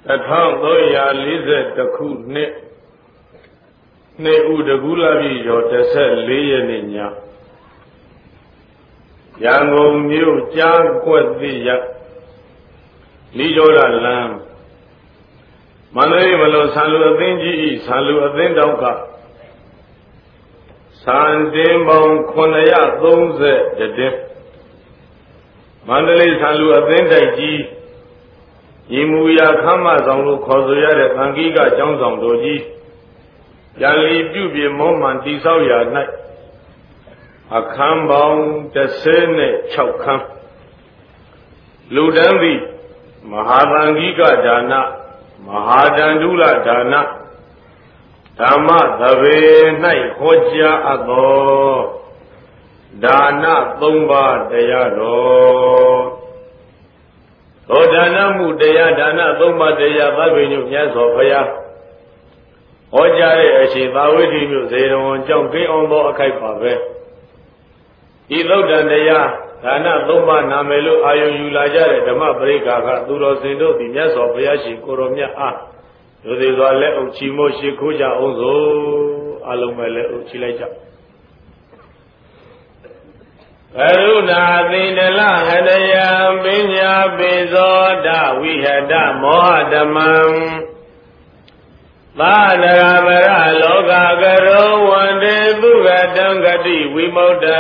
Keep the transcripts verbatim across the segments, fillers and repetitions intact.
တစ်ထောင်သုံးရာလေးဆယ်တစ်ခုနှစ်နှစ်ဥတကူလာပြီရောတစ်ဆက်လေးရက်နေ့ညရန်ကုန်မြို့ကြားကွက်သိရလိကျောရလမ်းမန္တလေးမလို့ဆံလူအသင်းကြီးဤဆံလူအသင်းတောက်ကဆန်တင်ပေါင်းခုနှစ်ရာသုံးဆယ်တည်းမန္တလေးဆံလူအသင်းတိုက်ကြီးညီမူရာခမ်းမဆောင်လို့ခေါ်ဆိုရတဲ့သံဃိကကျောင်းဆောင်တော်ကြီးရန်လီပြုပြင်မောမှန်တိဆောက်ရာ၌အခမ်းပေါင်းတစ်ဆယ်နဲ့၆ခမ်းလူတန်းသည့်မဟာသံဃိကဒါနမဟာတန္တုလဒါနဓမ္မသဘေ၌ဟောကြားအပ်သောဒါနသုံးပါးတရားတော်သောဒါနမှုတရားဒါနသုံးပါးတရားသဗ္ဗညုမြတ်စွာဘုရားဟောကြားတဲ့အချိန်သာဝတိမြို့ဇေရဝံကြောင့်ကိအောင်သောအခိုက်ပါပဲဤသုဒ္ဓတရားဒါနသုံးပါးနာမည်လို့အာယုယူလာကြတဲ့ဓမ္မပရိက္ခာကသူတော်စင်တို့သည်မြတ်စွာဘုရားရှင်ကိုရောမြတ်အားဒုသေးစွာလက်အုပ်ချီမို့ရှိခိုးကြအောင်စို့အလုံးပဲလက်အုပ်ချီလိုက်ကြကရုဏာသိန္ဒလဟတယံပညာပိဇောဒဝိဟတမောဟဓမ္မံသာနရမရလောကကရောဝန္တေသူကတံဂတိဝိမု ddံ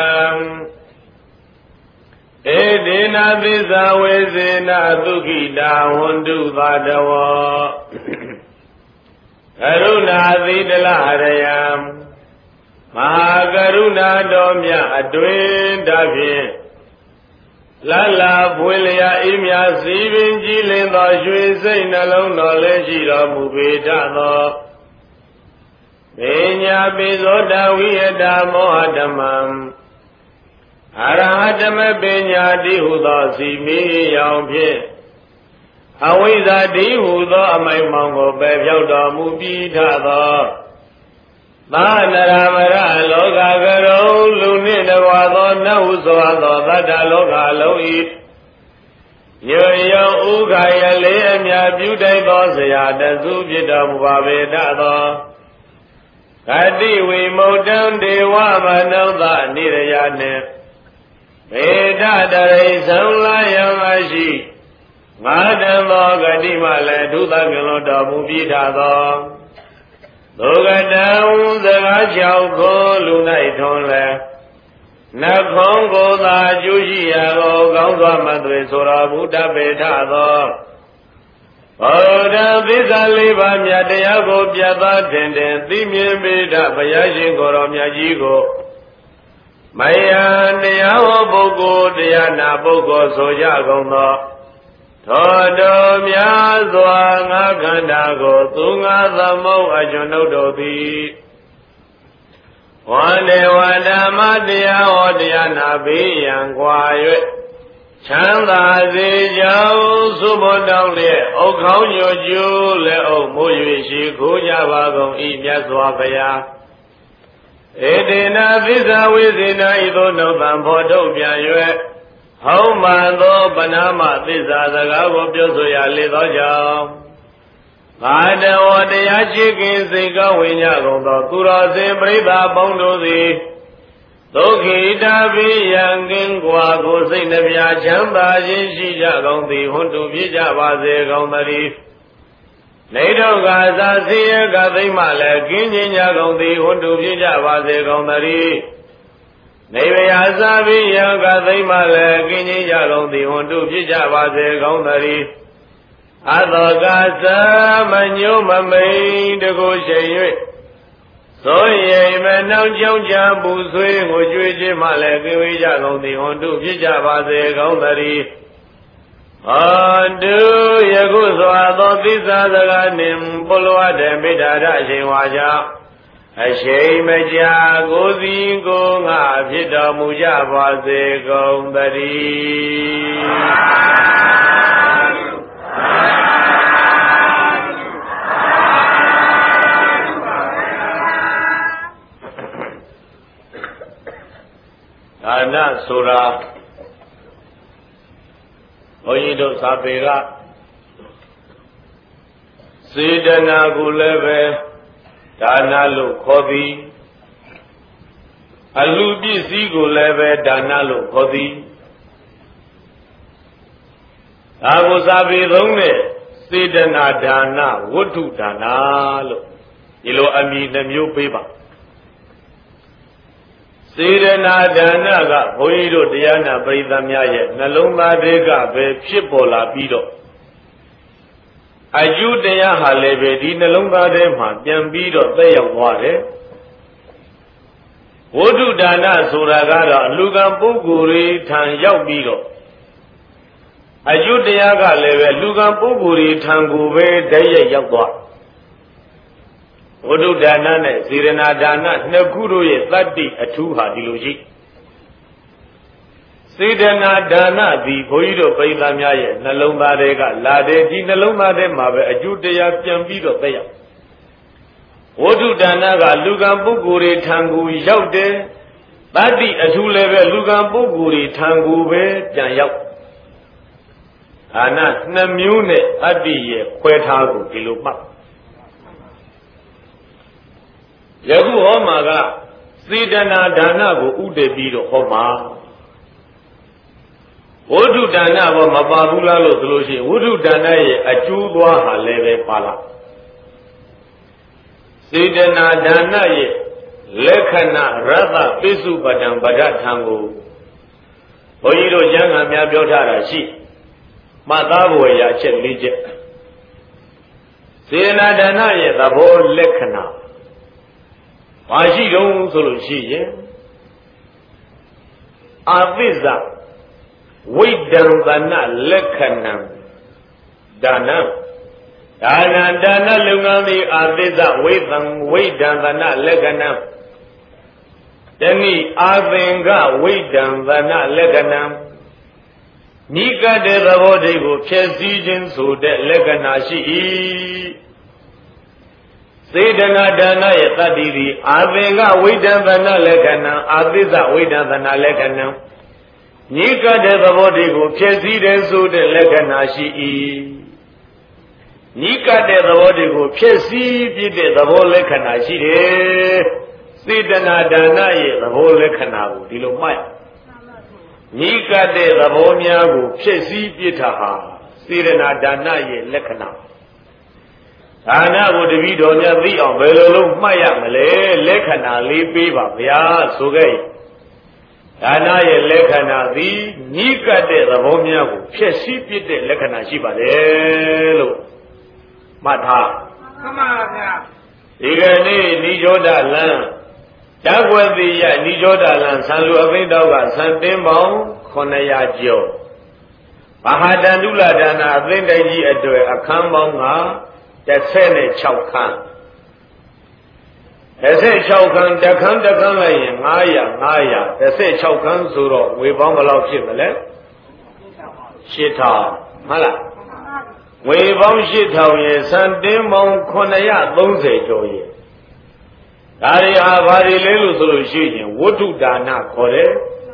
ဧဒေနသစ္စာဝေစေနသုခိတာဝန္တုသာတဝောကရုဏာသိန္ဒလဟတယံမဟာကရုဏာတော်မြတ်အတွင်တဖြင့်လလာဖွေလျာအေးမြစီပင်ကြည်လင်သောရွှေစိတ်နှလုံးတော်လည်းရှိတော်မူပေတတ်သောပညာပိဇောတဝိယတာမောဟဓမ္မံအရဟတမပညာတိဟုသောစီမီရောင်ဖြင့်အဝိဇ္ဇာတိဟုသောအမိုက်မောင်ကိုပယ်ဖြောက်တော်မူပြီးထသောသာနရမရလောကကရုံလူနှင့်တဝါသောနတ်ဟုဆိုသောသတ္တလောကလုံးဤညွယံဥခာယလေးအမြပြုတိုက်သောဆရာတစုဖြစ်တော်မူပါပေတတ်သောဂတိဝိမု ddံ ဒေဝမနုဿနိရယနှင့်ဘေဒတရိသံလာယမရှိငါတံသောဂတိမှလည်းဒုသပြုလို့တော်မူပြီးထသောသုကတံစကားကြောင့်ကိုလူ၌ထွန်းလဲနှခုံးကိုသာကျူးရှိရာကိုကောင်းစွာမသွေဆိုတော်မူတတ်ပေထသောဘုရားသစ္စာလေးပါးမြတ်တရားကိုပြတ်သားတင်တင်သိမြင်ပေတဘုရားရှင်ကိုယ်တော်မြတ်ကြီးကိုမယံတရားဟောပုဂ္ဂိုလ်တရားနာပုဂ္ဂိုလ်ဆိုကြကုန်သောသောတော်များစွာငါခန္ဓာကိုသူငါသမုတ်အကျွန်ုပ်တို့သည်ဝန္ဒေဝဓမ္မတရားဟောတရားနာပေရန်ကွာ၍ချမ်းသာစေကြောင်းသုဘတောင်းလျက်ဥခေါင်းညွကျိုးလက်အုပ်မိုး၍ရှိခိုးကြပါကုန်၏မြတ်စွာဘုရားဧတေနသစ္စာဝိသေနဤသို့နှုတ်သံဖော်ထုတ်ပြန်၍ဟောမှန်သောပဏာမသစ္စာစကားကိုပြောဆိုရလေသောကြောင့်ဘာတဝတရားရှိခင်စိတ်ကောင်းဝိညာကုန်သောသူတော်စင်ပရိသတ်ပေါင်းတို့သည်ဒုက္ခိတာပိယံကင်းကွာကိုစိတ်နှပြချမ်းသာခြင်းရှိကြကုန်သည်ဟွန်းတူဖြစ်ကြပါစေကုန်သတည်းနေတော့ကသာစီယကသိမ့်မှလည်းကင်းခြင်းကြကုန်သည်ဟွန်းတူဖြစ်ကြပါစေကုန်သတည်းနေဗယာသာပိယံကသိမ့်မှလည်းကင်းခြင်းကြကုန်သည်ဟွန်းတူဖြစ်ကြပါစေကုန်သတည်းအသောကသမညုမမိန်တကိုရှိန်၍သောရိမ်မနှောင်းကြောင်းချပူဆွေးကိုကြွေးခြင်းမှလည်းကိဝေးကြကုန်သည်ဟွန်တုဖြစ်ကြပါစေကောင်းသတည်းဟောတုယခုစွာသောသစ္စာစကားနှင့်ပုလဝတ္တမေတ္တာရအရှင်ဝါကြောင့်အရှိန်မကြာကိုစီကိုငါဖြစ်တော်မူကြပါစေကုန်သတည်းဒါနဆိုတာဘုန်းကြီးတို့စာပေကစေတနာကိုလည်းပဲဒါနလို့ခေါ်သည်အလှပစ္စည်းကိုလည်းပဲဒါနလို့ခေါ်သည်ဒါကိုစာပေသုံးနဲ့စေတနာဒါနဝတ္ထုဒါနလို့ဒီလိုအမည်နှမျိုးပေးပါစေတနာဒါနကဘုန်းကြီးတို့တရားနာပရိသတ်များရဲ့နှလုံးသားတွေကပဲဖြစ်ပေါ်လာပြီးတော့အကျိုးတရားဟာလည်းပဲဒီနှလုံးသားထဲမှာပြန်ပြီးတော့သက်ရောက်သွားတယ်ဝတ္ထုဒါနဆိုတာကတော့အလူကံပုဂ္ဂိုလ်တွေထံရောက်ပြီးတော့အကျိုးတရားကလည်းပဲလူကံပုဂ္ဂိုလ်တွေထံကိုပဲတည်းရဲ့ရောက်သွားဝတ္ထုဒါနနဲ့စေရနာဒါနနှစ်ခုတို့ရဲ့တတ္တိအထူးဟာဒီလိုရှိစေတနာဒါနသည်ဘုန်းကြီးတို့ပိဋကများရဲ့နှလုံးသားတွေကလာတယ်ဒီနှလုံးသားထဲမှာပဲအကျိုးတရားပြန်ပြီးတော့သက်ရောက်ဝတ္ထုဒါနကလူကံပုဂ္ဂိုလ်တွေထံကိုရောက်တယ်တတ္တိအထူးလည်းပဲလူကံပုဂ္ဂိုလ်တွေထံကိုပဲပြန်ရောက်ဒါနနှစ်မျိုးနဲ့အတ္တိရဲ့ခွဲထားကိုဒီလိုမှတ်ယခုဟောမှာကစေတနာဒါနကိုဥတည်ပြီးတော့ဟောမှာဝတ္ထုဒါနဘောမပါဘူးလားလို့ဆိုလို့ရှိရင်ဝတ္ထုဒါနရဲ့အကျိုးသွားဟာလည်းပဲပါလာစေတနာဒါနရဲ့လက္ခဏာရတ္တပိစုပတံပဒထံကိုဘုန်းကြီးတို့ကျမ်းဂန်များပြောထားတာရှိမှတ်သားဖို့ရအချက်၄ချက်စေတနာဒါနရဲ့သဘောလက္ခဏာဘာရှိတုံးဆိုလို့ရှိရင်အာသစ္စာဝိဒံသနလက္ခဏံဒါနဒါနဒါနလုံငန်းသည်အာသစ္စာဝိသံဝိဒံသနလက္ခဏံတနည်းအာသင်္ကဝိဒံသနလက္ခဏံနိကတဲ့သဘောတည်းကိုဖြည့်စည်းခြင်းဆိုတဲ့လက္ခဏာရှိ၏စေတနာဒါနရဲ့တတ္တိသည်အာသင်္ကဝိဒံသနလက္ခဏံအာသစ္စာဝိဒံသနလက္ခဏံနိကတဲ့သဘောတည်းကိုဖြည့်စည်းတယ်ဆိုတဲ့လက္ခဏာရှိ၏နိကတဲ့သဘောတည်းကိုဖြည့်စည်းပြတဲ့သဘောလက္ခဏာရှိတယ်စေတနာဒါနရဲ့သဘောလက္ခဏာကိုဒီလိုမှတ်နိကတဲ့သဘောများကိုဖြည့်စည်းပြတာဟာစေတနာဒါနရဲ့လက္ခဏာဒါနကိုတပည့်တော်များသိအောင်ဘယ်လိုလုပ်မှတ်ရမလဲလက္ခဏာလေးပေးပါဗျာဆိုခဲ့ဒါနရဲ့လက္ခဏာသည်နိကတဲ့သဘောများကိုဖြည့်စည်းပြတဲ့လက္ခဏာရှိပါတယ်လို့မှတ်ထားမှန်ပါဗျာဒီကနေ့နိရောဓလံဓဝတိယနိရောဓလံဆံလူအသိတောက်ကဆံတင်းပေါင်းခုနှစ်ရာကျော်မဟာတန္တုလဒါနအသိတိုက်ကြီးအတွေ့အခန်းပေါင်းကတစ်ဆယ်နဲ့၆ခန်းတစ်ဆယ်၆ခန်းတစ်ခန်းတစ်ခန်းလိုက်ရင်၅ရာ၅ရာတစ်ဆယ်၆ခန်းဆိုတော့ဝေပေါင်းဘယ်လောက်ဖြစ်မလဲရှစ်ထောင်ဟုတ်လားဝေပေါင်းရှစ်ထောင်ရဲ့စံတင်းပေါင်းခုနှစ်ရာသုံးဆယ်ကျော်ရဲ့ဒါတွေဟာဘာတွေလဲလို့ဆိုလို့ရှိရင်ဝတ္ထုဒါနခေါ်တယ်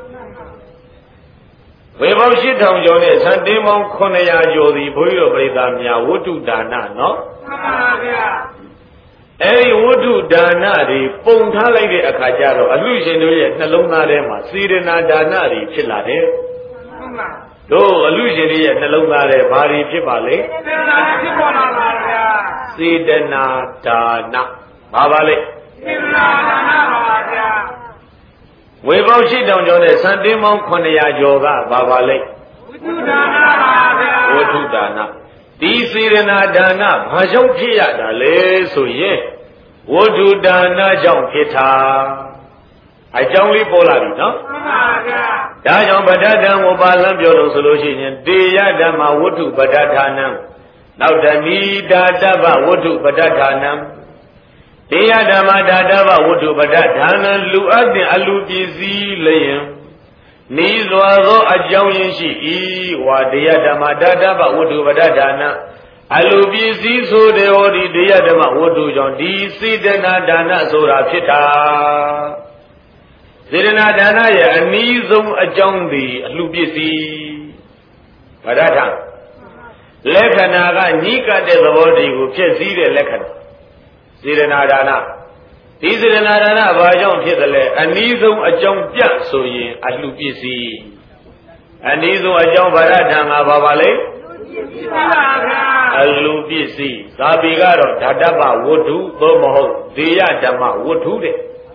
ဝေပေါင်းရှစ်ထောင်ကျော်နဲ့စံတင်းပေါင်းခုနှစ်ရာကျော်သည်ဘုန်းကြီးတို့ပြိဿများဝတ္ထုဒါနနော်မှန်ပါဗျာအဲဒီဝတ္ထုဒါနတွေပုံထားလိုက်တဲ့အခါကျတော့အလူရှင်တို့ရဲ့နှလုံးသားထဲမှာစေတနာဒါနတွေဖြစ်လာတယ်မှန်ပါတို့အလူရှင်တွေရဲ့နှလုံးသားထဲဘာတွေဖြစ်ပါလဲစေတနာဖြစ်ပေါ်လာပါဗျာစေတနာဒါနဘာပါလဲစေတနာဒါနပါဗျာဝေပေါင်းရှိတောင်ကျော်နဲ့စံတင်းပေါင်းခုနှစ်ရာကျော်ကဘာပါလဲဝတ္ထုဒါနပါဗျာဝတ္ထုဒါနဒီစေရနာဒါနဘာကြောင့်ဖြစ်ရတာလဲဆိုရင်ဝတ္ထုဒါနကြောင့်ဖြစ်တာအကြောင်းလေးပေါ်လာပြီနော်မှန်ပါဗျာဒါကြောင့်ပဋ္ဌာန်းကိုပါဠိပြောလို့ဆိုလို့ရှိရင်တေယဓမ္မဝတ္ထုပဋ္ဌာနံနောက်တဏီဒါတဗ္ဗဝတ္ထုပဋ္ဌာနံတေယဓမ္မဒါတဗ္ဗဝတ္ထုပဋ္ဌာနံလူအပ်တဲ့အလူပစ္စည်းလျင်နီးစွာသောအကြောင်းရင်းရှိ၏ဝါတေယဓမ္မဒါတဗ္ဗဝတ္ထုပဋ္ဌာနံအလူပစ္စည်းဆိုတဲ့ဟောဒီတေယဓမ္မဝတ္ထုကြောင့်ဒီစေတနာဒါနဆိုတာဖြစ်တာစေတနာဒါနရဲ့အနည်းဆုံးအကြောင်းသည်အလှပစ္စည်းပဋ္ဌာန်းလက္ခဏာကညှိကပ်တဲ့သဘောတည်းကိုဖြစ်စည်းတဲ့လက္ခဏာစေရနာဒါနဒီစေရနာဒါနဘာကြောင့်ဖြစ်တယ်လဲအနည်းဆုံးအကြောင်းပြဆိုရင်အလှပစ္စည်းအနည်းဆုံးအကြောင်းဗရဒံငါဘာပါလဲအလှပစ္စည်းသာဘီကတော့ဓာတပဝတ္ထုသို့မဟုတ်ဒေယဓမ္မဝတ္ထု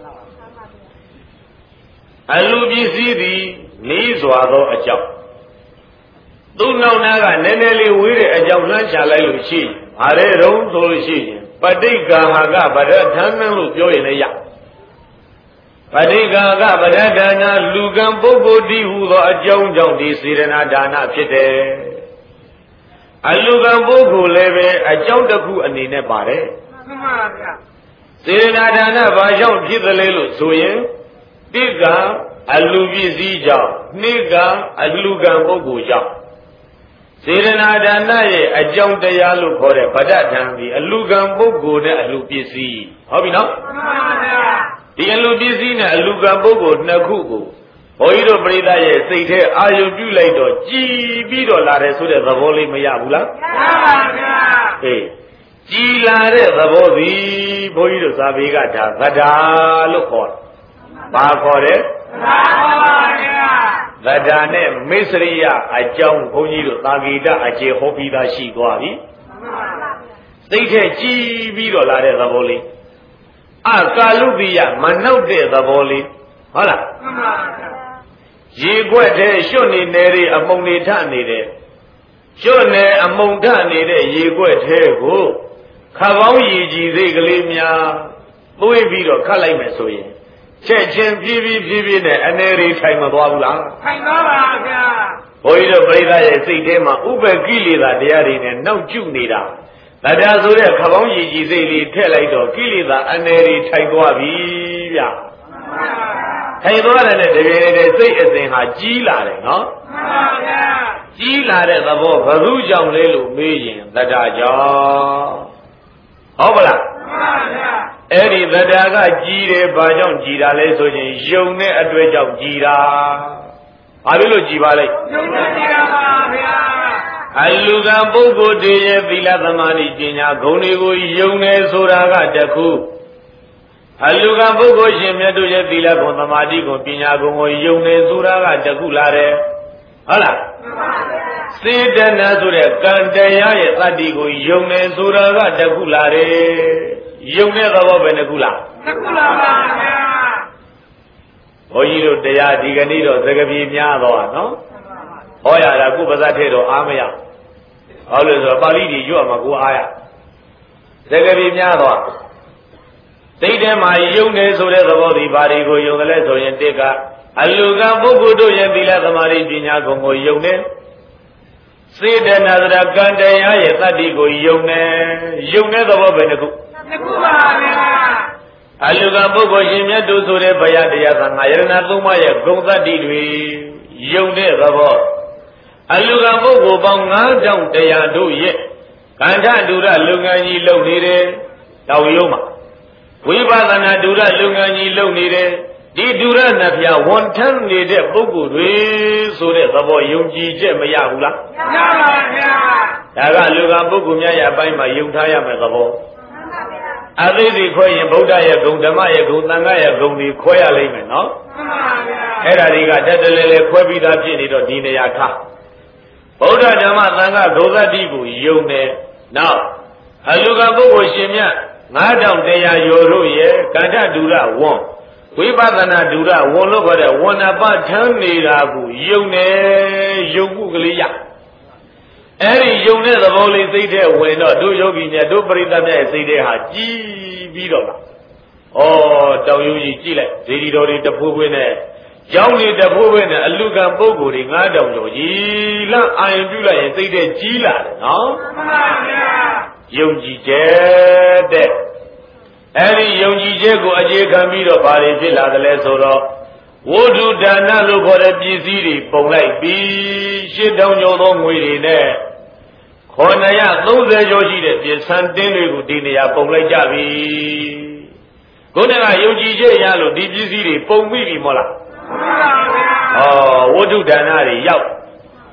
တဲ့အလှပစ္စည်းသည်နီးစွာသောအကြောင်းသူ့နောက်နာကနည်းနည်းလေးဝေးတဲ့အကြောင်းလှမ်းချလိုက်လို့ရှိရင်ဘာလဲတုံးဆိုလို့ရှိရင်ပဋိက္ခာဟာကဗရဒဏံလို့ပြောရင်လည်းရပဋိက္ခာကဗရဒဏလူကံပုဂ္ဂိုလ်တည်းဟူသောအကြောင်းကြောင့်ဒီစေရနာဒါနဖြစ်တယ်အလူကံပုဂ္ဂိုလ်လည်းပဲအကြောင်းတစ်ခုအနေနဲ့ပါတယ်မှန်ပါဗျာစေရနာဒါနဘာကြောင့်ဖြစ်သလဲလို့ဆိုရင်တိကအလူပစ္စည်းကြောင့်နှိကအလူကံပုဂ္ဂိုလ်ကြောင့်စေရနာဒါနရဲ့အကြောင်းတရားလို့ခေါ်တဲ့ဗဒ္ဒထံဒီအလူကံပုဂ္ဂိုလ်နဲ့အလူပစ္စည်းဟုတ်ပြီနော်မှန်ပါဗျာဒီအလူပစ္စည်းနဲ့အလူကံပုဂ္ဂိုလ်နှစ်ခုကိုဘုန်းကြီးတို့ပရိသတ်ရဲ့စိတ်ထဲအာရုံပြုလိုက်တော့ကြည်ပြီးတော့လာတယ်ဆိုတဲ့သဘောလေးမရဘူးလားမှန်ပါဗျာအေးကြည်လာတဲ့သဘောသည်ဘုန်းကြီးတို့ဇာဘေကဒါဗဒ္ဒလို့ခေါ်တယ်ဘာခေါ်တယ်ဗဒ္ဒပါဗျာဗဒ္ဒနဲ့မိစ္ဆရိယအကြောင်းဘုန်းကြီးတို့သာဂိတအခြေဟောပြီးသားရှိသွားပြီစိတ်ထဲကြည်ပြီးတော့လာတဲ့သဘောလေးအကာလုပိယမနှုတ်တဲ့သဘောလေးဟုတ်လားမှန်ပါဗျာရေခွက်တဲ့ရွှွနေနေတွေအမုံနေထနေတဲ့ရွှွနေအမုံထနေတဲ့ရေခွက်သေးကိုခပ်ပေါင်းရည်ကြည်စိတ်ကလေးများသွေးပြီးတော့ခတ်လိုက်မယ်ဆိုရင်ချက်ချင်းပြေးပြေးပြေးပြေးနဲ့အနေရီထိုင်မသွားဘူးလားထိုင်သွားပါဗျာဘုန်းကြီးတို့ပရိသတ်ရဲ့စိတ်ထဲမှာဥပ္ပကိလေသာတရားတွေနဲ့နှောက်ကျနေတာဒါကြဆိုတဲ့ခပေါင်းရည်ကြည်စိတ်လေးထည့်လိုက်တော့ကိလေသာအနေရီထိုင်သွားပြီဗျာထိုင်သွားတယ်နဲ့တကယ်တည်းစိတ်အစဉ်ဟာကြီးလာတယ်နော်မှန်ပါဗျာကြီးလာတဲ့သဘောဘယ်သူကြောင့်လဲလို့မေးရင်တတကြောင့်ဟုတ်ပါလားမှန်ပါဗျာအဲ့ဒီသတ္တာကကြည်တယ်ဘာကြောင့်ကြည်တာလဲဆိုရင်ယုံတဲ့အတွက်ကြောင့်ကြည်တာဘာလို့လို့ကြည်ပါလဲယုံတဲ့ကြည်တာပါဗျာအလူကံပုဂ္ဂိုလ်တည်းရဲ့သီလသမာဓိပညာဂုဏ်တွေကိုယုံတယ်ဆိုတာကတခုအလူကံပုဂ္ဂိုလ်ရှင်မြတ်တို့ရဲ့သီလဂုဏ်သမာဓိဂုဏ်ပညာဂုဏ်ကိုယုံတယ်ဆိုတာကတခုလာတယ်ဟုတ်လားမှန်ပါဗျာစေတနာဆိုတဲ့ကံတရားရဲ့သတ္တိကိုယုံတယ်ဆိုတာကတခုလာတယ်ယုံတဲ့သဘောပဲတစ်ခုလားတစ်ခုလားပါဗျာဘုန်းကြီးတို့တရားဒီကနေ့တော့သကပြေများတော့နော်ဟောရတာကုပဇတ်ထဲတော့အားမရဟောလို့ဆိုပါဠိကြီးရွတ်မှာကိုအားရသကပြေများတော့စိတ်ထဲမှာယုံတယ်ဆိုတဲ့သဘောဒီဘာတွေကိုယုံတယ်လဲဆိုရင်တစ်ကအလူကပုဂ္ဂိုလ်တို့ရဲ့သီလသမာဓိပညာဂုဏ်ကိုယုံတယ်စေတနာသရကံတရားရဲ့တတ္တိကိုယုံတယ်ယုံတဲ့သဘောပဲတစ်ခုတစ်ခုပါဗျာအလူကပုဂ္ဂိုလ်ရှင်မြတ်တို့ဆိုတဲ့ဘုရားတရားသံဃာယရဏသုံးပါးရဲ့ဂုဏ်သတ္တိတွေယုံတဲ့သဘောအလူကပုဂ္ဂိုလ်ပေါင်းငါးထောင်တရားတို့ရဲ့ကန္ဓဒုရလုံငန်းကြီးလုပ်နေတယ်တောင်ရုံးမှာဝိပဿနာဒုရလုံငန်းကြီးလုပ်နေတယ်ဒီဒုရနှစ်ပြဝန်ထမ်းနေတဲ့ပုဂ္ဂိုလ်တွေဆိုတဲ့သဘောယုံကြည်ချက်မရဘူးလားရပါဗျာဒါကလူကပုဂ္ဂိုလ်များရဲ့အပိုင်းမှာယုံထားရမယ်သဘောအသိသိခွဲရင်ဗုဒ္ဓရဲ့ဂုဏ်ဓမ္မရဲ့ဂုဏ်သံဃာရဲ့ဂုဏ်တွေခွဲရလိမ့်မယ်နော်မှန်ပါဗျာအဲ့ဒါတွေကတက်တလဲလဲခွဲပြီးသားဖြစ်နေတော့ဒီနေရာထားဗုဒ္ဓဓမ္မသံဃာဂုဏ်သတ္တိကိုယုံတယ်နောက်အလူကပုဂ္ဂိုလ်ရှင်မြတ်ငါးထောင်တရားယောတို့ရဲ့ကန္တဒုရဝွန်ဝိပဿနာဒုရဝွန်လို့ခေါ်တဲ့ဝဏ္ဏပထမ်းနေတာကိုယုံတယ်ယုံမှုကလေးရအဲ့ဒီယုံတဲ့သဘောလေးသိတဲ့ဝင်တော့တို့ယောဂီများတို့ပရိသတ်များရဲ့စိတ်ထဲဟာကြည်ပြီးတော့လားဩတောင်ယုံကြီးကြည့်လိုက်ဇေဒီတော်တွေတဖိုးဖွေးနဲ့ကျောင်းတွေတဖိုးဖွေးနဲ့အလူကံပုဂ္ဂိုလ်တွေငါးတောင်ကျော်ကြီးလအာရင်ပြုလိုက်ရင်စိတ်ထဲကြီးလာတယ်နော်မှန်ပါဗျာယုံကြည်ချက်တဲ့အဲ့ဒီယုံကြည်ချက်ကိုအခြေခံပြီးတော့ဘာတွေဖြစ်လာသလဲဆိုတော့ဝိဓုဒါနလို့ခေါ်တဲ့ပစ္စည်းတွေပုံလိုက်ပြီးရှစ်တောင်ကျော်သောငွေတွေနဲ့ခေါ်နရသုံးဆယ်ကျော်ရှိတဲ့ပြင်ဆန်းတင်းတွေကိုဒီနေရာပုံလိုက်ကြပြီခုနကယုံကြည်ချက်ရလို့ဒီပစ္စည်းတွေပုံပြီးပြီမို့လားမှန်ပါဗျာဩဝိဓုဒါနတွေရောက်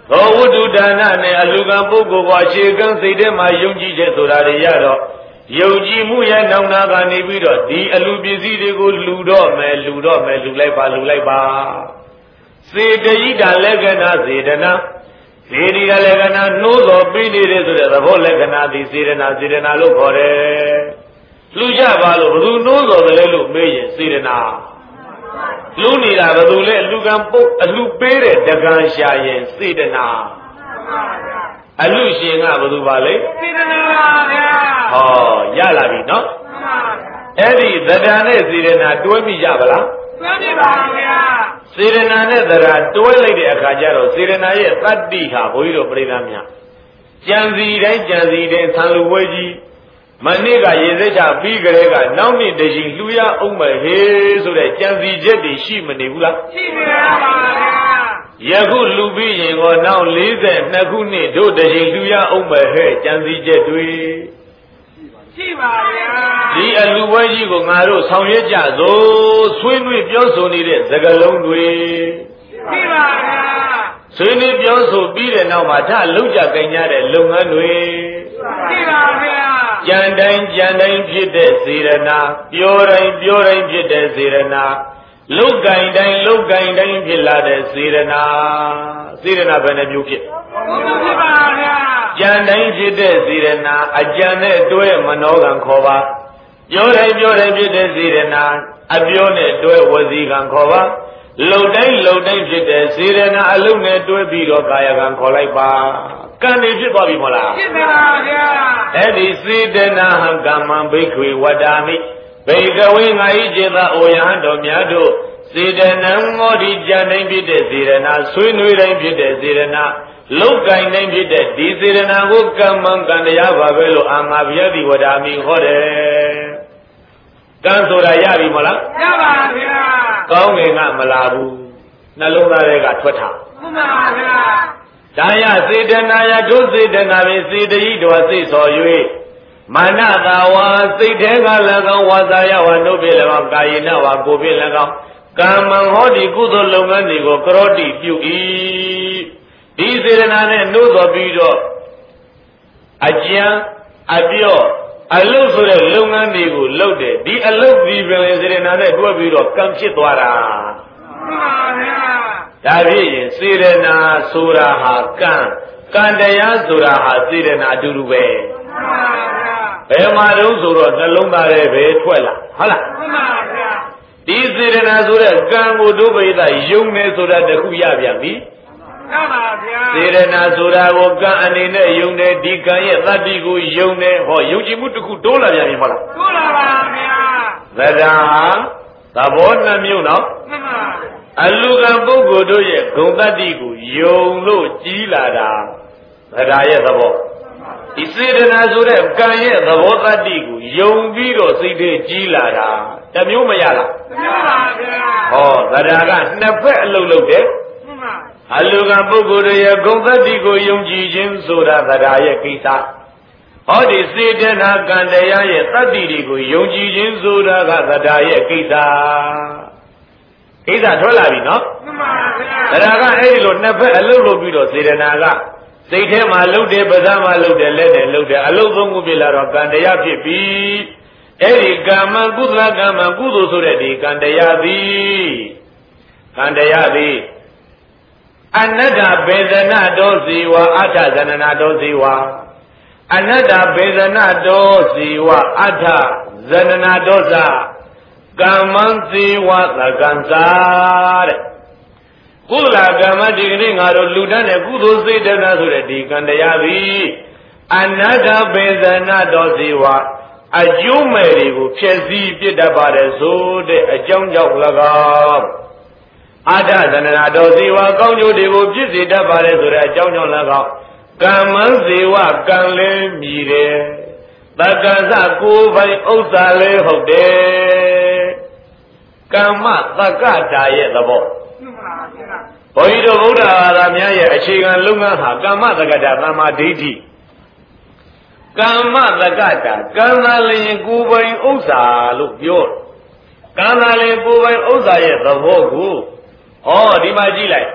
သောဝတ္ထုဒါနနဲ့အလူကံပုဂ္ဂိုလ်ဘဝအခြေခံစိတ်ထဲမှာယုံကြည်ချက်ဆိုတာတွေရတော့ယုံကြည်မှုရဲ့နောက်နာကနေပြီးတော့ဒီအလူပစ္စည်းတွေကိုလူတော့မယ်လူတော့မယ်လူလိုက်ပါလူလိုက်ပါစေတယိတာလက္ခဏာစေတနာစေတီကလက္ခဏာနှိုးတော်ပြီးနေတယ်ဆိုတဲ့သဘောလက္ခဏာဒီစေတနာစေတနာလို့ခေါ်တယ်လူကြပါလို့ဘယ်သူနှိုးတော်တယ်လို့မေးရင်စေတနာလူနေတာဘယ်သူလဲအလူကံပုတ်အလူပေးတဲ့တကံရှာရင်စေတနာအလူရှင်ကဘယ်သူပါလဲစေတနာပါဗျာဟောရလာပြီနော်အဲ့ဒီသဒ္ဒါနဲ့စေတနာတွဲမိကြပါလားတွဲမိပါဗျာစေတနာနဲ့သဒ္ဒါတွဲလိုက်တဲ့အခါကျတော့စေတနာရဲ့တတ္တိဟာဘုန်းကြီးတို့ပြိဿများကြံစီတိုင်းကြံစီတိုင်းသံလူဝဲကြီးမနေ့ကရေစက်ချပြီးကြတဲ့ကနောက်နေ့တည်းလှူရအောင်မယ်ဟေးဆိုတဲ့ကြံစီချက်တွေရှိမနေဘူးလားရှိပါပါဗျာယခုလူပြီးရင်ကောနောက်လေးဆယ်နှစ်ခုနှစ်တို့တည်းလှူရအောင်မယ်ဟဲ့ကြံစီချက်တွေရှိပါဗျာဒီအလူပွဲကြီးကိုငါတို့ဆောင်ရွက်ကြစို့ဆွေးနွေးပြောဆိုနေတဲ့စကားလုံးတွေရှိပါဗျာဆွေးနွေးပြောဆိုပြီးတဲ့နောက်မှာထလုံကြကြင်ကြတဲ့လုပ်ငန်းတွေရှိပါဗျာကြံတိုင်းကြံတိုင်းဖြစ်တဲ့စေရနာပြောတိုင်းပြောတိုင်းဖြစ်တဲ့စေရနာလုတ်ကင်တိုင်းလုတ်ကင်တိုင်းဖြစ်လာတဲ့စေရနာစေရနာဘယ်နှမျိုးဖြစ်ဖြစ်ပါဗျာကြံတိုင်းဖြစ်တဲ့စေရနာအကြံနဲ့တွဲမနောကံခေါ်ပါပြောတိုင်းပြောတိုင်းဖြစ်တဲ့စေရနာအပြောနဲ့တွဲဝစီကံခေါ်ပါလုတ်တိုင်းလုတ်တိုင်းဖြစ်တဲ့စေရနာအလုံးနဲ့တွဲပြီးတော့ကာယကံခေါ်လိုက်ပါကံနေဖြစ်သွားပြီမဟုတ်လားဖြစ်ပါဗျာအဲ့ဒီစေတနာဟံကမ္မံဘိက္ခွေဝတ္တာမိဘိကဝေငါဤจิตအိုယဟန်တော်များတို့စေတနံမောဒီကြံတိုင်းဖြစ်တဲ့စေရနာဆွေးနွေးတိုင်းဖြစ်တဲ့စေရနာလုတ်ကင်တိုင်းဖြစ်တဲ့ဒီစေရနာကိုကမ္မံကံတရားပါပဲလို့အာငါဗျာတိဝတ္တာမိဟောတယ်ကံဆိုတာရပြီမလားရပါဗျာကောင်းငင်ကမလာဘူးနှလုံးသားထဲကထွက်ထားမှန်ပါဗျာဒါယစေတနာယဒုစေတနာဖြင့်စေတယိတော်စိတ်စော်၍မာနတာဝါစိတ်ထဲက၎င်းဝါစာယဝနှုတ်ဖြင့်၎င်းကာယေနဝါကိုယ်ဖြင့်၎င်းကမ္မံဟောဒီကုသိုလ်လုပ်ငန်းတွေကိုကရောတိပြု၏ဒီစေတနာနဲ့နှုတ်တော်ပြီးတော့အကျံအပြော့အလုတ်ဆိုတဲ့လုပ်ငန်းတွေကိုလုပ်တယ်ဒီအလုတ်ဒီပင်စေတနာနဲ့တွဲပြီးတော့ကံဖြစ်သွားတာမှန်ပါဗျာဒါဖြစ်ရင်စေရနာဆိုတာဟာကံကံတရားဆိုတာဟာစေရနာအတူတူပဲဘယ်မှာတုံးဆိုတော့နှလုံးသားထဲပဲထွက်လာဟုတ်လားမှန်ပါဗျာဒီစေရနာဆိုတဲ့ကံကိုဒုဗေဒယုံနေဆိုတာတခုရပြန်ပြီမှန်ပါဗျာစေရနာဆိုတာကိုကံအနေနဲ့ယုံတယ်ဒီကံရဲ့သတ္တိကိုယုံတယ်ဟောယုံကြည်မှုတစ်ခုတိုးလာပြန်ပြီမဟုတ်လားတိုးလာပါဗျာသဒ္ဒါသဘောနှမျိုးနော်မှန်ပါအလူကံပုဂ္ဂိုလ်တို့ရဲ့ဂုဏ်တတ္တိကိုယုံလို့ကြီးလာတာသဒ္ဒါရဲ့သဘောဒီစေတနာဆိုတဲ့ကံရဲ့သဘောတတ္တိကိုယုံပြီးတော့စိတ်ထဲကြီးလာတာတမျိုးမရလားမရပါဗျာဟောသဒ္ဒါကနှစ်ဖက်အလုပ်လုပ်တယ်မှန်ပါအလူကံပုဂ္ဂိုလ်ရဲ့ဂုဏ်တတ္တိကိုယုံကြည်ခြင်းဆိုတာသဒ္ဒါရဲ့ကိစ္စဟောဒီစေတနာကံတရားရဲ့တတ္တိတွေကိုယုံကြည်ခြင်းဆိုတာကသဒ္ဒါရဲ့ကိစ္စကိစ္စထွက်လာပြီနော်မှန်ပါဗျာဒါကအဲ့ဒီလိုနှစ်ဖက်အလုပ်လုပ်ပြီးတော့စေတနာကစိတ်ထဲမှာလှုပ်တယ်ပါးစပ်မှာလှုပ်တယ်လက်နဲ့လှုပ်တယ်အလုပ်သုံးခုဖြစ်လာတော့ကံတရားဖြစ်ပြီအဲ့ဒီကမ္မကုသလကမ္မကုသိုလ်ဆိုတဲ့ဒီကံတရားသည်ကံတရားသည်အနတ္တဘေဒနာတောဇီဝအဋ္ဌဇနနာတောဇီဝအနတ္တဘေဒနာတောဇီဝအဋ္ဌဇနနာတောဇကမ္မံဇီဝသကံစာတဲ့ကုသလကမ္မဒီကနေ့ငါတို့လူတန်းတဲ့ကုသိုလ်စေတနာဆိုတဲ့ဒီကံတရားသည်အနတ္တဘေဒနာတောဇီဝအကျိုးမဲ့တွေကိုဖြည့်ဆည်းပြစ်တတ်ပါတယ်ဆိုတဲ့အကြောင်းကြောင့်၎င်းအာဒသနနာတော်ဇီဝကောင်းကျိုးတွေကိုပြည့်စေတတ်ပါတယ်ဆိုတဲ့အကြောင်းကြောင့်၎င်းကမ္မံဇီဝကံလည်းမြည်တယ်တက္ကသကိုယ်ပိုင်ဥစ္စာလည်းဟုတ်တယ်ကမ္မတက္ကတာရဲ့သဘောဘုန်းကြီးတို့ဗုဒ္ဓဘာသာများရဲ့အခြေခံလုပ်ငန်းဟာကမ္မတက္ကတာသမ္မာဒိဋ္ဌိကမ္မတက္ကတာကံသာလျင်ကိုယ်ပိုင်ဥစ္စာလို့ပြောကံသာလျင်ကိုယ်ပိုင်ဥစ္စာရဲ့သဘောကိုဟောဒီမှာကြည့်လိုက်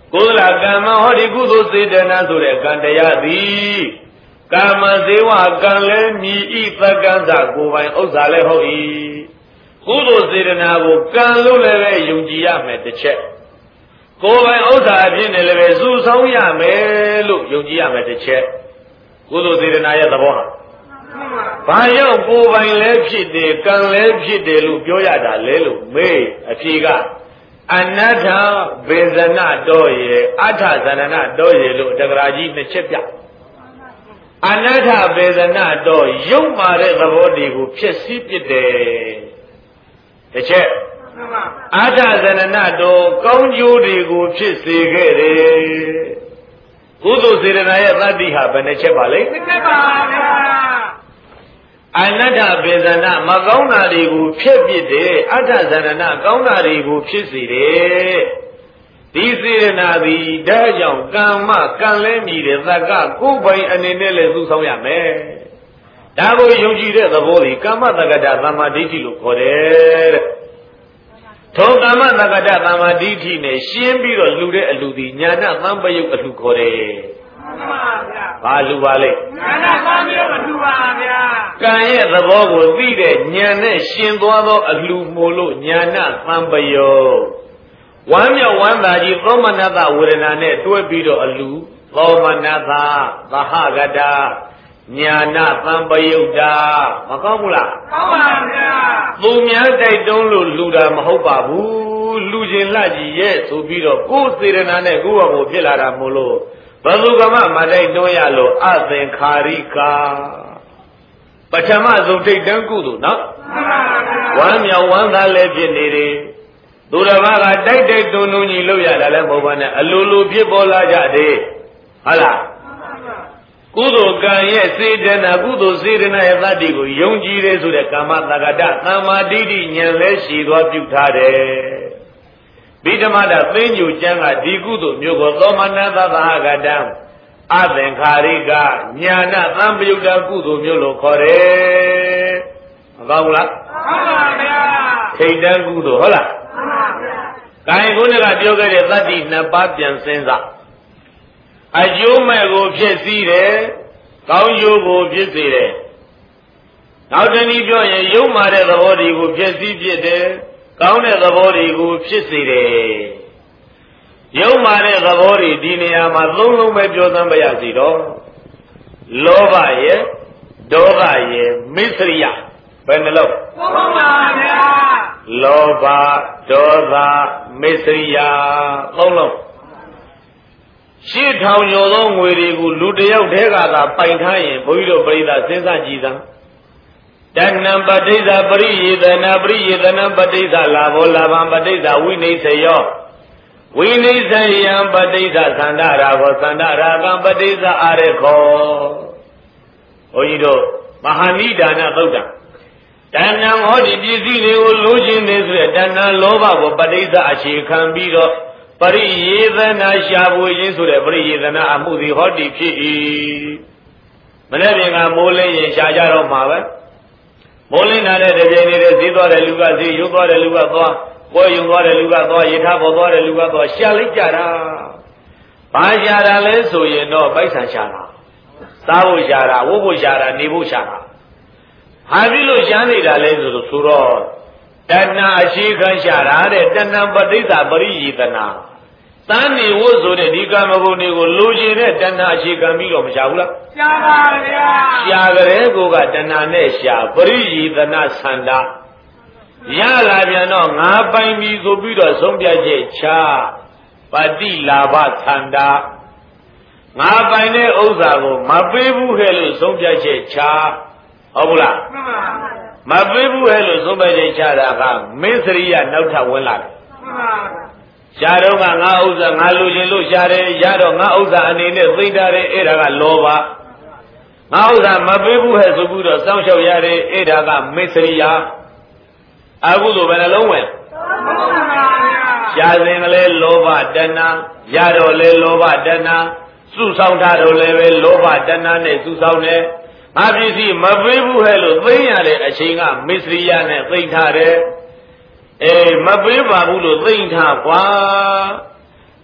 ကုသလကမ္မဟောဒီကုသိုလ်စေတနာဆိုတဲ့ကံတရားသည်ကာမဇေဝကံလည်းမြည်ဤသက္ကံသာကိုယ်ပိုင်ဥစ္စာလည်းဟုတ်၏ကုသိုလ်စေတနာကိုကံလို့လည်းပဲယုံကြည်ရမယ်တစ်ချက်ကိုယ်ပိုင်ဥစ္စာအဖြစ်နဲ့လည်းပဲစုဆောင်ရမယ်လို့ယုံကြည်ရမယ်တစ်ချက်ကုသိုလ်စေတနာရဲ့သဘောဟာဘာကြောင့်ကိုယ်ပိုင်လည်းဖြစ်တယ်ကံလည်းဖြစ်တယ်လို့ပြောရတာလဲလို့မေးအဖြေကအနတ္ထဘေဇနတော်ရဲ့အထဇနနတော်ရဲ့လို့တက္ကရာကြီးနှစ်ချက်ပြအနတ္ထဘေဇနတော်ရုပ်မာတဲ့သဘောတွေကိုဖြစ်စည်းပစ်တယ်တစ်ချက်အထဇနနတော်ကောင်းကျိုးတွေကိုဖြစ်စေခဲ့တယ်ကုသိုလ်စေတနာရဲ့သတ္တိဟာဘယ်နှချက်ပါလဲတစ်ချက်ပါဗျာအနတ္ထဘေဇနမကောင်းတာတွေကိုဖြစ်ပစ်တယ်အတ္ထဇနနကောင်းတာတွေကိုဖြစ်စေတယ်ဒီစေတနာသည်ဒါကြောင့်ကမ္မကံလဲမြည်တဲ့သက္ကကိုယ်ပိုင်အနေနဲ့လည်းစုဆောင်ရမယ်ဒါကိုယုံကြည်တဲ့သဘောသည်ကမ္မတက္ကတာသမ္မာဒိဋ္ဌိလို့ခေါ်တယ်တဲ့ထိုကမ္မတက္ကတာသမ္မာဒိဋ္ဌိနဲ့ရှင်းပြီးတော့လှူတဲ့အလှူသည်ညာဏသံပယုတ်အလှူခေါ်တယ်ဘာလူပါလဲညာဏသံပယုတ်အလှူပါဗျာကံရဲ့သဘောကိုသိတဲ့ဉာဏ်နဲ့ရှင်သွားသောအလှူမို့လို့ညာဏသံပယုတ်ဝမ်းမြောက်ဝမ်းသာကြီးသောမနတဝေဒနာနဲ့တွဲပြီးတော့အလှသောမနတသဟဂတညာဏသံပယုတ်တာမကောင်းဘူးလားကောင်းပါဗျာသူများတိုက်တွန်းလို့လှူတာမဟုတ်ပါဘူးလှူခြင်းလှကြီးရဲ့ဆိုပြီးတော့ကိုယ်စေတနာနဲ့ကိုယ့်ဘာကိုဖြစ်လာတာမို့လို့ဘယ်သူကမှမတိုက်တွန်းရလို့အသင်္ခါရိကာပထမဆုံးထိတ်တန်းကုသိုလ်နော်ဝမ်းမြောက်ဝမ်းသာလည်းဖြစ်နေတယ်သူတစ်ပါးကတိုက်တိုက်တွန်းတွန်းကြီးလုပ်ရတာလည်းမဟုတ်ပါနဲ့အလိုလိုဖြစ်ပေါ်လာကြတယ်ဟုတ်လားကုသိုလ်ကံရဲ့စေတနာကုသိုလ်စေတနာရဲ့သတ္တိကိုယုံကြည်တယ်ဆိုတဲ့ကာမတက္ကတသမ္မာဒိဋ္ဌိဉာဏ်လည်းရှိသွားပြုထားတယ်ဗိဓမတသိဉ္ဇူကျမ်းကဒီကုသိုလ်မျိုးကိုသောမနတသဟဂတံအသင်္ခါရိကညာဏသံပယုတ်တကုသိုလ်မျိုးလို့ခေါ်တယ်မကောင်းဘူးလားဟုတ်ပါဗျာထိတ်တန်းကုသိုလ်ဟုတ်လားဟုတ်ပါဗျာကိုင်ခုနကပြောခဲ့တဲ့သတ္တိနှစ်ပါးပြန်စဉ်းစားအကျိုးမဲ့ကိုဖြစ်စည်းတယ်ကောင်းကျိုးကိုဖြစ်စေတယ်နောက်တနည်းပြောရင်ယုံမာတဲ့သဘောတွေကိုဖြစ်စည်းဖြစ်တယ်ကောင်းတဲ့သဘောတွေကိုဖြစ်စေတယ်ယုံမာတဲ့သဘောတွေဒီနေရာမှာသုံးလုံးပဲပြောသမ်းပါရစီတော့လောဘရဲ့ဒေါသရဲ့မိစ္ဆရိယဘယ်နှလုံးသုံးပါပါဗျာလောဘဒေါသမိစ္ဆရိယသုံးလုံးရှင်းထောင်ကျော်သောငွေတွေကိုလူတယောက်တည်းကသာပိုင်ထားရင်ဘုန်းကြီးတို့ပြိဿစဉ်းစားကြည့်သာတဏ္ဏပဋိစ္ဆပရိယေတနာပရိယေတနာပဋိစ္ဆလာဘောလာဘံပဋိစ္ဆဝိနိစ္စယောဝိနိစ္စယံပဋိစ္ဆသန္တရာဘောသန္တရာကံပဋိစ္ဆအာရခောဘုန်းကြီးတို့မဟာနိဒာနသုတ်တံတဏ္ဏဟောဒီပစ္စည်းတွေကိုလိုချင်နေဆိုတဲ့တဏ္ဏလောဘကိုပဋိစ္ဆအခြေခံပြီးတော့ပရိယေသနာရှားပွေခြင်းဆိုတဲ့ပရိယေသနာအမှုသည်ဟောဒီဖြစ်၏မနေ့ပြင်ကမိုးလင်းရင်ရှားကြတော့မှာပဲမိုးလင်းလာတဲ့တပြိုင်နက်တည်းဈေးသွားတဲ့လူကဈေးရုပ်သွားတဲ့လူကသွားပွဲယုံသွားတဲ့လူကသွားယထာပေါ်သွားတဲ့လူကသွားရှာလိုက်ကြတာဘာရှာတာလဲဆိုရင်တော့ပိုက်ဆံရှာတာစားဖို့ရှာတာဝတ်ဖို့ရှာတာနေဖို့ရှာတာဟာပြီလို့ရှာနေတာလဲဆိုတော့ဆိုတော့တဏ္ဏအခြေခံရှာတာတဲ့တဏ္ဏပဋိစ္ဆပရိယေသနာတန်းနေဝတ်ဆိုတဲ့ဒီကာမဂုဏ်တွေကိုလိုချင်တဲ့တဏှာအခြေခံပြီးတော့မရှာဘူးလားရှာပါဗျာရှာကြတဲ့ကိုကတဏှာနဲ့ရှာပရိယေသနာသန္တာရလာပြန်တော့ငါပိုင်ပြီဆိုပြီးတော့ဆုံးဖြတ်ချက်ချပฏิလာဘသန္တာငါပိုင်တဲ့ဥစ္စာကိုမပေးဘူးခဲ့လို့ဆုံးဖြတ်ချက်ချဟုတ်ဘူးလားမှန်ပါမပေးဘူးခဲ့လို့ဆုံးဖြတ်ချက်ချတာကမင်းစရိယနောက်ထပ်ဝင်လာတယ်မှန်ပါရှားတော့ကငါဥစ္စာငါလူချင်းလို့ရှားတယ်ရတော့ငါဥစ္စာအနေနဲ့သိမ့်တာတယ်အဲ့ဒါကလောဘငါဥစ္စာမပေးဘူးဟဲ့ဆိုပြီးတော့စောင့်ရှောက်ရတယ်အဲ့ဒါကမစ္စရိယအခုဆိုဘယ်နှလုံးဝင်ရှားစဉ်ကလေးလောဘတဏ္ဏရတော့လေလောဘတဏ္ဏစုဆောင်တာတော့လည်းပဲလောဘတဏ္ဏနဲ့စုဆောင်တယ်ငါပစ္စည်းမပေးဘူးဟဲ့လို့သိမ့်ရတဲ့အချိန်ကမစ္စရိယနဲ့သိမ့်ထားတယ်အေးမပေးပါဘူးလို့သိမ့်ထားကွာ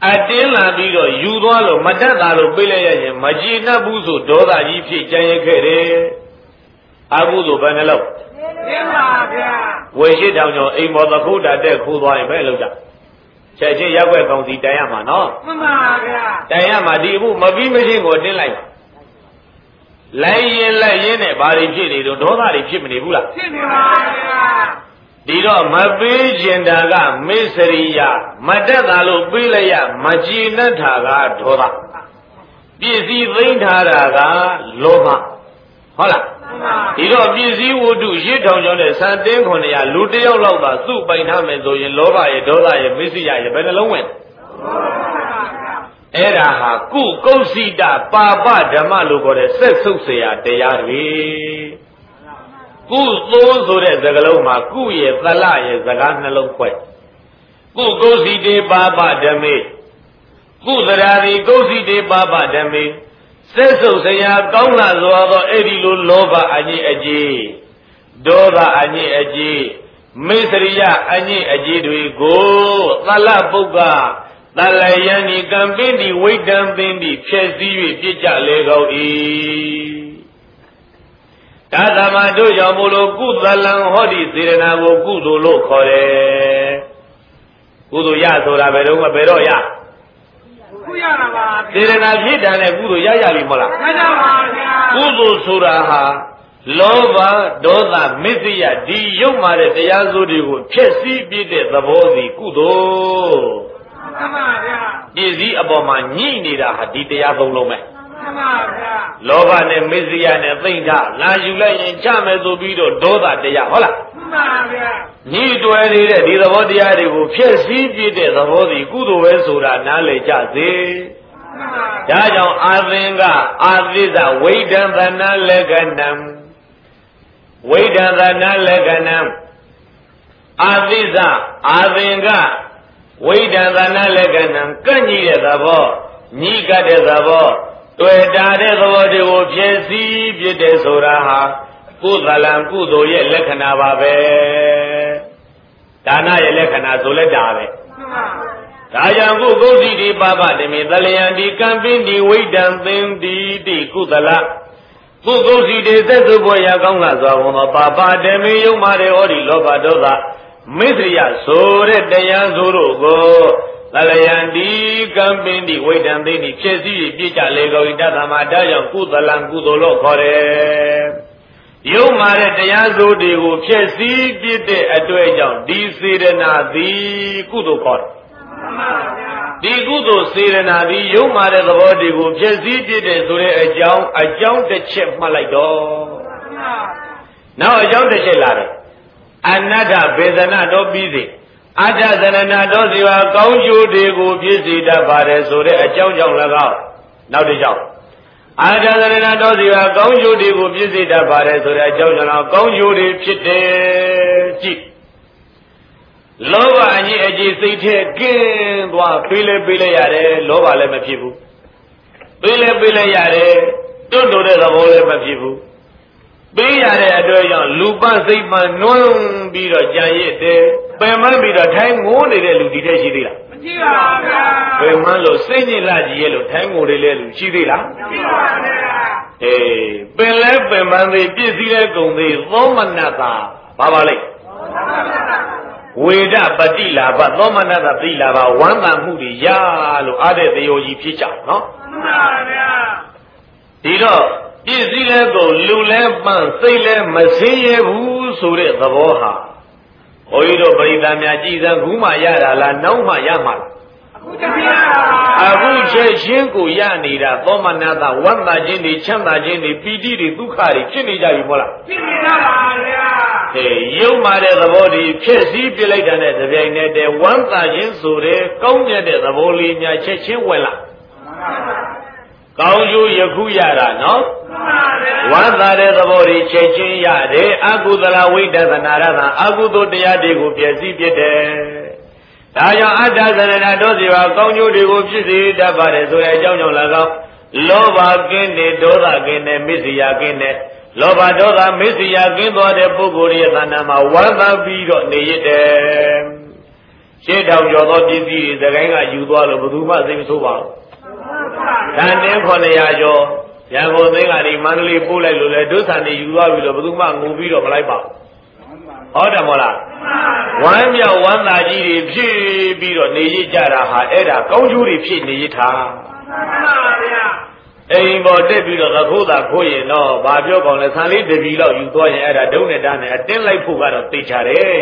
attend la biro, you do, Madame Bile, Magina Buzo, Doda, Yipi, Jayakere, Abuzo Banalo. Where she down your aim of the food that they could buy Meloda. Chachi Yahweh County Diama, no? Diama, Dibu, Mabi machine or daylight. Lay in, lay in a body, don't know that it's chimney. Dido Mabi Daga, Miseria, Madadalo Bilaya, Majina Taga, Dora. Busy Vintaraga, Loma. Hola. Dido busy would do shit on your Sunday on ya, Ludio Lova, soup by Namezo, Lova, Dora, Missia, Benalowin. Era, Ku, Kosida, Papa, Damalu, or a Sessusia, Deyari. Ku those who read the Galoma, Ku ye, Zala ye, Zagana Loque. Ku gozi de Baba Deme. Ku the Rari gozi de Baba Deme. Says so say ya, Gona Zoa, Edilu Lova Ani Aji. Dora Ani Aji. Misria Ani Aji do we go. Zala Buga. Zalayani Gambindi, wait down Bindi, Chesi, Picha Lego E. Tadamado Yamulo Gudalan Hodi Sirena Gudulo Kore Gudu Yasura Veruma Beroya Sirena Hidan and Gudu Yayali Mola Gudu Suraha Lova Doza Misia Di Yomare Yazuri Chesi Bide the Bozi Gudo Easy Aboma Nida Hadite Yazolome Lova ne Misia ne Thinga, La Yula in Chamezo Bido, Doda de Yahola. Need to edit the body who Piesi did the body, good Wesura, Nale Jazi. Dajon Azinga, Aziza, wait down the Naleganam. Wait down the Naleganam. Aziza, Azinga, wait down the Naleganam, Kanyi the bo, Nika de bo. To a daddy will Piesi, Piede Soraha, Kuzalan Kuzo ye Lekanavabe. Dana ye Lekana Soledave. Tayangu Gozi di Baba de Medalian di Campini, wait and then di Kuzala. Kugozi de Zezuboya Gonga, Papa de Mio Mare Ori Loba Doza, Mithria, Sore de Yanzuru go. Lalayandi, Gambindi, wait and then he chesi, Picha Lego, Idamadayan, Kuzalan, Kudolo Kore. You married the Yazo de who chesi, did a dojan, D. Sirena, the Kudokor. The Kudo Sirena, the you married the body who chesi did a jound, a jound the chef Malaido. Now a jound the Shelare. Another Bezana, no busy. Ada Zanana does you are going you to go busy the Bares or a Jow Jow Lagal. Now the Jow. Ada Zanana does you are going you to go busy the Bares or a Jow Jow, going you to chit cheap. Lova and ye a G C King, Pile Bilayare, Lova Lemapibu. Bile Bilayare, don't do the whole Lemapibu. Biyare adoyan lupa seiman non biro jayete peman biro thai ngo ne de lu di the shi thi la chi ba bya peman lo sei nyin la ji ye lo thai ngo de le lu chi thi la chi ba bya eh pen le peman de pit si le gung de thomanata ba ba lai Weda Pati Lava Thomanata Pati Lava Wanda Mudi Ya lo ade de yo ji phit cha no Di do Isi le go lu le pan sei le ma sin ye bu so de thabo ha Oiro Parita mya ji san gu ma ya da la naw ma ya ma Aku che chin ko ya nida Thomanata Wanda chin ni chanda chin ni piti ni dukha ni phit ni ja bi mo la phit ni ja ba bya Eh yau ma de thabo di phit si pit lai da ne tapian ne de Wanda chin so de kaung myat de thabo li nya chet chin wen la Kaung yu yaku ya da no Wanda de thabo che chin ya de Akudala Waitasana rana Akudo taya de ko pyesi pit de Da jawn Atta Sanana do siwa kaung yu de ko phit si tat pare so ye ajaung jaung la kaung Loba kin ne Doda kin ne Misiya kin ne Loba Doda Misiya kin twa de puggol ye thana ma Wanda pi do ne yit de ရှေ့တောင်ကျော်သောပစ္စည်းတွေသခိုင်းကယူသွားလို့ဘယ်သူမှသိမဆိုးပါဘူးတန်တင်းခုနှစ်ရာကျော်ရန်ကုန်သိန်းကနေမန္တလေးပို့လိုက်လို့လေဒုစံနေယူသွားပြီလို့ဘယ်သူမှငိုပြီးတော့မလိုက်ပါဘူးဟုတ်တယ်မို့လားဝမ်းမြောက်ဝမ်းသာကြီးတွေဖြစ်ပြီးတော့နေရကြတာဟာအဲ့ဒါကောင်းကျိုးတွေဖြစ်နေရထားအိမ်ပေါ်တက်ပြီးတော့သခိုးသာခိုးရင်တော့ဘာပြောကောင်းလဲဆန်လေးတပီလောက်ယူသွားရင်အဲ့ဒါဒုံနဲ့တားနဲ့အတင်းလိုက်ဖို့ကတော့သိချတယ်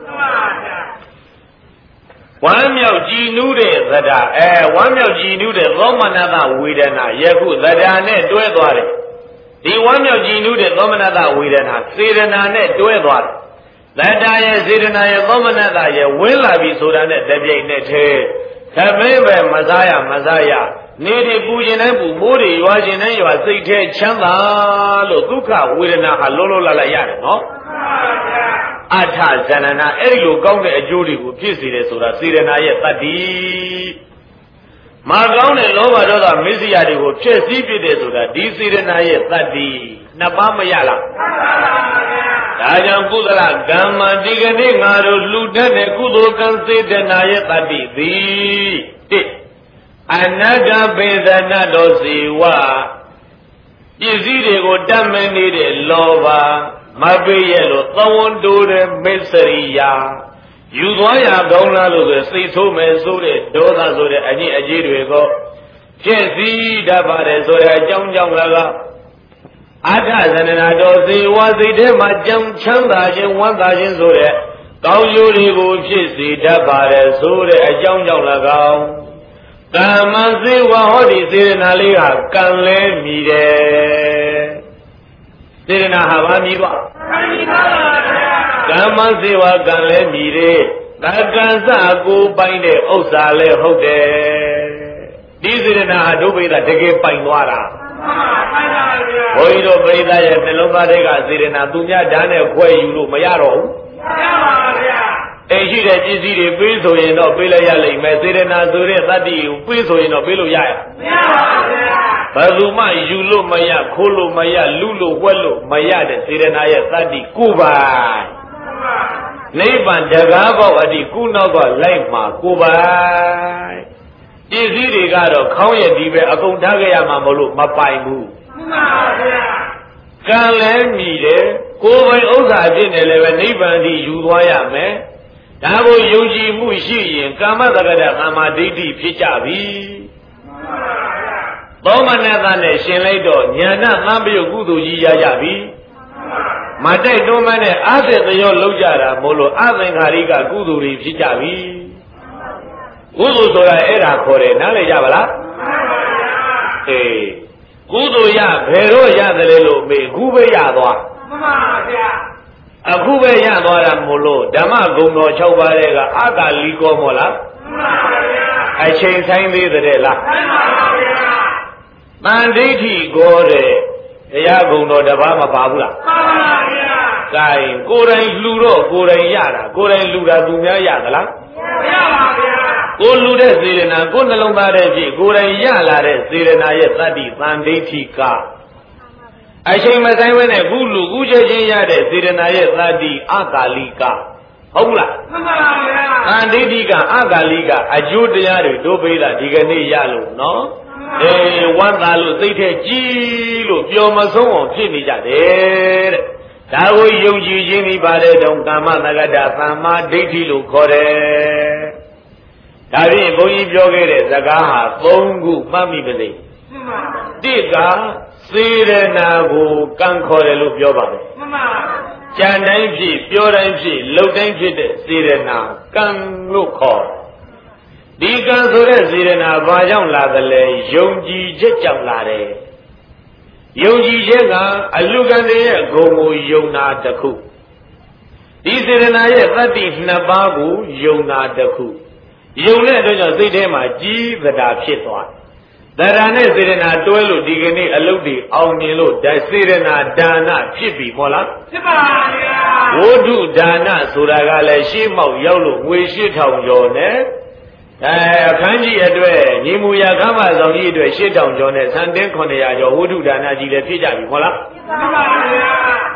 ဝမ်းမြောက်ကြည်နူးတဲ့သဒ္ဒါအဲဝမ်းမြောက်ကြည်နူးတဲ့သောမနတဝေဒနာယခုသဒ္ဒါနဲ့တွဲသွားတယ်ဒီဝမ်းမြောက်ကြည်နူးတဲ့သောမနတဝေဒနာစေတနာနဲ့တွဲသွားတယ်သဒ္ဒါရဲ့စေတနာရဲ့သောမနတရဲ့ဝင်လာပြီဆိုတာနဲ့တပြိုင်နက်တည်းသမင်းပဲမစားရမစားရနေဒီပူခြင်းတိုင်းပူမိုးတွေရွာခြင်းတိုင်းရွာစိတ်ထဲချမ်းသာလို့ဒုက္ခဝေဒနာဟာလုံးလုံးလတ်လတ်ရတယ်နော်အထဇဏနာအဲ့ဒီလိုကောင်းတဲ့အကျိုးတွေကိုဖြစ်စေတယ်ဆိုတာစေရနာရဲ့တတ္တိမကောင်းတဲ့လောဘဒေါသမေစိယတွေကိုဖြစ်စည်းပြတယ်ဆိုတာဒီစေရနာရဲ့တတ္တိနှစ်ပါးမရလားဒါကြောင့်ကုသလကမ္မဒီကနေ့ငါတို့လှူတတ်တဲ့ကုသိုလ်ကံစေတနာရဲ့တတ္တိသည်တစ်အနတ္တပေဒနာတော်ဇေဝပစ္စည်းတွေကိုတတ်မနေတဲ့လောဘမပေးရလို့သဝန္တိုးတဲ့မစ္စရိယာယူသွားရကောင်းလားလို့ဆိုစိတ်ဆိုးမယ်ဆိုတဲ့ဒေါသဆိုတဲ့အညစ်အကြေးတွေကိုဖြစ်စည်းတတ်ပါတယ်ဆိုတဲ့အကြောင်းကြောင့်လည်းအထဇဏနာတော်ဇေဝစိတ်ထဲမှာကြောင်ချမ်းသာခြင်းဝမ်းသာခြင်းဆိုတဲ့ကောင်းကျိုးတွေကိုဖြစ်စေတတ်ပါတယ်ဆိုတဲ့အကြောင်းကြောင့်လည်းကောင်းကမ္မစေဝဟောဒီစေရနာလေးဟာကံလဲမြည်တယ်စေရနာဟာဘာမြည်ပါကမ္မစေဝကံလဲမြည်တယ်တက္ကံစကိုပိုင်တဲ့ဥစ္စာလဲဟုတ်တယ်ဒီစေရနာဟာဒုဗေဒတကယ်ပိုင်သွားတာဘုန်းကြီးတို့ပရိသတ်ရဲ့နှလုံးသားတွေကစေရနာသူများဓာတ်နဲ့ခွဲယူလို့မရတော့ဘူးမရပါဗျာအိမ်ရှိတဲ့ပစ္စည်းတွေပေးဆိုရင်တော့ပေးလိုက်ရလိမ့်မယ်စေရနာဆိုတဲ့သတ္တိကိုပေးဆိုရင်တော့ပေးလို့ရရမရပါဗျာဘယ်သူမှယူလို့မရခိုးလို့မရလူလို့ဝက်လို့မရတဲ့စေရနာရဲ့သတ္တိကိုပိုင်နိဗ္ဗာန်တကားပေါက်အတိကုနောက်ကလိုက်မှာကိုပိုင်ပစ္စည်းတွေကတော့ခေါင်းရည်ဒီပဲအကုန်ထားကြရမှာမလို့မပိုင်ဘူးမှန်ပါဗျာကံလည်းမြည်တယ်ကိုယ်ပိုင်ဥစ္စာအဖြစ်နဲ့လည်းပဲနိဗ္ဗာန်ဒီယူသွားရမယ်ဒါကိုယုံကြည်မှုရှိရင်ကာမတက္ကဒသမ္မာဒိဋ္ဌိဖြစ်ကြပြီမှန်ပါဗျာသောမနတနဲ့ရှင်လိုက်တော့ဉာဏသံပယုတ်ကုသိုလ်ကြီးရကြပြီမတိုက်တွန်းမနဲ့အာသသရောလောက်ကြတာမို့လို့အသင်္ခါရိကကုသိုလ်တွေဖြစ်ကြပြီကုသိုလ်ဆိုတာအဲ့ဒါခေါ်တယ်နားလည်ကြပါလားမှန်ပါဗျာအေးကုသိုလ်ရဘယ်တော့ရတယ်လို့မေးခုပဲရသွားမှန်ပါဗျာအခုပဲရသွားတာမို့လို့ဓမ္မဂုဏ်တော်၆ပါးတဲ့ကအကာလီကောမို့လားမှန်ပါဗျာအချိန်ဆိုင်သေးတယ်လားမှန်ပါဗျာတန်ဒိဋ္ဌိကိုတဲ့တရားဂုဏ်တော်တစ်ပါးမပါဘူးလားမှန်ပါဗျာကဲကိုယ်တိုင်လှူတော့ကိုယ်တိုင်ရတာကိုယ်တိုင်လှူတာသူများရသလားမရပါဗျာကိုလူတဲ့စေရနာကိုနှလုံးသားတဲ့ဖြစ်ကိုယ်တိုင်ရလာတဲ့စေရနာရဲ့တတ္တိတန်ဒိဋ္ဌိကအချိန်မဆိုင်ဘဲနဲ့ခုလူခုချက်ချင်းရတဲ့စေရနာရဲ့တတ္တိအကာလိကဟုတ်လားမှန်ပါဗျာတန်ဒိဋ္ဌိကအကာလိကအကျိုးတရားတွေတို့ပေးတာဒီကနေ့ရလို့နော်အေးဝမ်းသာလို့စိတ်ထဲကြည်လို့ပျော်မဆုံးအောင်ဖြစ်နေကြတယ်တဲ့ဒါကိုယုံကြည်ခြင်းဒီပါတဲ့တုံကာမတက္ကဒသမ္မာဒိဋ္ဌိလို့ခေါ်တယ်ဒါဖြင့်ဘုန်းကြီးပြောခဲ့တဲ့စကားဟာသုံးခုမှတ်မိပါလိမ့်တိကစေရနာကိုကံခေါ်တယ်လို့ပြောပါတယ်မှန်ပါကြံတိုင်းဖြစ်ပြောတိုင်းဖြစ်လှုပ်တိုင်းဖြစ်တဲ့စေရနာကံလို့ခေါ်ဒီကံဆိုတဲ့စေရနာဘာကြောင့်လာသလဲယုံကြည်ချက်ကြောင့်လာတယ်ယုံကြည်ချက်ကအလူကံရဲ့ဂုဏ်ကိုယုံနာတစ်ခုဒီစေရနာရဲ့တတ္တိနှစ်ပါးကိုယုံနာတစ်ခုယုံတဲ့အတွက်ကြောင့်စိတ်ထဲမှာကြီးသတာဖြစ်သွားတယ်။ဒါရနဲ့စေရနာတွဲလို့ဒီကနေ့အလုတ်တွေအောင်မြင်လို့ဒါစေရနာဒါနဖြစ်ပြီမို့လားဖြစ်ပါဗျာဝိဓုဒါနဆိုတာကလည်းရှေးမောက်ရောက်လို့ငွေရှစ်ထောင်ကျော်နဲ့အဲအခန်းကြီးအတွက်ညီမူရခမ်းမဆောင်ကြီးအတွက်ရှစ်ထောင်ကျော်နဲ့ဆန်တင်းခုနှစ်ရာကျော်ဝိဓုဒါနကြီးလည်းဖြစ်ကြပြီမို့လားဖြစ်ပါဗျာဝ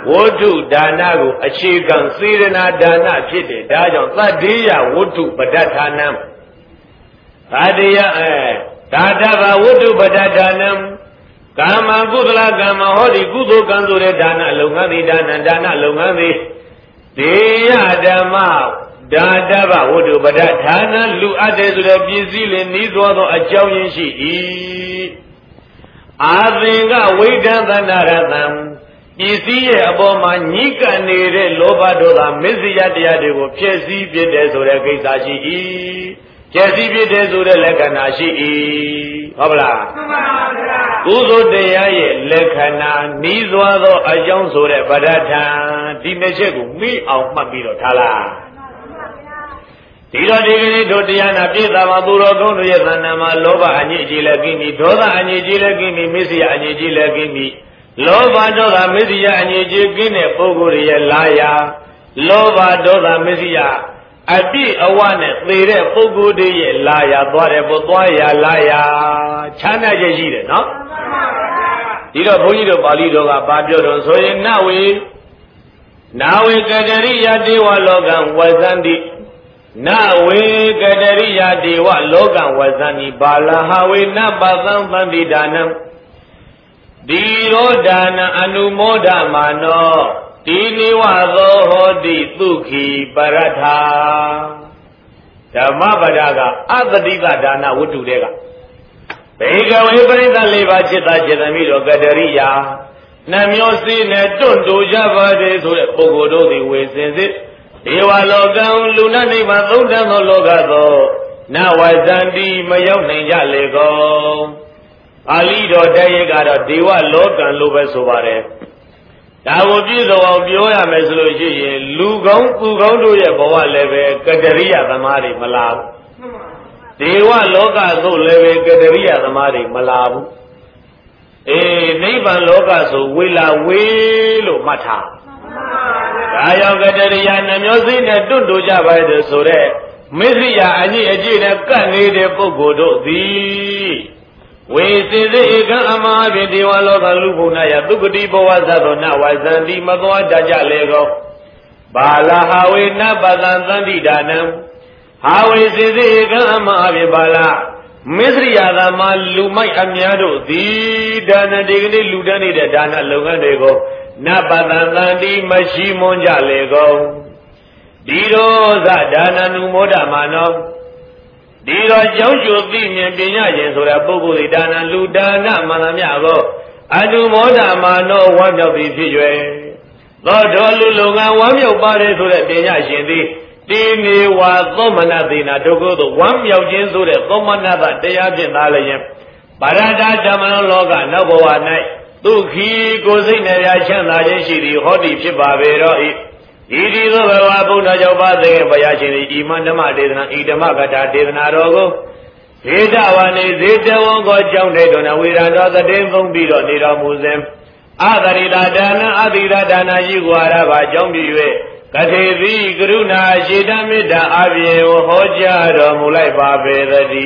ဝတ္ထုဒါနကိုအခြေခံစေရနာဒါနဖြစ်တယ်ဒါကြောင့်သတ္တိယဝတ္ထုပဋ္ဌဌာနံသတ္တိယအဲဒါတဗဝတ္ထုပဋ္ဌဌာနံကာမကုသလကမ္မဟောဒီကုသိုလ်ကံဆိုတဲ့ဒါနလုံငန်းသည်ဒါနဒါနလုံငန်းသည်ဒေယဓမ္မဒါတဗဝတ္ထုပဋ္ဌဌာနံလူအပ်တယ်ဆိုတဲ့ပစ္စည်းလေးနီးသွားသောအကြောင်းရင်းရှိ၏အာသင်္ကဝိဒံသန္တရတံပစ္စည်းရဲ့အပေါ်မှာညှိကပ်နေတဲ့လောဘဒေါသမစ္စယတရားတွေကိုဖျက်ဆီးပြတဲ့ဆိုတဲ့ကိစ္စရှိ၏ဖျက်ဆီးပြတဲ့ဆိုတဲ့လက္ခဏာရှိ၏ဟုတ်ပါလားမှန်ပါဗျာကုသိုလ်တရားရဲ့လက္ခဏာနီးသွားသောအကြောင်းဆိုတဲ့ပဋ္ဌာန်ဒီနှစ်ချက်ကိုမိအောင်မှတ်ပြီးတော့ထားလားဒီတော့ဒီကနေ့တို့တရားနာပြည့်စုံမှာသူတော်ကောင်းတို့ရဲ့သဏ္ဍာန်မှာလောဘအညစ်အကြေးလည်းကိမိဒေါသအညစ်အကြေးလည်းကိမိမစ္စယအညစ်အကြေးလည်းကိမိလောဘဒေါသမစ္စယအညစ်အကြေးကိတဲ့ပုဂ္ဂိုလ်ရဲ့လာယာလောဘဒေါသမစ္စယအပြည့်အဝနဲ့သေတဲ့ပုဂ္ဂိုလ်တွေရဲ့လာယာသွားတယ်ပုသွားယာလာယာချမ်းသာချက်ရှိတယ်နော်ဒီတော့ဘုန်းကြီးတို့ပါဠိတော်ကဘာပြောတော့ဆိုရင်နဝေနာဝေကတရိယဒေဝလောကံဝဇန္တိနဝေကတရိယဒေဝလောကံဝဇန္တိဘာလဟဝေနပသံသန္တိဒါနံဒီရောဒါနအနုမောဒမာနောဒီနိဝသောဟောတိသုခိပရထဓမ္မပဒကအတ္တိကဒါနဝတ္ထုတွေကဘေကဝေပရိသတ်လေးပါးจิตသားจิตသမီးတို့ကတရိယာနှမျိုးစည်းနဲ့တွန့်တိုကြပါတယ်ဆိုတဲ့ပုဂ္ဂိုလ်တို့သည်ဝေစင်စစ်ဒေဝလောကံလူနာနိဗ္ဗာန်သုံးတန်သောလောကသောနဝဇန္တိမရောက်နိုင်ကြလေကုန်ပါဠိတော်တရားကတော့ဒေဝလောကံလို့ပဲဆိုပါတယ်ဒါကိုပြည့်စုံအောင်ပြောရမယ်ဆိုလို့ရှိရင်လူကောင်းသူကောင်းတို့ရဲ့ဘဝလည်းပဲကတရိယသမားတွေမလာဘူးဒေဝလောကသို့လည်းပဲကတရိယသမားတွေမလာဘူးအေးနိဗ္ဗာန်လောကဆိုဝေလာဝေးလို့မှတ်ထားဒါကြောင့်ကတရိယနှမျိုးစိနဲ့တွန့်တိုကြပါတဲ့ဆိုတဲ့မစ္စရိယအညစ်အကြေးနဲ့ကပ်နေတဲ့ပုဂ္ဂိုလ်တို့သည်ဝေစေစေဧကံအမဟာဖြင့်ဒေဝလောကလူဘုဏယသုကတိဘဝသသောနဝဇန္တိမသောတကြလေကောဘာလဟာဝေနပတံသန္တိဒါနံဟာဝေစေစေဧကံအမဟာဖြင့်ဘာလမစ္စရိယသမလူမိုက်အများတို့သည်ဒါနဒီကနေ့လူတန်းနေတဲ့ဒါနလုပ်ငန်းတွေကိုနပတံသန္တိမရှိမွန်းကြလေကောဒီရောဇဒါနနုမောဒမာနောဒီတော့ကြောင်းကျိုသိမြင်ပညာရှင်ဆိုတဲ့ပုဂ္ဂိုလ်ဒီဒါနလူဒါနမှန်သမျှကိုအတုမောဒမာနောဝမ်းမြောက်သည်ဖြစ်၍သောတော်လူလုံငန်းဝမ်းမြောက်ပါတယ်ဆိုတဲ့ပညာရှင်သည်တိနေဝါသောမနသေနာဒုက္ခသို့ဝမ်းမြောက်ခြင်းဆိုတဲ့သောမနတတရားဖြင့်သာလျင်ဗရဒဓမ္မလောကနောက်ဘဝ၌ဒုက္ခိကိုယ်စိတ်နှပြချမ်းသာခြင်းရှိသည်ဟောတိဖြစ်ပါပေတော့၏ဤဒီသောဘဝဘုရားကြောင့်ပါသေဘုရားရှင်သည်ဤမန္တမဒေသနာဤဓမ္မကထာဒေသနာတော်ကိုဇေတဝါနေဇေတဝံကိုကြောင့်တဲ့တော်နဝေရတော်သတိသုံးပြီးတော့နေတော်မူစဉ်အသရိတာဒါနအသီရဒါနရှိကွာရပါကြောင့်ပြု၍ကထေသီကရုဏာရှိတမေတ္တာအပြင်ကိုဟောကြားတော်မူလိုက်ပါပေသတ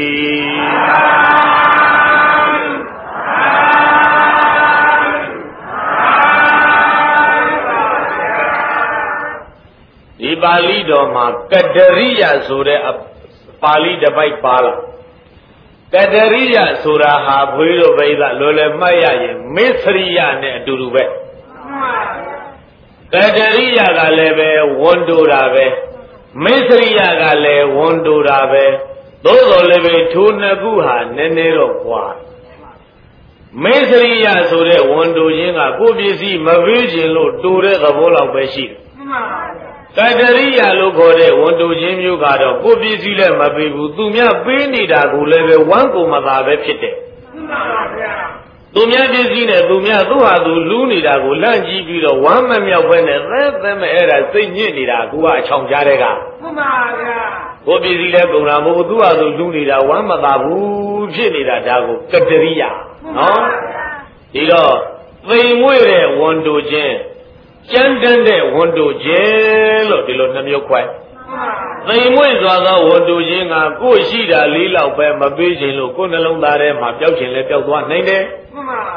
ည်းဒီပါဠိတော်မှာကတရိယဆိုတဲ့ပါဠိတစ်ပိုက်ပါလားကတရိယဆိုတာဟာဘွေးတို့ပိဿလောလည်းမှတ်ရရင်မစ္စရိယနဲ့အတူတူပဲကတရိယကလည်းပဲဝန်တိုတာပဲမစ္စရိယကလည်းဝန်တိုတာပဲသို့တော်လည်းပဲထိုနှစ်ခုဟာနည်းနည်းတော့ကွာမစ္စရိယဆိုတဲ့ဝန်တိုခြင်းကကိုယ်ပစ္စည်းမပေးခြင်းလို့တူတဲ့သဘောလောက်ပဲရှိတယ်ကတရိယာလို့ခေါ်တဲ့ဝန်တိုခြင်းမျိုးကတော့ကိုယ်ပစ္စည်းလည်းမပေးဘူးသူများပေးနေတာကိုလည်းပဲဝမ်းကိုမသာပဲဖြစ်တယ်မှန်ပါဗျာသူများပစ္စည်းနဲ့သူများသူ့ဟာသူလူးနေတာကိုလန့်ကြည့်ပြီးတော့ဝမ်းမမြောက်ပဲနဲ့သဲသဲမဲ့အဲ့ဒါစိတ်ညစ်နေတာကူကအချောင်ကြားတဲ့ကမှန်ပါဗျာကိုယ်ပစ္စည်းလည်းကုန်တာမဟုတ်သူ့ဟာသူလူးနေတာဝမ်းမသာဘူးဖြစ်နေတာဒါကိုကတရိယာနော်ဒီတော့သိမ်မွေ့တဲ့ဝန်တိုခြင်းကျမ်းတမ်းတဲ့ဝန်တိုခြင်းလို့ဒီလိုနှမျိုးခွဲသိမ်မွေ့စွာသောဝန်တိုခြင်းကကိုယ်ရှိတာလေးလောက်ပဲမပေးခြင်းလို့ကိုယ်နှလုံးသားထဲမှာပျောက်ခြင်းလည်းပျောက်သွားနိုင်တယ်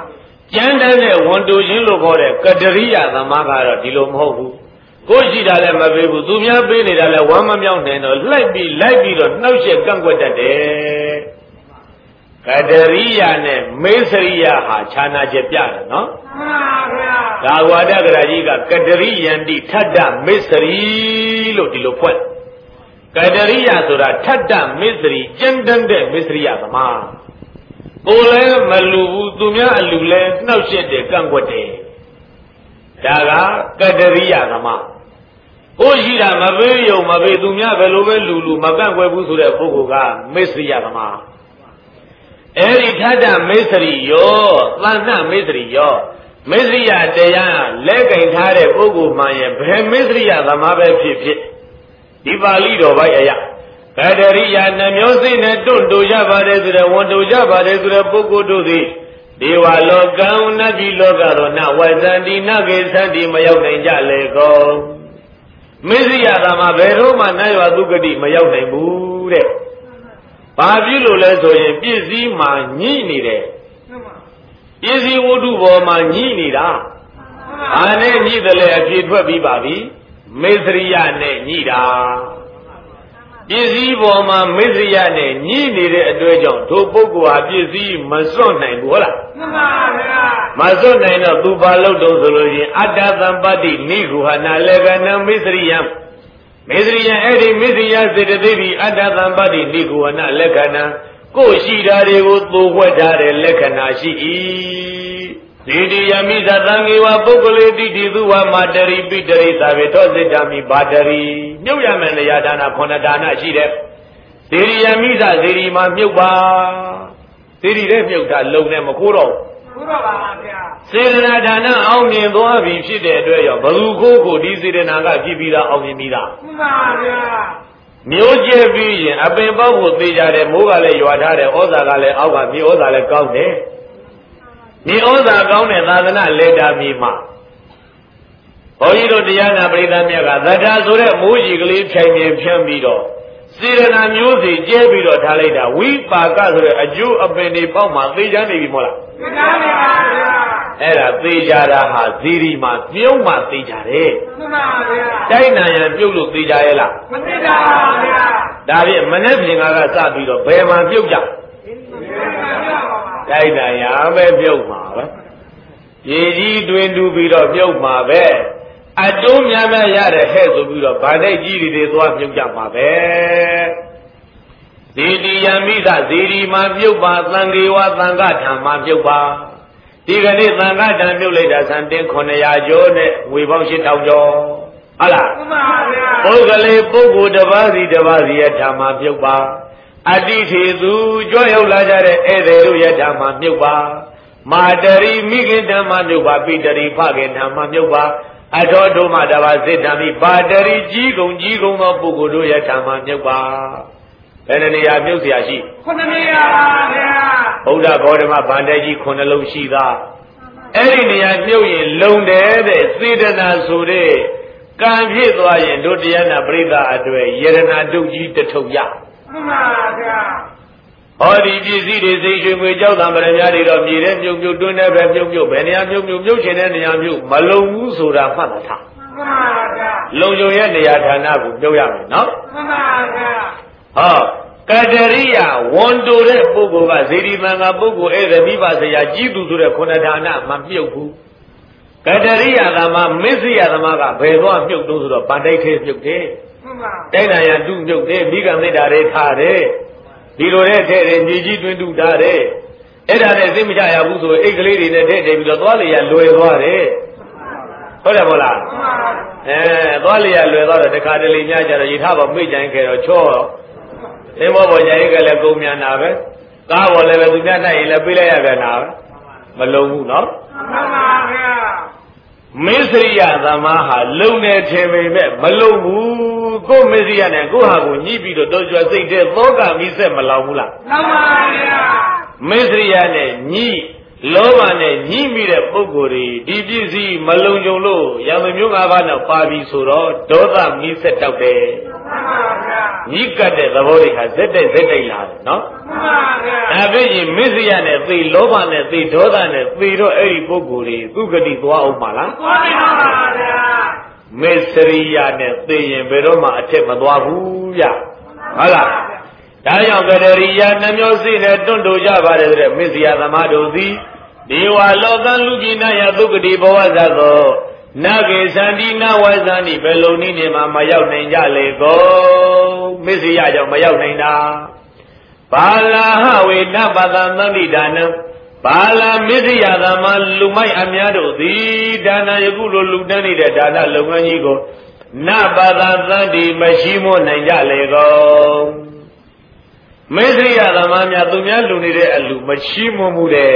ကျမ်းတမ်းတဲ့ဝန်တူချင်းလို့ခေါ်တဲ့ကတရိယသမားကတော့ဒီလိုမဟုတ်ဘူးကိုရှိတာလည်းမပေးဘူးသူများပေးနေတာလည်းဝမ်းမမြောက်နိုင်တော့လှိုက်ပြီးလိုက်ပြီးတော့နှောက်ယှက်ကန့်ကွက်တတ်တယ်ကတရိယနဲ့မေစရိယဟာခြားနာချက်ပြတယ်နော်မှန်ပါဗျာဒါဝါဒကရာကြီးကကတရိယန္တိထတ္တမေစရိလို့ဒီလိုဖွင့်ကတရိယဆိုတာထတ္တမေစရိကျမ်းတမ်းတဲ့မေစရိယသမားကိုလည်းမလူဘူးသူများအလူလည်းနှောက်ယှက်တယ်ကန့်ကွက်တယ်ဒါကကတရိယသမားကိုရှိတာမပေးယုံမပေးသူများဘယ်လိုပဲလူလူမကန့်ကွက်ဘူးဆိုတဲ့ပုဂ္ဂိုလ်ကမေစရိယသမားအဲ့ဒီထတ္တမေစရိယောသန္နမေစရိယောမေစရိယတရားလက်ကင်ထားတဲ့ပုဂ္ဂိုလ်မှရဲ့ဘယ်မေစရိယသမားပဲဖြစ်ဖြစ်ဒီပါဠိတော်ပိုင်းအရာကတရိယနှမျိုးစိနဲ့တွန့်တူကြပါတယ်ဆိုတဲ့ဝန်တူကြပါတယ်ဆိုတဲ့ပုဂ္ဂိုလ်တို့သည်ဒေဝလောကံနတ်ပြည်လောကတော်နဝဇန္တိနဂေသန္တိမရောက်နိုင်ကြလေကုန်မေစရိယသမားဘယ်တော့မှနတ်ရွာသုဂတိမရောက်နိုင်ဘူးတဲ့ဘာဖြစ်လို့လဲဆိုရင်ပြည့်စည်မှာညှိနေတယ်ပြည့်စည်ဝတ္ထုပေါ်မှာညှိနေတာဘာနဲ့ညှိတယ်လဲအဖြစ်ထွက်ပြီးပါပြီမေစရိယနဲ့ညှိတာပြည့်စည်ပေါ်မှာမေစရိယနဲ့ညှိနေတဲ့အတွက်ကြောင့်ထိုပုဂ္ဂိုလ်ဟာပြည့်စည်မစွန့်နိုင်ဘူးဟုတ်လားမှန်ပါဗျာမစွန့်နိုင်တော့သူဘာလို့တုံးဆိုလို့ရင်အတ္တသံပတ္တိနိဂုဟနာလေကနမေစရိယမေစရိယအဲ့ဒီမေစရိယစေတသိက်ဒီအတ္တသံပတ္တိနိဂုဟနာလက္ခဏာကိုရှိတာတွေကိုသို့ဝှက်ထားတဲ့လက္ခဏာရှိ၏ဒီတိယမိသသံဃေဝပုဂ္ဂလေတိတိသူဝမာတရိပိတရိသာဝေထောစိတ္တမိဘာတရိမြုပ်ရမယ်နေရာဒါနခုနဒါနရှိတဲ့ဇေရိယမိသဇေရိမှာမြုပ်ပါဇေရိတဲ့မြုပ်တာလုံနဲ့မခိုးတော့ဘူးခိုးတော့ပါဗျာစေတနာဒါနအောင်မြင်သွားပြီဖြစ်တဲ့အတွက်ရောဘလူခိုးကိုဒီစေတနာကကြည်ပြီးသားအောင်မြင်ပြီးသားမှန်ပါဗျာမျိုးကျဲပြီးရင်အပင်ပေါက်ကိုသိကြတယ်မိုးကလည်းရွာထားတယ်ဩဇာကလည်းအောက်ကမြေဩဇာလည်းကောင်းတယ်မြေဩဇာကောင်းတဲ့သာသနာလေတာမြေမှာဘုန်းကြီးတို့တရားနာပရိသတ်မြတ်ကသတ္တဆိုတဲ့မိုးကြီးကလေးဖြိုင်ပြဖြန့်ပြီးတော့စေရနာမျိုးစီကျဲပြီးတော့ထားလိုက်တာဝိပါကဆိုတဲ့အကျိုးအပင်တွေပေါက်မှသိကြနေပြီမဟုတ်လားသိကြပါဗျာအဲ့ဒါသိကြတာဟာဇီရီမှာပြုံးမှသိကြတယ်မှန်ပါဗျာတိုက်နာရန်ပြုတ်လို့သိကြရဲ့လားမသိကြပါဗျာဒါဖြင့်မနေ့ပြင်ကကစပြီးတော့ဘယ်မှာပြုတ်ကြတိုက်နာရပဲပြုတ်မှာပဲရေကြီးတွင်တူပြီးတော့ပြုတ်မှာပဲအတုံးများများရတဲ့ဟဲ့ဆိုပြီးတော့ဗာတိုက်ကြီးတွေသွားမြုပ်ကြမှာပဲဒီတိယမိသဇီရီမှာမြုပ်ပါသံဃေဝသံဃထံမှာမြုပ်ပါဒီကနေ့သံဃထံမြုပ်လိုက်တာဆန်တင်းခုနှစ်ရာကျော်နဲ့ဝေပေါင်းရှစ်ထောင်ကျော်ဟုတ်လားမှန်ပါဗျာပုဂ္ဂလေပုဂ္ဂိုလ်တစ်ပါးစီတစ်ပါးစီရဲ့ထံမှာမြုပ်ပါအတိထေသူကြွရောက်လာကြတဲ့ဧည့်သည်တို့ရဲ့ထံမှာမြုပ်ပါမာတရီမိခင်ထံမှာမြုပ်ပါပိတရီဖခင်ထံမှာမြုပ်ပါအထောတို့မှတပါစေတံမိပါတရီကြီးကုန်ကြီးကုန်သောပုဂ္ဂိုလ်တို့ရဲ့ထံမှာမြုပ်ပါဘယ်နေရာမြုပ်เสียရှိခုနှစ်နေရာပါဗျာဘုရားဘောဓမဗန္တကြီးခုနှစ်လုံးရှိသားအဲ့ဒီနေရာမြုပ်ရင်လုံတယ်တဲ့စေတနာဆိုတဲ့ကံဖြစ်သွားရင်တို့တရားနာပရိသတ်အတွေ့ယရနာတုတ်ကြီးတထုပ်ရမှန်ပါဗျာဟောဒီပစ္စည်းတွေစိတ်ရွှေငွေကြောက်တံပရမများတွေတော့မြေတဲ့မြုပ်မြုပ်တွင်းတဲ့ပဲမြုပ်မြုပ်ပဲနေရာမြုပ်မြုပ်မြုပ်ချင်တဲ့နေရာမြုပ်မလုံဘူးဆိုတာမှတ်တာထားမှန်ပါဗျာလုံခြုံရဲ့နေရာဌာနကိုမြုပ်ရမယ်နော်မှန်ပါဗျာဟောကတရိယဝန်တူတဲ့ပုဂ္ဂိုလ်ကဇေဒီမင်္ဂပုဂ္ဂိုလ်ဧည့်သည်မိဘဆရာကြီးသူဆိုတဲ့ခုနဌာနမမြုပ်ဘူးကတရိယသမားမစ္စရိယသမားကဘယ်သွားမြုပ်တော့ဆိုတော့ဗန္တိုက်သေးမြုပ်တယ်မှန်ပါတိုက်နာရတုမြုပ်တယ်မိဂံမိတ္တာတွေထားတယ်ဒီလိုတဲ့ထဲတယ်ညီကြီးတွင်တူထားတယ်အဲ့ဒါနဲ့သိမကြရဘူးဆိုအိတ်ကလေးတွေနဲ့ထဲတယ်ပြီးတော့သွားလေရလွယ်သွားတယ်ဟုတ်တယ်မဟုတ်လားအဲသွားလေရလွယ်သွားတော့တခါတလေညကြတော့ရထားပေါ်မိတ်ကြိုင်ခဲ့တော့ချောသင်္ဘောပေါ်ကြိုင်ကလည်းကုန်မြန်တာပဲကားပေါ်လည်းပဲသူများနိုင်ရင်လည်းပြေးလိုက်ရပြန်တာပဲမလုံဘူးနော်မှန်ပါဗျာမေစရိယသမားဟာလုံနေထင်ပေမဲ့မလုံဘူးကိုမေစရိယနဲ့ကိုဟာကိုညှိပြီးတော့တော်ကြွစိတ်တဲ့သောကမိဆက်မလောင်ဘူးလားမှန်ပါဗျာမေစရိယနဲ့ညှိလောဘနဲ့ညှိမိတဲ့ပုဂ္ဂိုလ်တွေဒီပစ္စည်းမလုံကြုံလို့ရံမျိုးငါးပါးနဲ့ပါပြီဆိုတော့ဒေါသမိဆက်တောက်တယ်မှန်ပါဗျာညီကတ်တဲ့သဘောတွေဟာဇက်တိုက်ဇက်တိုက်လာတယ်နော်ဒါဖြစ်ရင်မစ္စရိယနဲ့သိလောဘနဲ့သိဒေါသနဲ့သိတော့အဲ့ဒီပုဂ္ဂိုလ်တွေသူဂတိသွားအောင်ပါလားသွားပါပါဗျာမစ္စရိယနဲ့သိရင်ဘယ်တော့မှအထက်မသွားဘူးဗျဟုတ်လားဒါကြောင့်ကတရိယာနှမျိုးစိနဲ့တွန့်တူကြပါတယ်တဲ့မစ္စရိယသမားတို့သည်ဒီဝါလောကလူကြီးနာယသုဂတိဘဝဇတ်သောနာကေသန္တိနာဝဇန္တိဘယ်လိုနည်းနေမှမရောက်နိုင်ကြလေကုန်မစ္စရိယကြောင့်မရောက်နိုင်တာဘာလာဟဝေနပတံသန္တိဒါနံဘာလာမစ္စရိယသမလူမိုက်အများတို့သည်ဒါနယခုလိုလူတန်းနေတဲ့ဒါနလုပ်ငန်းကြီးကိုနပတံသန္တိမရှိမနိုင်ကြလေကုန်မစ္စရိယသမများသူများလူနေတဲ့အလူမရှိမမှုတဲ့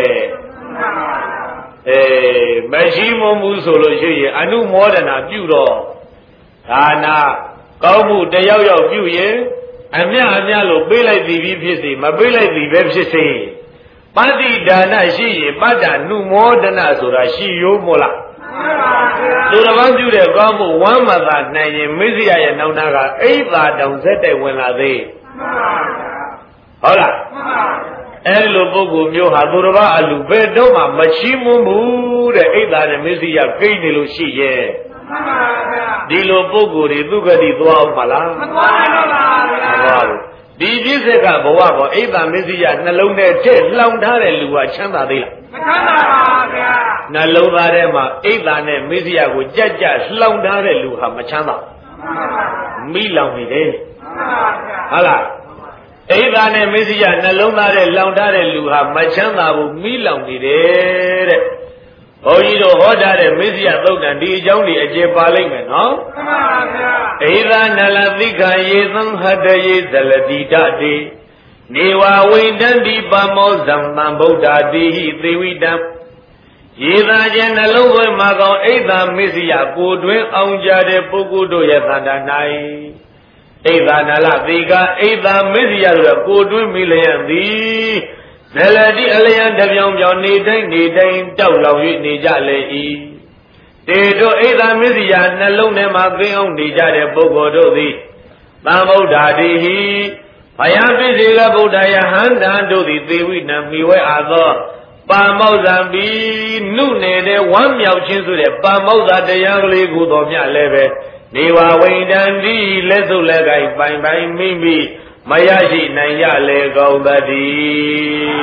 အဲမရှိမမှုဆိုလို့ရှိရင်အနုမောဒနာပြုတော့ဒါနာကောင်းမှုတယောက်ယောက်ပြုရင်အမြအမြလို့ပေးလိုက်သည်ဖြစ်စေမပေးလိုက်သည်ပဲဖြစ်စေပတ္တိဒါနရှိရင်ပတ္တနုမောဒနာဆိုတာရှိရိုးမို့လားသူတော်ဘာပြုတဲ့ကောင်းမှုဝမ်းမသာနိုင်ရင်မစ္စရိယရဲ့နောက်နာကအိတ်သာတောင်ဇက်တိုက်ဝင်လာသေးဟုတ်လားအဲ့လိုပုဂ္ဂိုလ်မျိုးဟာသူတော်ဘာအလူဘယ်တော့မှမရှိမဘူးတဲ့အိတ်သာနဲ့မစ္စရိယကိန်းနေလို့ရှိရဲ့ဒီလိုပုဂ္ဂိုလ်တွေသူဂတိသွားအောင်မလားမသွားပါဘူးဗျာမသွားဘူးဒီပြစ္ဆေကဘဝကောအိတ်သာမစ္စရိယနှလုံးထဲထည့်လှောင်ထားတဲ့လူကချမ်းသာသေးလားမချမ်းသာပါဗျာနှလုံးသားထဲမှာအိတ်သာနဲ့မစ္စရိယကိုကြက်ကြက်လှောင်ထားတဲ့လူဟာမချမ်းသာမိလောင်နေတယ်ဟုတ်လားအိတ်သာနဲ့မစ္စရိယနှလုံးသားထဲလောင်ထားတဲ့လူဟာမချမ်းသာဘူးမိလောင်နေတယ်တဲ့ဘုန်းကြီးတို့ဟောထားတဲ့မစ္စရိယသုတ်တံဒီအကြောင်းဒီအကျေပါလိမ့်မယ်နော်မှန်ပါဗျာအိသာနလသိက္ခာယေသံဟတယေဇလတိတတေနေဝဝိတံဒီပမောဇံသံဗုဒ္ဓတိဟိသေဝိတံယေသာခြင်းနှလုံးသွင်းမှာကောင်းအိသာမစ္စရိယကိုတွင်အောင်ကြတဲ့ပုဂ္ဂိုလ်တို့ရဲ့သန္တာ၌အိသာနလသိက္ခာအိသာမစ္စရိယတို့ကိုတွင်မိလျက်သည်ဇလတိအလျံတပြောင်ပြောင်နေတိုင်းနေတိုင်းတောက်လောင်၍နေကြလေ၏တေတို့အိသာမစ္စရိယနှလုံးထဲမှာသိအောင်နေကြတဲ့ပုဂ္ဂိုလ်တို့သည်သံဗုဒ္ဓတိဟိဘယပိစေကဗုဒ္ဓယဟန္တာတို့သည်သေဝိနံမိဝဲအားသောပါမောဇံပိနုနေတဲ့ဝမ်းမြောက်ခြင်းဆိုတဲ့ပါမောဇတရားကလေးကိုတော်မြတ်လည်းပဲနေဝဝိတံတိလက်စုပ်လက်ကိုင်ပိုင်ပိုင်မိမိမရရှိနိုင်ရလေကောင်းသတည်း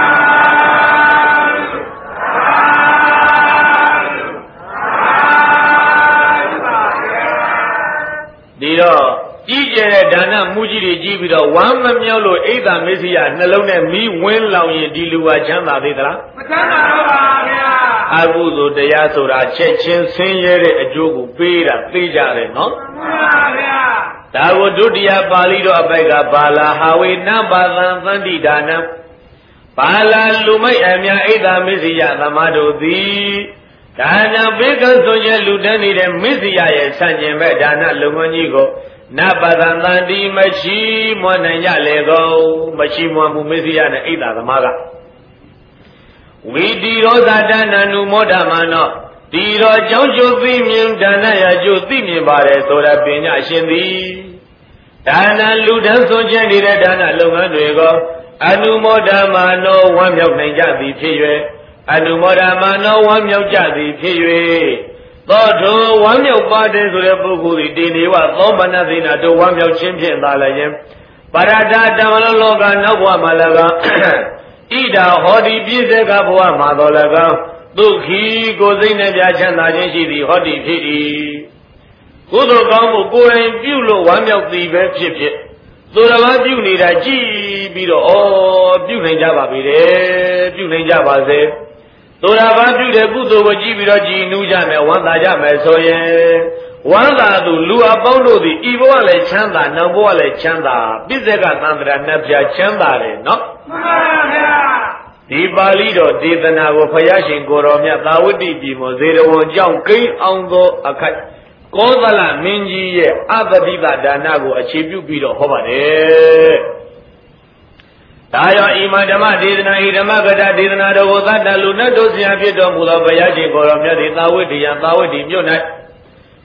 ဒီတော့ကြီးကျယ်တဲ့ဒါနမှုကြီးတွေကြီးပြီးတော့ဝမ်းမမြောက်လို့အိဒါမစ္စရိယနှလုံးနဲ့မီးဝင်းလောင်ရင်ဒီလူဟာချမ်းသာသေးသလားမချမ်းသာပါဘူးဗျာအကုသိုလ်တရားဆိုတာချက်ချင်းဆင်းရဲတဲ့အကျိုးကိုပေးတာသိကြတယ်နော်မှန်ပါဗျာဒါကိုဒုတိယပါဠိတော်အပိုက်ကဘာလာဟာဝေနပါသံသန္တိဒါနံဘာလာလူမိုက်အမြအိဒါမစ္စရိယသမားတို့သည်ဒါနဘေကံဆိုရဲ့လူတန်းနေတဲ့မစ္စရိယရဲ့ဆန့်ကျင်ဘက်ဒါနလုပ်ငန်းကြီးကိုနပါသံသန္တိမရှိမွနိုင်ကြလေကုန်မရှိမွမှုမစ္စရိယနဲ့အိဒါသမားကဝီတိရောဇာဒါနနုမောဒမနောဒီတော့ကြောင်းကျိုးသိမြင်ဒါနရာကျိုးသိမြင်ပါတယ်ဆိုတာပညာရှင်သည်ဒါနလူတန်းစွန့်ကျင်နေတဲ့ဒါနလုပ်ငန်းတွေကိုအနုမောဒမနောဝမ်းမြောက်နိုင်ကြသည်ဖြစ်၍အနုမောဒမနောဝမ်းမြောက်ကြသည်ဖြစ်၍သောထိုဝမ်းမြောက်ပါတယ်ဆိုတဲ့ပုဂ္ဂိုလ်ဒီနေဝသောမနသိနာတို့ဝမ်းမြောက်ခြင်းဖြင့်သာလည်းရင်ပရဒတံလောကနောက်ဘဝမှာလည်းကောဣဒာဟောဒီပြည့်စက်ကဘဝမှာတော်လည်းကောဒုက္ခိကိုယ်စိတ်နဲ့ပြချမ်းသာခြင်းရှိသည်ဟောဒီဖြစ်၏ကုသိုလ်ကောင်းမှုကိုယ်တိုင်ပြုလို့ဝမ်းမြောက်သည်ပဲဖြစ်ဖြစ်သူတော်ဘာပြုနေတာကြည်ပြီးတော့ဩပြုနိုင်ကြပါပြီတဲ့ပြုနိုင်ကြပါစေသူတော်ဘာပြုတဲ့ကုသိုလ်ကိုကြည်ပြီးတော့ကြည်နူးကြမယ်ဝမ်းသာကြမယ်ဆိုရင်ဝမ်းသာသူလူအပေါင်းတို့သည်ဤဘဝလည်းချမ်းသာနောက်ဘဝလည်းချမ်းသာပြစ္ဆေကသံဃာနှစ်ပြားချမ်းသာတယ်နော်မှန်ပါဗျာဒီပါဠိတော်ဒေသနာကိုဘုရားရှင်ကိုတော်မြတ်သာဝတိပြည်မှာဇေရဝံကြောင့်ကိန်းအောင်သောအခိုက်ကောသလမင်းကြီးရဲ့အပတိပဒါနကိုအခြေပြုပြီးတော့ဟောပါတယ်။ဒါကြောင့်ဣမဓမ္မဒေသနာဣဓမ္မကတဒေသနာတော်ကိုသတ္တလူနတ်တို့ဆရာဖြစ်တော်မူသောဘုရားရှင်ကိုတော်မြတ်ဒီသာဝတိယသာဝတိမြို့၌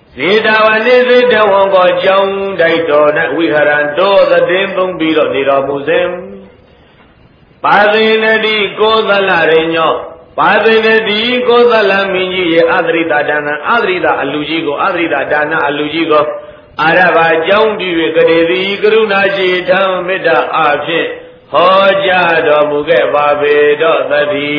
ဇေတဝနိစိတဝံကိုကြောင်းတိုက်တော်၌ဝိဟရံတော်သည်သုံးပြီးတော့နေတော်မူစဉ်ပါသိနတိကိုသလရိညောပါသိနတိကိုသလမင်းကြီးရဲ့အသရိတဒါနအသရိတအလူကြီးကိုအသရိတဒါနအလူကြီးကိုအာရဘာကြောင်းပြီး၍ကရေတိကရုဏာရှိထံမေတ္တာအဖြင့်ဟောကြားတော်မူခဲ့ပါပေတော့သတိ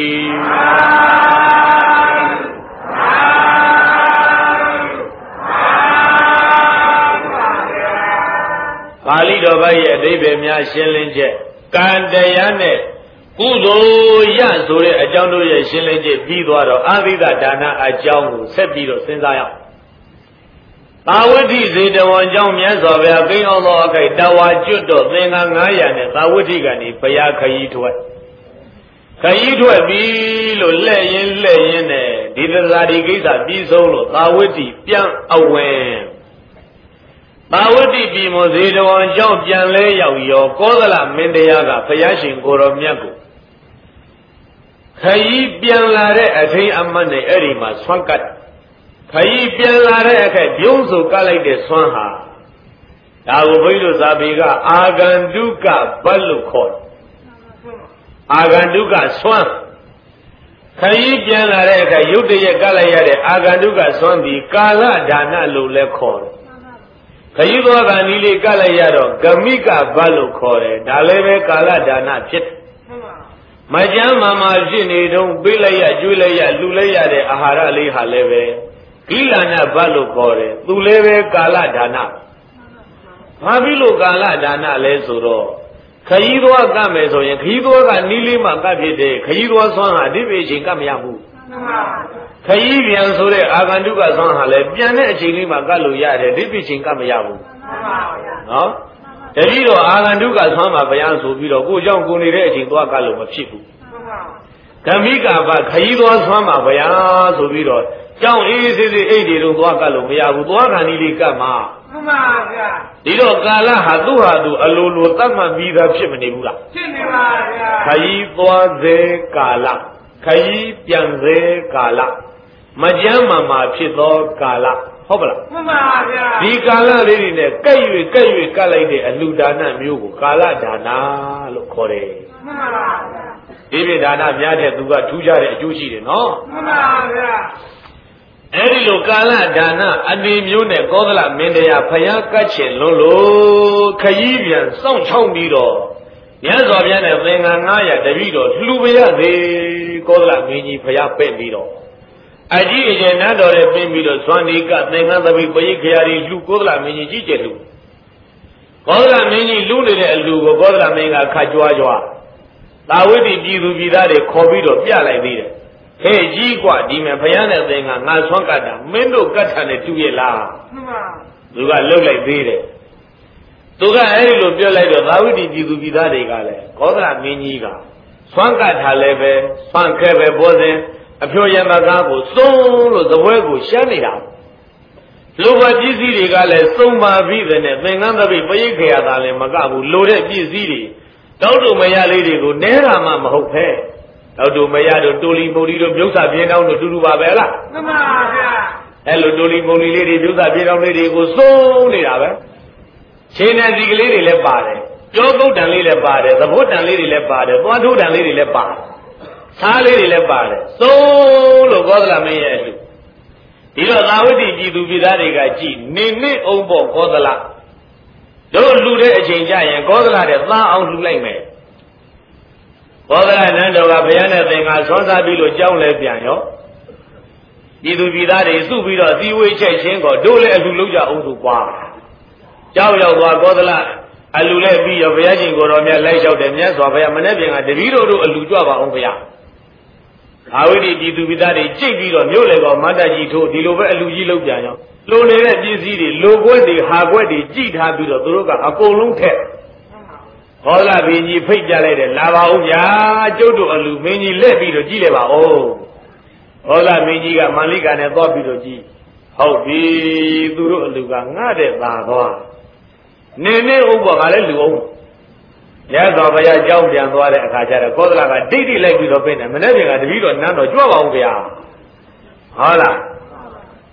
ပါဠိတော်ဘုရားရဲ့အဓိပ္ပာယ်များရှင်းလင်းချက်ကံတရားနဲ့ကုသိုလ်ရဆိုတဲ့အကြောင်းတို့ရဲ့ရှင်းလင်းချက်ပြီးသွားတော့အာသီတဒါနအကြောင်းကိုဆက်ပြီးတော့စဉ်းစားရအောင်သာဝတိဇေတဝံကြောင့်မြတ်စွာဘုရားကိန်းအောင်သောအခိုက်တဝါကျွတ်တော့သင်္ဃာန၅ရာနဲ့သာဝတိကနေဘုရားခရီးထွက်ခရီးထွက်ပြီလို့လက်ရင်လက်ရင်နဲ့ဒီသစ္စာဒီကိစ္စပြီးဆုံးလို့သာဝတိပြန်အဝင်သာဝတိပြည်မဇေတဝံကြောင့်ပြန်လဲရောက်ရောကောသလမင်းတရားကဘုရားရှင်ကိုတော်မြတ်ကိုခရီးပြန်လာတဲ့အထိန်အမတ်နဲ့အဲ့ဒီမှာဆွမ်းကတ်ခရီးပြန်လာတဲ့အခါပြုံးဆိုကလိုက်တဲ့ဆွမ်းဟာဒါကိုဘုန်းကြီးတို့ဇာပေကအာဂန္တုကဘတ်လို့ခေါ်တယ်အာဂန္တုကဆွမ်းခရီးပြန်လာတဲ့အခါရုတ်တရက်ကလိုက်ရတဲ့အာဂန္တုကဆွမ်းပြီးကာလဒါနလို့လည်းခေါ်တယ်ခရီးသွားကနီးလေးကလိုက်ရတော့ဂမိကဘတ်လို့ခေါ်တယ်ဒါလည်းပဲကာလဒါနဖြစ်တယ်မကျမ်းမာမာဖြစ်နေတော့ပေးလိုက်ရကျွေးလိုက်ရလှူလိုက်ရတဲ့အာဟာရလေးဟာလည်းပဲကိလနာဘတ်လို့ခေါ်တယ်သူလည်းပဲကာလဒါနဘာဖြစ်လို့ကာလဒါနလဲဆိုတော့ခရီးသွားကမယ်ဆိုရင်ခရီးသွားကနီးလေးမှကဖြစ်တယ်ခရီးသွားဆွမ်းဟာဒီပေချိန်ကမရဘူးခရီးပြန်ဆိုတဲ့အာဂန္တုကဆွမ်းဟာလည်းပြန်တဲ့အချိန်လေးမှကလို့ရတယ်ဒီပေချိန်ကမရဘူးနော်တတိတော့အာဂန္တုကဆွမ်းမှာဗျာဆိုပြီးတော့ကိုเจ้าကိုနေတဲ့အချိန်သွားကလို့မဖြစ်ဘူးဓမ္မိကဘခရီးသွားဆွမ်းမှာဗျာဆိုပြီးတော့ကြောင်းအေးစေးစေးအိတ်တွေတော့သွားကလို့မရဘူးသွားခံဒီလေးကမှာမှန်ပါဗျာဒီတော့ကာလဟာသူ့ဟာသူအလိုလိုတတ်မှတ်ပြီးသားဖြစ်မနေဘူးလားဖြစ်နေပါဗျာခရီးသွားစေကာလခရီးပြန်စေကာလမကြမ်းမှမှာဖြစ်သောကာလဟုတ်ပါလားမှန်ပါဗျာဒီကာလလေးတွေနဲ့ကဲ့၍ကဲ့၍ကတ်လိုက်တဲ့အလှူဒါနမျိုးကိုကာလဒါနလို့ခေါ်တယ်မှန်ပါဗျာဒီပြဒါနများတဲ့သူကထူးခြားတဲ့အကျိုးရှိတယ်နော်မှန်ပါဗျာအဲ့ဒီလိုကာလဒါနအနေမျိုးနဲ့ကောသလမင်းတရားဖယားကတ်ချင်လွန်းလို့ခရီးပြန်စောင့်ချောင်းပြီးတော့မြတ်စွာဘုရားနဲ့သင်္ဃာန၅ရာတပည့်တော်လှူပရသေးကောသလမင်းကြီးဖယားပဲ့ပြီးတော့အကြီးအကျယ်နတ်တော်ရဲ့ပြင်ပြီးတော့ဇွန်ဒီကသင်္ကန်းသပိပရိခရာကြီးလှူကောသလမင်းကြီးကြီးကျယ်လှူကောသလမင်းကြီးလှူနေတဲ့အလှူကိုကောသလမင်းကခတ်ကြွားကြွားသာဝတိပြည်သူပြည်သားတွေခေါ်ပြီးတော့ပြလိုက်သေးတယ်ဟဲ့ကြီးกว่าဒီမဲ့ဘုရားနဲ့သင်္ကန်းငါဆွမ်းကတ်တာမင်းတို့ကတ်ထန်နဲ့တူရဲ့လားမှန်ပါသူကလှုပ်လိုက်သေးတယ်သူကအဲ့ဒီလိုပြောလိုက်တော့သာဝတိပြည်သူပြည်သားတွေကလည်းကောသလမင်းကြီးကဆွမ်းကတ်ထားလည်းပဲဆွမ်းခဲပဲဘောစဉ်အဖြိုရမကားကိုစုံလို့သပွဲကိုရှမ်းနေတာလူဘပစ္စည်းတွေကလည်းစုံပါပြီးတဲ့နဲ့သင်္ကန်းသပိပရိခေယသာလည်းမကဘူးလိုတဲ့ပစ္စည်းတွေတောက်တူမရလေးတွေကိုနဲတာမှမဟုတ်ဖဲတောက်တူမရတို့တိုလီမုံလီတို့မြုပ်စာပြင်းတောင်းတို့တူတူပါပဲလားမှန်ပါဗျာအဲ့လိုတိုလီမုံလီလေးတွေမြုပ်စာပြင်းတောင်းလေးတွေကိုစုံနေတာပဲရှင်နယ်စီကလေးတွေလည်းပါတယ်ကြောကုတ်တန်လေးလည်းပါတယ်သဘုတ်တန်လေးတွေလည်းပါတယ်သွားထိုးတန်လေးတွေလည်းပါတယ်သားလေးတွေလည်းပါတယ်သုံးလို့ကောသလမင်းရဲ့အလှဒီတော့သာဝတိပြည်သူပြည်သားတွေကကြည်နေနှစ်အောင်ပေါ့ကောသလတို့လှူတဲ့အချိန်ကျရင်ကောသလတဲ့သားအောင်လှူလိုက်မယ်ကောသလနန်းတော်ကဘုရားနဲ့သင်္ဃာဆွမ်းစားပြီးလို့ကြောင်းလဲပြန်ရောပြည်သူပြည်သားတွေစုပြီးတော့သီဝေးချက်ချင်းကိုတို့လည်းအလှူလုပ်ကြအောင်ဆိုကွာကြောက်ရောက်သွားကောသလအလှူလဲပြီးရောဘုရားရှင်ကိုတော်မြတ်လိုက်လျှောက်တယ်မြတ်စွာဘုရားမနေ့ပြင်ကတပည့်တော်တို့အလှူကြွပါအောင်ဘုရားအာဝိတိပြည်သူပြည်သားတွေကြိတ်ပြီးတော့မြို့လေကောင်မန္တကြီးထိုးဒီလိုပဲအလူကြီးလောက်ပြန်ရောလိုနေတဲ့ပစ္စည်းတွေလိုကွက်တွေဟာကွက်တွေကြိတ်ထားပြီးတော့သူတို့ကအကုန်လုံးထက်ဟောလာဘင်းကြီးဖိတ်ကြလိုက်တယ်လာပါဦးဗျာကျုပ်တို့အလူမင်းကြီးလက်ပြီးတော့ကြည့်လိုက်ပါဦးဟောလာမင်းကြီးကမန္လိကနဲ့သွားပြီးတော့ကြည့်ဟုတ်ပြီသူတို့အလူကငှတဲ့သာသွားနေနေဥပ္ပကလည်းလူအောင်ရသော်ဘုရားကြောင်းပြန်သွားတဲ့အခါကျတော့ကောသလကဒိဋ္ဌိလိုက်ပြီးတော့ပြင်တယ်မနေ့ကတပည့်တော်နန်းတော်ကြွပါဦးဗျာဟုတ်လား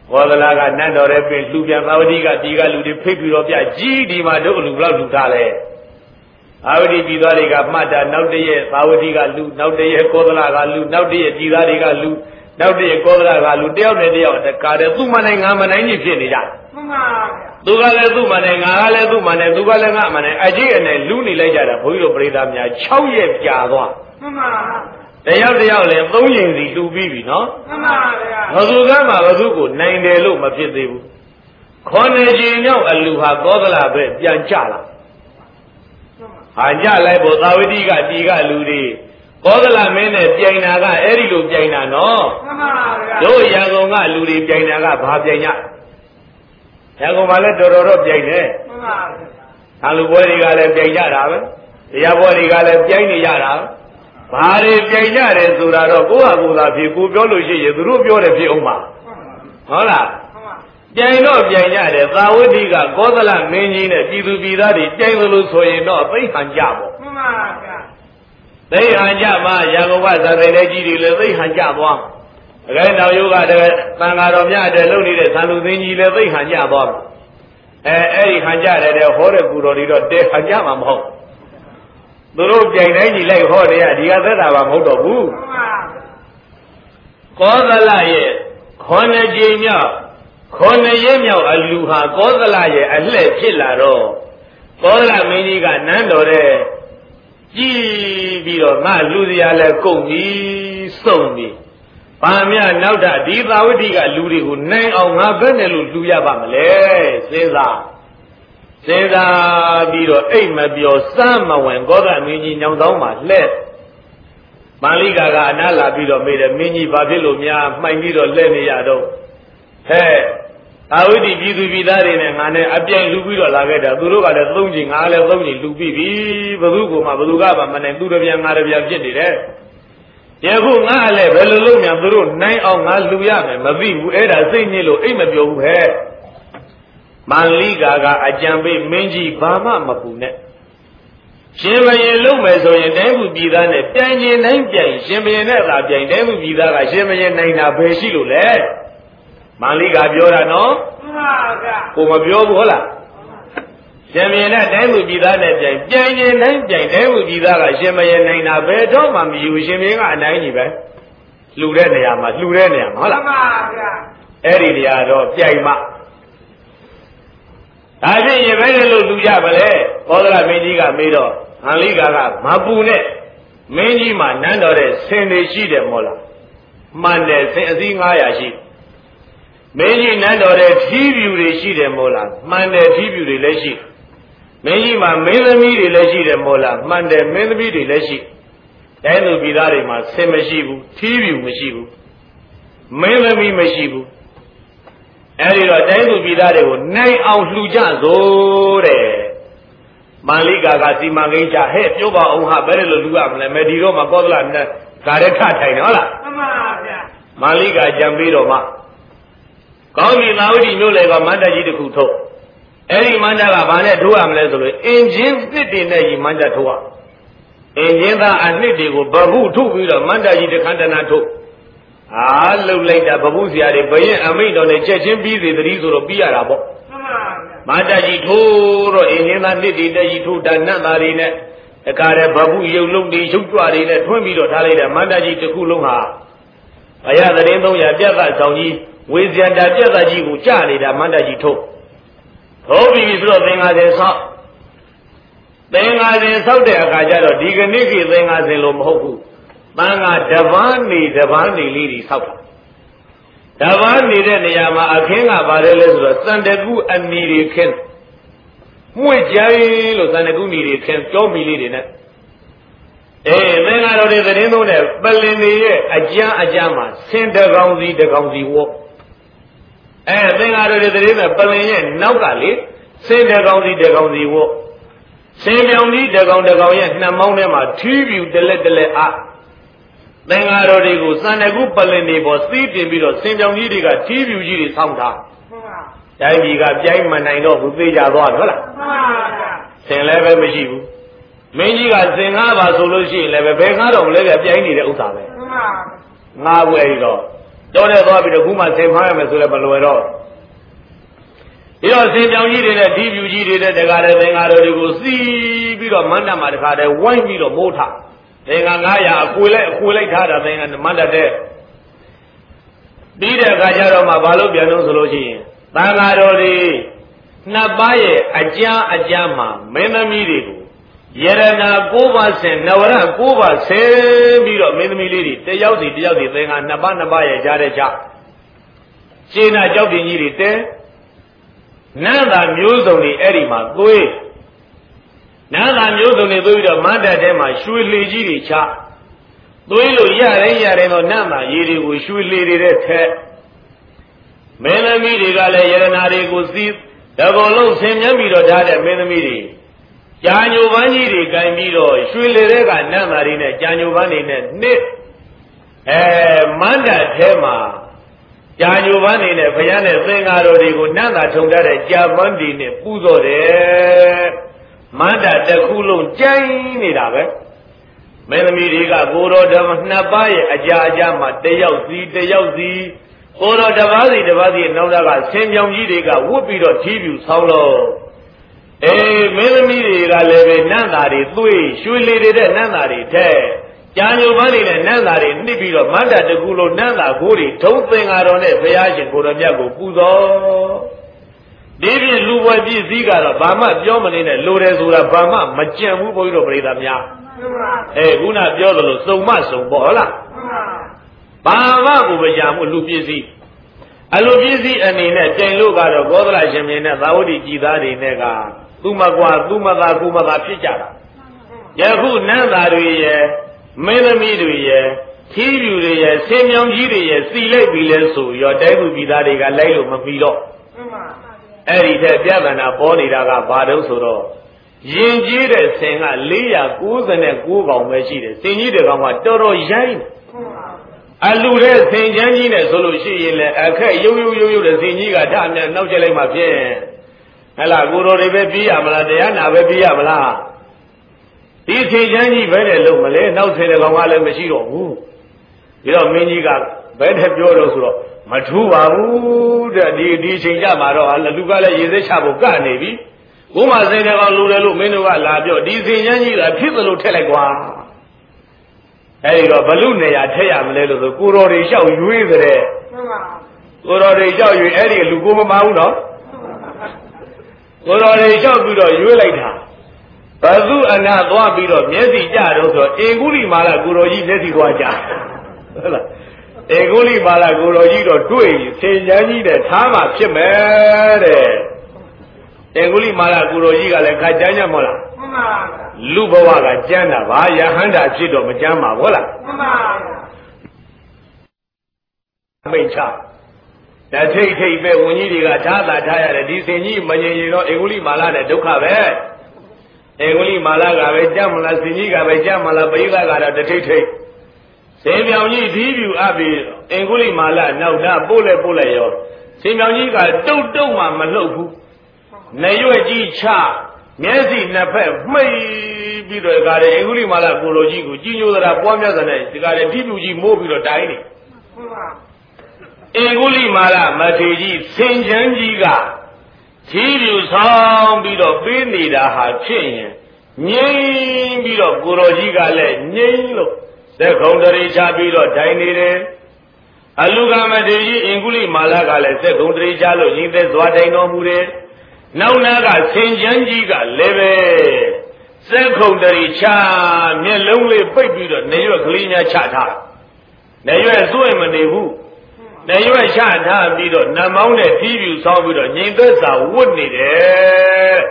ဘောဒလာကနတ်တော်ရဲ့ပြင်လူပြန်သာဝတိကဒီကလူတွေဖိတ်ပြီးတော့ပြကြီးဒီမှာတို့လူဘလောက်လူထားလဲသာဝတိပြည်သားတွေကမှတ်တာနောက်တည့်ရဲ့သာဝတိကလူနောက်တည့်ရဲ့ကောသလကလူနောက်တည့်ရဲ့ပြည်သားတွေကလူနောက်တည့်ရဲ့ကောသလကလူတယောက်နဲ့တယောက်တကားတဲ့သူ့မနိုင်ငါမနိုင်ကြီးဖြစ်နေကြမှန်ပါဗျာသူကလည်းသူ့မနိုင်ငါကလည်းသူ့မနိုင်သူကလည်းငါမနိုင်အကြီးအနေလူနေလိုက်ကြတာဘုန်းကြီးတို့ပရိသတ်များ၆ရက်ကြာသွားမှန်ပါတယောက်တယောက်လည်းသုံးရင်စီလူပြီးပြီနော်မှန်ပါဗျာဘယ်သူကမှဘယ်သူကိုနိုင်တယ်လို့မဖြစ်သေးဘူးခေါ်နေခြင်းကြောင့်အလူဟာကောသလပဲပြန်ကြလာဟာကြလိုက်ဖို့သာဝတိကဒီကလူတွေကောသလမင်းနဲ့ပြိုင်တာကအဲ့ဒီလိုပြိုင်တာနော်မှန်ပါဗျာတို့ရန်ကုန်ကလူတွေပြိုင်တာကဘာပြိုင်ကြရန်ကုန်မှာလည်းတော်တော်တော့ပြိုင်တယ်မှန်ပါဗျာဟာလူပွဲတွေကလည်းပြိုင်ကြတာပဲတရားပွဲတွေကလည်းပြိုင်နေကြတာဘာတွေပြိုင်ကြတယ်ဆိုတာတော့ကိုယ့်ဟာကိုယ်သာဖြစ်ကိုပြောလို့ရှိရင်သူတို့ပြောတယ်ဖြစ်အောင်ပါဟုတ်လားပြိုင်တော့ပြိုင်ကြတယ်သာဝတိကကောသလမင်းကြီးနဲ့ပြည်သူပြည်သားတွေပြိုင်လို့ဆိုရင်တော့သိဟန်ကြပေါ့မှန်ပါဗျာသိဟန်ကြမှာရန်ကုန်ကဇာတိတဲ့ကြီးတွေလည်းသိဟန်ကြသွားအခိုင်တော်ယောဂတဲ့သံဃာတော်များတဲ့လုံနေတဲ့သံလူသိင်းကြီးလည်းသိဟန်ကြသွားအဲအဲ့ဒီဟန်ကြတယ်တဲ့ဟောတဲ့ကူတော်တွေတော့တဲဟန်ကြမှာမဟုတ်သူတို့ပြိုင်တိုင်းကြီးလိုက်ဟောတယ်ကဒီကသက်တာပါမဟုတ်တော့ဘူးကောသလရဲ့ခေါင်းကြိမ်မြောက်ခေါင်းရဲမြောက်အလူဟာကောသလရဲ့အလှဲ့ဖြစ်လာတော့ကောသလမင်းကြီးကနန်းတော်တဲ့ကြည်ပြီးတော့ငါလူစရာလဲကုန်ပြီစုံပြီဘာမြနောက်တာဒီသာဝတိကလူတွေကိုနိုင်အောင်ငါဘယ်နဲ့လို့လူရပါမလဲစဉ်းစားစဉ်းစားပြီးတော့အိတ်မပြောစမ်းမဝင်ကောသမင်းကြီးညောင်တောင်းမှာလှဲ့မာလိကာကအနားလာပြီးတော့မေးတယ်မင်းကြီးဘာဖြစ်လို့များမှိုင်ပြီးတော့လှဲ့နေရတော့ဟဲ့သာဝတိပြည်သူပြည်သားတွေနဲ့ငါနဲ့အပြိုင်လူပြီးတော့လာခဲ့တာသူတို့ကလည်းသုံးချိန်ငါလည်းသုံးချိန်လူပြီးပြီဘယ်သူကမှဘယ်သူကမှမနိုင်သူတပြန်ငါတပြန်ဖြစ်နေတယ်ယခုငါလည်းဘယ်လိုလုပ်များသူတို့နိုင်အောင်ငါလူရမယ်မသိဘူးအဲ့ဒါစိတ်ညစ်လို့အိတ်မပြောဘူးဟဲ့မာလိကာကအကြံပေးမင်းကြီးဘာမှမပူနဲ့ရှင်ဘရင်လုံးမယ်ဆိုရင်တိုင်းဘူးပြည်သားနဲ့ပြိုင်ရင်တိုင်းပြိုင်ရှင်ဘရင်နဲ့သာပြိုင်တိုင်းဘူးပြည်သားကရှင်ဘရင်နိုင်တာဘယ်ရှိလို့လဲမာလိကာပြောတာနော်မှန်ပါဗျာကိုမပြောဘူးဟုတ်လားရှင်ဘရင်နဲ့တိုင်းဘူးပြည်သားနဲ့ပြိုင်ပြိုင်ရင်တိုင်းပြိုင်တိုင်းဘူးပြည်သားကရှင်ဘရင်နိုင်တာဘယ်တော့မှမယူရှင်ဘရင်ကအနိုင်ကြီးပဲလှူတဲ့နေရာမှာလှူတဲ့နေရာမှာဟုတ်လားမှန်ပါဗျာအဲ့ဒီနေရာတော့ပြိုင်မှဒါဖြင့်ရပဲလို့လူကြပါလေဘောဓရမင်းကြီးကမေးတော့ဟန်လိကာကမပူနဲ့မင်းကြီးမှာနန်းတော်တဲ့ဆင်တွေရှိတယ်မို့လားမှန်တယ်ဆင်အစီးငါးရာရှိမင်းကြီးနန်းတော်တဲ့ထီးပြူတွေရှိတယ်မို့လားမှန်တယ်ထီးပြူတွေလည်းရှိမင်းကြီးမှာမင်းသမီးတွေလည်းရှိတယ်မို့လားမှန်တယ်မင်းသမီးတွေလည်းရှိတိုင်းသူပြည်သားတွေမှာဆင်မရှိဘူးထီးပြူမရှိဘူးမင်းသမီးမရှိဘူးအဲ့ဒီတော့တိုင်းသူပြည်သားတွေကိုနိုင်အောင်လှူကြစို့တဲ့မာလိကာကစီမံကိန်းချဟဲ့ပြောပါအောင်ဟာဘယ်လိုလှူရမလဲမေဒီတော့မှာကောသလနဲ့ဂါရထထိုင်တယ်ဟုတ်လားမှန်ပါဗျာမာလိကာကြံပြီးတော့မှကောင်းပြီသာဝတိမြို့လေကမန္တကြီးတစ်ခုထုတ်အဲ့ဒီမန္တကဘာနဲ့ထိုးရမလဲဆိုလို့အင်ဂျင်သစ်တင်နဲ့ကြီးမန္တထိုးရအင်ဂျင်သားအနှစ်တွေကိုဗဟုထုတ်ပြီးတော့မန္တကြီးတခန္တနာထုတ်အာလှုပ်လိုက်တာဗဟုဆရာတွေဘယင်အမိန့်တော်နဲ့ချက်ချင်းပြီးစေတည်းဆိုတော့ပြီးရတာပေါ့မန္တကြီးထိုးတော့အင်ဂျင်သားနှစ်တွေတက်ကြီးထိုးတာနတ်သားတွေနဲ့တခါတည်းဗဟုရုပ်လုံးတွေရုပ်ကြွတွေနဲ့ထွန်းပြီးတော့ထားလိုက်တယ်မန္တကြီးတစ်ခုလုံးဟာအရာသတင်းသုံးရာပြတ်သက်ဆောင်ကြီးဝေဇယတာပြတ်သက်ကြီးကိုကြားနေတာမန္တကြီးထိုးထိုးပြီးဆိုတော့သင်္ဃာစင်ဆောက်သင်္ဃာစင်ဆောက်တဲ့အခါကျတော့ဒီကနေ့ကိသင်္ဃာစင်လို့မဟုတ်ဘူးတန်ခါတပန်းနေတပန်းနေလေးတွေဆောက်တာတပန်းနေတဲ့နေရာမှာအခင်းကပါတယ်လဲဆိုတော့စံတကူအနီတွေခင်းမှု့ကြိုင်းလို့စံတကူနီတွေခင်းကြောမီလေးတွေနဲ့အေးသင်္ဃာတော်တွေသတင်းသုံးတဲ့ပလင်တွေရဲ့အကျမ်းအကျမ်းမှာဆင်းတကောင်စီတကောင်စီဝေါအဲသင်္ဃာတော်တွေသတင်းမဲ့ပလင်ရဲ့နောက်ကလေဆင်းတကောင်စီတကောင်စီဝေါဆင်းပြောင်ကြီးတကောင်တကောင်ရဲ့နှမောင်းထဲမှာထီးပြူတလက်တလက်အားသင်္ဃာတော်တွေကိုစံတကူပလင်တွေပေါ်သီးတင်ပြီးတော့ဆင်ပြောင်ကြီးတွေကထီးပြူကြီးတွေဆောင်းထားတိုင်းပြည်ကပြိုင်းမနိုင်တော့ဘူးသေးကြသွားတယ်ဟုတ်လားမှန်ပါဗျာဆင်လည်းပဲမရှိဘူးမင်းကြီးကဆင်ငါးပါဆိုလို့ရှိရင်လည်းပဲဘယ်ငါးတော့မလဲပြပြိုင်းနေတဲ့ဥစ္စာပဲမှန်ပါငါးဘွယ်ကြီးတော့တော့တဲ့သွားပြီးတော့ခုမှဆင်ဖားရမယ်ဆိုလည်းမလွယ်တော့ပြီးတော့ဆင်ပြောင်ကြီးတွေနဲ့ဒီပြူကြီးတွေနဲ့တကားတဲ့သင်္ဃာတော်တွေကိုစီးပြီးတော့မန္တမှာတခါတည်းဝိုင်းပြီးတော့မိုးထသင်္ဃာငါးရာအခွေလိုက်အခွေလိုက်ထားတာသင်္ဃာမန္တတဲ့ပြီးတဲ့အခါကျတော့မှဘာလို့ပြန်လို့ဆိုလို့ရှိရင်သံဃာတော်တွေနှစ်ပါးရဲ့အကြမ်းအကြမ်းမှာမင်းသမီးတွေကိုယရနာကိုးပါးဆင်နဝရကိုးပါးဆင်ပြီးတော့မင်းသမီးလေးတွေတယောက်စီတယောက်စီသင်္ဃာနှစ်ပါးနှစ်ပါးရဲ့ကြားတဲ့ချရှင်းနာကြောက်တင်ကြီးတွေတဲနန္တာမျိုးစုံတွေအဲ့ဒီမှာသွေးနန္တာမျိုးစုံတွေသွေးပြီးတော့မန္တထဲမှာရွှေလေကြီးတွေချသွေးလို့ရရင်ရရင်တော့နန္တာရေတွေကိုရွှေလေတွေတဲ့ထက်မင်းသမီးတွေကလည်းယရနာတွေကိုစီးတကောလုံးဆင်မြန်းပြီးတော့ထားတဲ့မင်းသမီးတွေကြာညိုပန်းကြီးတွေကင်ပြီးတော့ရွှေလေတွေကနန္တာတွေနဲ့ကြာညိုပန်းတွေနဲ့နှစ်အဲမန္တထဲမှာကြာညိုပန်းနေနဲ့ဘုရားနဲ့သင်္ဃာတော်တွေကိုနန္တာထုံထားတဲ့ကြာပန်းတွေနဲ့ပူဇော်တယ်မန္တတစ်ခုလုံးကျိုင်းနေတာပဲမင်းသမီးတွေကကိုတော်ဓမ္မနှစ်ပါးရဲ့အကြာအကြာမှာတယောက်စီတယောက်စီကိုတော်တစ်ပါးစီတစ်ပါးစီနောက်တာကဆင်ပြောင်ကြီးတွေကဝတ်ပြီးတော့ထီးပြူဆောင်းလို့အေးမင်းသမီးတွေကလည်းပဲနန္တာတွေသွေးရွှေလေတွေတဲ့နန္တာတွေထဲကြာညိုပန်းတွေနဲ့နန္တာတွေနှိပ်ပြီးတော့မန္တတကူလုံးနန္တာကိုတွေထုံးသင်္ဃာတော်နဲ့ဘုရားရှင်ကိုတော်မြတ်ကိုပူဇော်ဒီဖြင့်လူပွဲပြည့်စည်းကတော့ဘာမှပြောမနေနဲ့လိုတယ်ဆိုတာဘာမှမကြံဘူးဘုန်းကြီးတို့ပြိဿများအဲခုနပြောသလိုစုံမစုံပေါ့ဟုတ်လားဘာမှကိုမကြံဘူးလူပြည့်စည်းအလူပြည့်စည်းအနေနဲ့တိုင်လို့ကတော့ကောသလရှင်မင်းနဲ့သာဝတိကြည်သားတွေနဲ့ကသူမကွာသူမသာကုမသာဖြစ်ကြတာယခုနန္တာတွေရဲ့မင်းသမီးတွေရဲ့ထီးပြူတွေရဲ့ဆင်မြောင်ကြီးတွေရဲ့စီလိုက်ပြီလဲဆိုရောတိုက်ခုပြည်သားတွေကလိုက်လို့မပြီးတော့အဲ့ဒီထက်ပြဿနာပေါ်နေတာကဘာတုံးဆိုတော့ရင်ကြီးတဲ့ဆင်ကလေးရာကိုးဆယ်ကိုးကောင်ပဲရှိတယ်ဆင်ကြီးတဲ့ကောင်ကတော်တော်ရိုင်းအလူတဲ့ဆင်ချမ်းကြီးနဲ့ဆိုလို့ရှိရင်လည်းအခက်ရုပ်ရုပ်ရုပ်ရုပ်တဲ့ဆင်ကြီးကဓာတ်နဲ့နောက်ကျလိုက်မှဖြစ်ဟဲ့လားကိုတော်တွေပဲပြီးရမလားတရားနာပဲပြီးရမလားဒီဆင်ချမ်းကြီးပဲတဲ့လို့မလဲနောက်ဆယ်တဲ့ကောင်ကလည်းမရှိတော့ဘူးပြီးတော့မင်းကြီးကဘယ်နဲ့ပြောလို့ဆိုတော့မထူးပါဘူးတဲ့ဒီဒီချိန်ကြမှာတော့လူကလည်းရေစက်ချဖို့ကနေပြီကိုမဆင်တဲ့ကောင်လူတယ်လို့မင်းတို့ကလာပြောဒီဆင်ချမ်းကြီးကဖြစ်သလိုထက်လိုက်ကွာအဲဒီတော့ဘလူနေရာထက်ရမလဲလို့ဆိုကိုတော်တွေလျှောက်ရွေးတဲ့ကိုတော်တွေလျှောက်ရွေးအဲ့ဒီလူကိုမမဘူးနော်ကိုတော်တွေလျှောက်ပြီးတော့ရွေးလိုက်တာဘသူအနာသွားပြီးတော့မျက်စိကြတော့ဆိုအင်ကုလိမာလာကိုတော်ကြီးမျက်စိသွားကြဟုတ်လားအင်ကုလိမာလာကိုတော်ကြီးတော့တွေ့ဆင်ချမ်းကြီးနဲ့ထားမှဖြစ်မယ်တဲ့အင်ကုလိမာလာကိုတော်ကြီးကလည်းခါကြမ်းကြမဟုတ်လားမှန်ပါလူဘဝကကြမ်းတာပါယဟန္တာဖြစ်တော့မကြမ်းပါဘူးလားမှန်ပါမိတ်ချတထိတ်ထိတ်ပဲဝန်ကြီးတွေကထားတာထားရတယ်ဒီဆင်ကြီးမငြိမ်ရင်တော့အင်ကုလိမာလာနဲ့ဒုက္ခပဲအင်္ဂလိမာလာကပဲကြမ်းမလားစင်ကြီးကပဲကြမ်းမလားပရိသတ်ကတော့တထိတ်ထိတ်စင်ပြောင်ကြီးဒီပြူအပ်ပြီးအင်္ဂလိမာလာနောက်တာပို့လဲပို့လဲရောစင်ပြောင်ကြီးကတုတ်တုတ်မှမလှုပ်ဘူးနေရွက်ကြီးချမျက်စိနှစ်ဖက်မှိတ်ပြီးတော့ဒါလည်းအင်္ဂလိမာလာကိုလိုကြီးကိုကြီးညိုသတာပွားများတဲ့ဒီကလည်းဒီပြူကြီးမိုးပြီးတော့တိုင်းနေအင်္ဂလိမာလာမထေကြီးစင်ချမ်းကြီးကခြေပြူဆောင်ပြီးတော့ပေးနေတာဟာဖြစ်ရင်ငြိမ်ပြီးတော့ကိုတော်ကြီးကလည်းငြိမ်လို့သက်ခုံတရေချပြီးတော့ဒိုင်နေတယ်အလူကမထေကြီးအင်္ဂုလိမာလာကလည်းသက်ခုံတရေချလို့ညီသက်သွားဒိုင်တော်မူတယ်နောက်နာကဆင်ချမ်းကြီးကလည်းပဲသက်ခုံတရေချမျက်လုံးလေးပိတ်ပြီးတော့နေရွက်ကလေးများချထားနေရွက်စွန့်မနေဘူးနေရွက်ချထားပြီးတော့နတ်မောင်းနဲ့ထီးပြူဆောင်းပြီးတော့ငြိမ်သက်စာဝတ်နေတယ်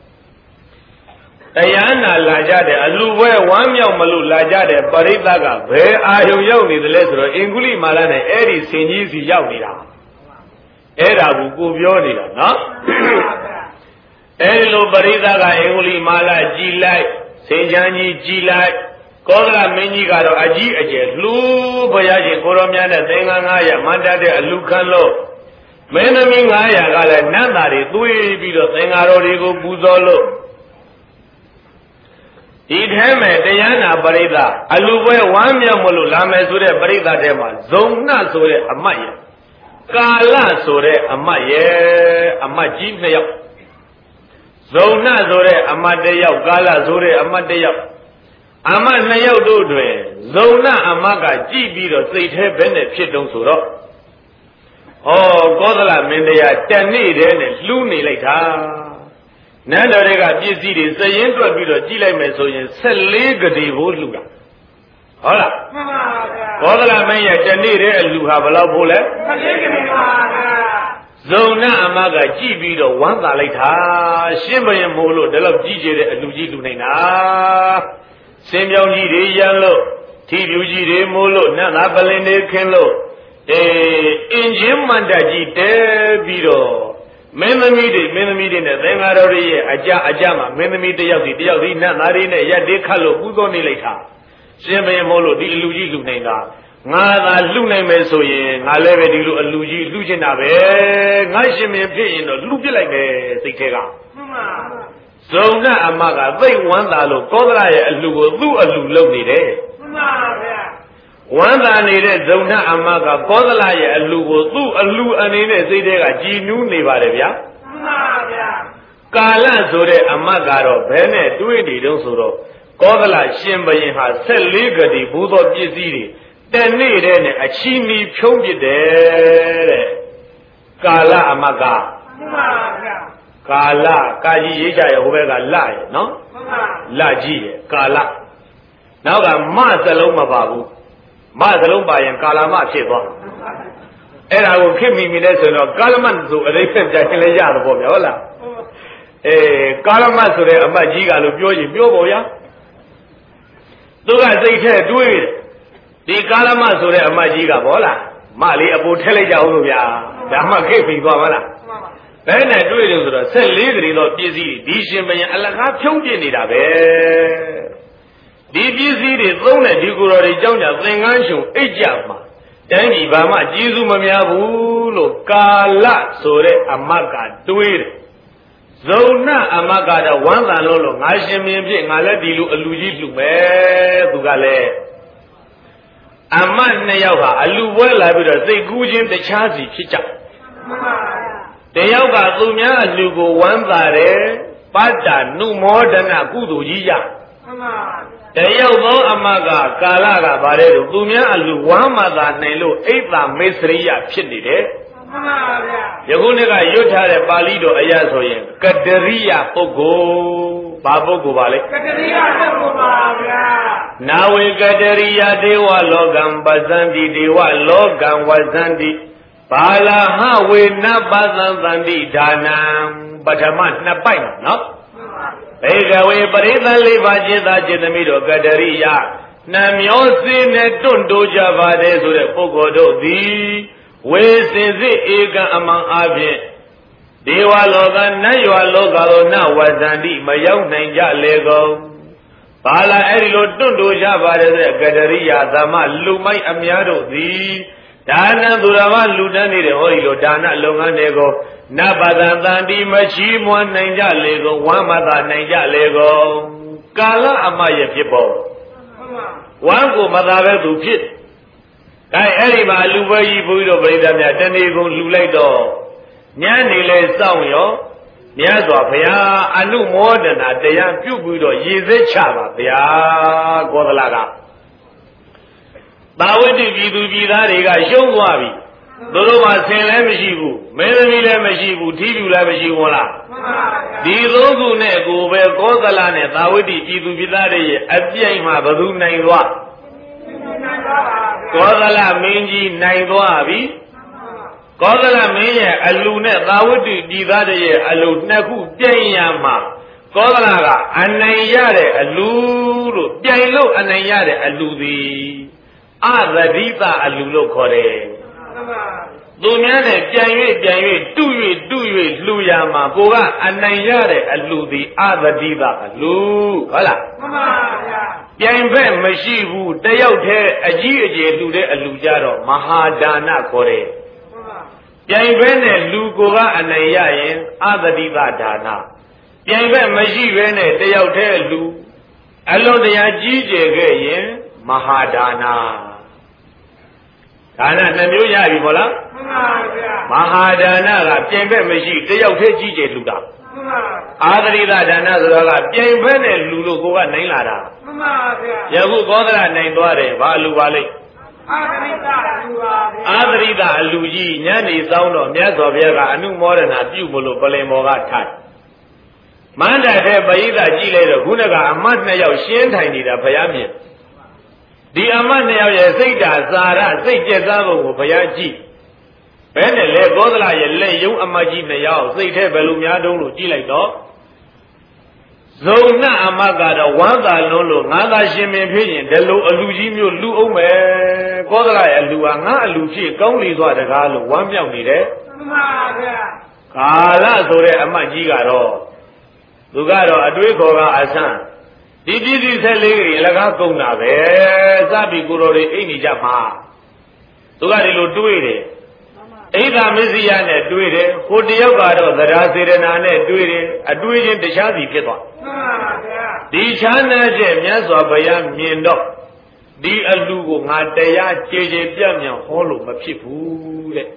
တရားနာလာကြတဲ့အလူပွဲဝမ်းမြောက်မလို့လာကြတဲ့ပရိသတ်ကဘယ်အာယုံရောက်နေသလဲဆိုတော့အင်္ဂုလိမာလာနဲ့အဲ့ဒီဆင်ကြီးစီရောက်နေတာအဲ့ဒါကိုကိုပြောနေတာနော်အဲ့ဒီလိုပရိသတ်ကအင်္ဂုလိမာလာကြည်လိုက်ဆင်ချမ်းကြီးကြည်လိုက်ကောသလမင်းကြီးကတော့အကြီးအကျယ်လှူဘုရားရှင်ကိုရောမြတ်နဲ့သင်္ကန်းငါးရာမန္တတဲ့အလူခံလို့မင်းသမီးငါးရာကလည်းနတ်သားတွေသွေးပြီးတော့သင်္ဃာတော်တွေကိုပူဇော်လို့ဒီထဲမဲ့တရားနာပရိသတ်အလူပွဲဝမ်းမြောက်မလို့လာမယ်ဆိုတဲ့ပရိသတ်ထဲမှာဇုံနှဆိုတဲ့အမတ်ရဲ့ကာလဆိုတဲ့အမတ်ရဲ့အမတ်ကြီးနှစ်ယောက်ဇုံနှဆိုတဲ့အမတ်တစ်ယောက်ကာလဆိုတဲ့အမတ်တစ်ယောက်အမတ်နှစ်ယောက်တို့တွင်ဇုံနှအမတ်ကကြည့်ပြီးတော့စိတ်แท้ဘယ်နဲ့ဖြစ်တုံးဆိုတော့ဩကောသလမင်းတရားတန်နေတယ်နဲ့လှူးနေလိုက်တာနန်းတော်တွေကပစ္စည်းတွေစရင်တွက်ပြီးတော့ကြည့်လိုက်မယ်ဆိုရင်ဆယ်လေးကတိဘိုးလှူတာဟုတ်လားမှန်ပါဗျာကောသလမင်းရဲ့တနေ့တဲ့အလှူဟာဘယ်လောက်ဘိုးလဲဆယ်လေးကတိပါဗျာဇုံနှအမကကြည့်ပြီးတော့ဝမ်းသာလိုက်တာရှင်းဘရင်မို့လို့ဒီလောက်ကြီးကျယ်တဲ့အလှူကြီးလှူနေတာစင်ပြောင်းကြီးတွေရန်လို့ထီပြူကြီးတွေမို့လို့နတ်သားပလင်တွေခင်းလို့အေးအင်ဂျင်မန္တကြီးတဲပြီးတော့မင်းသမီးတွေမင်းသမီးတွေနဲ့သင်္ဃာတော်တွေရဲ့အကြအကြမှာမင်းသမီးတယောက်စီတယောက်စီနတ်သားတွေနဲ့ရက်တေးခတ်လို့ပူဇော်နေလိုက်တာရှင်ဘယ်မို့လို့ဒီအလူကြီးလူနေတာငါသာလူနိုင်မယ်ဆိုရင်ငါလည်းပဲဒီလိုအလူကြီးလူချင်တာပဲငါရှင်မင်းဖြစ်ရင်တော့လူပြစ်လိုက်မယ်စိတ်ထဲကမှန်ပါဇုံနဲ့အမကသိဝမ်းသာလို့ကောသလရဲ့အလူကိုသူ့အလူလုပ်နေတယ်မှန်ပါဗျာဝမ်းသာနေတဲ့ဇုံနှအမကကောသလရဲ့အလူကိုသူ့အလူအနေနဲ့စိတ်ထဲကကြည်နူးနေပါတယ်ဗျာမှန်ပါဗျာကာလဆိုတဲ့အမကတော့ဘယ်နဲ့တွေးနေတုံးဆိုတော့ကောသလရှင်ဘရင်ဟာဆယ်လေးကတိဘိုးသောပစ္စည်းတွေတနေ့တည်းနဲ့အချီးမီဖြုံးပစ်တယ်တဲ့ကာလအမကမှန်ပါဗျာကာလကာကြီးရေးကြရဟိုဘက်ကလရယ်နော်မှန်ပါလကြီးရယ်ကာလနောက်ကမစလုံးမပါဘူးမစလုံးပါရင်ကာလမဖြစ်သွားအဲ့ဒါကိုခင်မိမိလဲဆိုတော့ကာလမဆိုအရိပ်ပြန်ပြန်လဲရတယ်ပေါ့ဗျာဟုတ်လားအေးကာလမဆိုတဲ့အမတ်ကြီးကလို့ပြောရင်ပြောပေါ့ဗျာသူကစိတ်ထဲတွေးတယ်ဒီကာလမဆိုတဲ့အမတ်ကြီးကဗောလားမလေးအပူထက်လိုက်ကြအောင်လို့ဗျာဒါမှခိတ်ပြီးသွားမလားဘယ်နဲ့တွေးတယ်ဆိုတော့ဆယ်လေးကလေးတော့ပြည့်စည်ဒီရှင်ဘရင်အလကားဖြုံးပြနေတာပဲဒီပစ္စည်းတွေသုံးတဲ့ဒီကိုယ်တော်တွေကြောင်းကြသင်္ကန်းရှုံအိတ်ကြမှာတန်းကြီးဘာမှကျေးဇူးမများဘူးလို့ကာလဆိုတဲ့အမတ်ကတွေးတယ်ဇုံနှအမတ်ကတော့ဝမ်းသာလို့လို့ငါရှင်မင်းဖြစ်ငါလည်းဒီလိုအလူကြီးလှူမယ်သူကလည်းအမတ်နှစ်ယောက်ဟာအလူပွဲလာပြီးတော့စိတ်ကူးခြင်းတခြားစီဖြစ်ကြတယောက်ကသူများအလူကိုဝမ်းသာတယ်ပတ္တနုမောဒနာကုသိုလ်ကြီးရတယောက်သောအမတ်ကကာလကဗါတဲ့သူများအလူဝမ်းမသာနိုင်လို့အိတ်သာမေစရိယဖြစ်နေတယ်မှန်ပါဗျာယခုနေ့ကရွတ်ထားတဲ့ပါဠိတော်အရာဆိုရင်ကတရိယပုဂ္ဂိုလ်ဘာပုဂ္ဂိုလ်ပါလဲကတရိယပုဂ္ဂိုလ်ပါဗျာနာဝေကတရိယဒေဝလောကံပဇံတိဒေဝလောကံဝဇံတိဘာလာဟဝေနပသံသန္တိဒါနံပထမနှစ်ပိုက်နော်ဘေကဝေပရိသတ်လေးပါးจิตသားจิตသမီးတို့ကတရိယနှမျောစင်းနဲ့တွန့်တိုးကြပါတယ်ဆိုတဲ့ပုဂ္ဂိုလ်တို့သည်ဝေစင်စစ်ဧကံအမှန်အားဖြင့်ဒေဝလောကနတ်ရွာလောကကိုနဝဇန္တိမရောက်နိုင်ကြလေကုန်ဘာလာအဲ့ဒီလိုတွန့်တိုးကြပါတယ်ဆိုတဲ့ကတရိယသမလူမိုက်အများတို့သည်ဒါနံသူတော်ဘာလူတန်းနေတဲ့ဟောဒီလိုဒါနလုပ်ငန်းတွေကိုနတ်ပဒံတန်တိမရှိမွန်းနိုင်ကြလေကုန်ဝမ်းမသာနိုင်ကြလေကုန်ကာလအမရဲ့ဖြစ်ပေါ်ဝမ်းကိုမသာပဲသူဖြစ်အဲအဲ့ဒီမှာလူပွဲကြီးဘုန်းကြီးတို့ပြိဿများတဏီကုံလှူလိုက်တော့ညနေလဲစောင့်ရောမြတ်စွာဘုရားအနုမောဒနာတရားပြုပြီးတော့ရည်စက်ချပါဗျာကောသလကသာဝတိပြည်သူပြည်သားတွေကရှုံးသွားပြီသူတို့မှာဆင်လည်းမရှိဘူးမင်းသမီးလည်းမရှိဘူးထီးပြူလည်းမရှိဘူးလားဒီသုံးခုနဲ့ကိုပဲကောသလနဲ့သာဝတိပြည်သူပြည်သားတွေရဲ့အပြိုင်မှာဘယ်သူနိုင်သွားကောသလမင်းကြီးနိုင်သွားပြီကောသလမင်းရဲ့အလူနဲ့သာဝတိပြည်သားတွေရဲ့အလူနှစ်ခုပြိုင်ရမှာကောသလကအနိုင်ရတဲ့အလူလို့ပြိုင်လို့အနိုင်ရတဲ့အလူသည်အသတိတအလူလို့ခေါ်တယ်သူများနဲ့ပြန်၍ပြန်၍တူ၍တူ၍လှူရမှာကိုကအနိုင်ရတဲ့အလူသည်အသတိတအလူဟုတ်လားမှန်ပါဗျာပြိုင်ဘက်မရှိဘူးတယောက်တည်းအကြီးအကျယ်လှူတဲ့အလူကြတော့မဟာဒါနခေါ်တယ်ပြိုင်ဘက်နဲ့လူကိုကအနိုင်ရရင်အသတိတဒါနပြိုင်ဘက်မရှိဘဲနဲ့တယောက်တည်းလူအလုံးတရားကြီးကျယ်ခဲ့ရင်မဟာဒါနာဒါနနှမျိုးရပြီမို့လားမှန်ပါဗျာမဟာဒါနကပြင်ဘက်မရှိတယောက်တည်းကြီးကျယ်လူတာမှန်ပါအာသရိတဒါနဆိုတာကပြင်ဘက်နဲ့လူလို့ကိုကနိုင်လာတာမှန်ပါဗျာယခုကောသလနိုင်သွားတယ်ဘာလူပါလိမ့်အာသရိတလူပါဗျာအာသရိတအလူကြီးညနေဆောင်တော့မြတ်စွာဘုရားကအနုမောဒနာပြုမလို့ပလင်မော်ကထိုင်မန္တတဲ့ပရိသတ်ကြည့်လိုက်တော့ခုနကအမတ်နှစ်ယောက်ရှင်းထိုင်နေတာဘုရားမြင်ဒီအမတ်နှစ်ယောက်ရဲ့စိတ်ဓာတ်စာရစိတ်ကျက်စားပုံကိုဘုရားကြည့်ဘယ်နဲ့လဲကောသလရဲ့လက်ယုံအမတ်ကြီးနှစ်ယောက်စိတ်ထဲဘယ်လိုများတုံးလို့ကြည့်လိုက်တော့ဇုံနှအမတ်ကတော့ဝမ်းသာလွန်းလို့ငါသာရှင်မင်းဖြစ်ရင်ဒီလိုအလူကြီးမျိုးလူအောင်မယ်ကောသလရဲ့အလူဟာငါအလူဖြစ်ကောင်းလီစွာတကားလို့ဝမ်းမြောက်နေတယ်မှန်ပါဗျာကာလဆိုတဲ့အမတ်ကြီးကတော့သူကတော့အတွေးခေါ်ကအဆန်းဒီပြည်စည်းဆက်လေးကြီးအလကားကုန်တာပဲစပြီကိုတော်တွေအိတ်နေကြမှာသူကဒီလိုတွေးတယ်အိဒါမစ္စယနဲ့တွေးတယ်ဟိုတယောက်ကတော့သဒ္ဓါစေရနာနဲ့တွေးတယ်အတွေးချင်းတခြားစီဖြစ်သွားမှန်ပါဗျာဒီချမ်းသာချက်မြတ်စွာဘုရားမြင်တော့ဒီအလူကိုငါတရားကြည်ကြည်ပြတ်မြောက်ဟောလို့မဖြစ်ဘူးတဲ့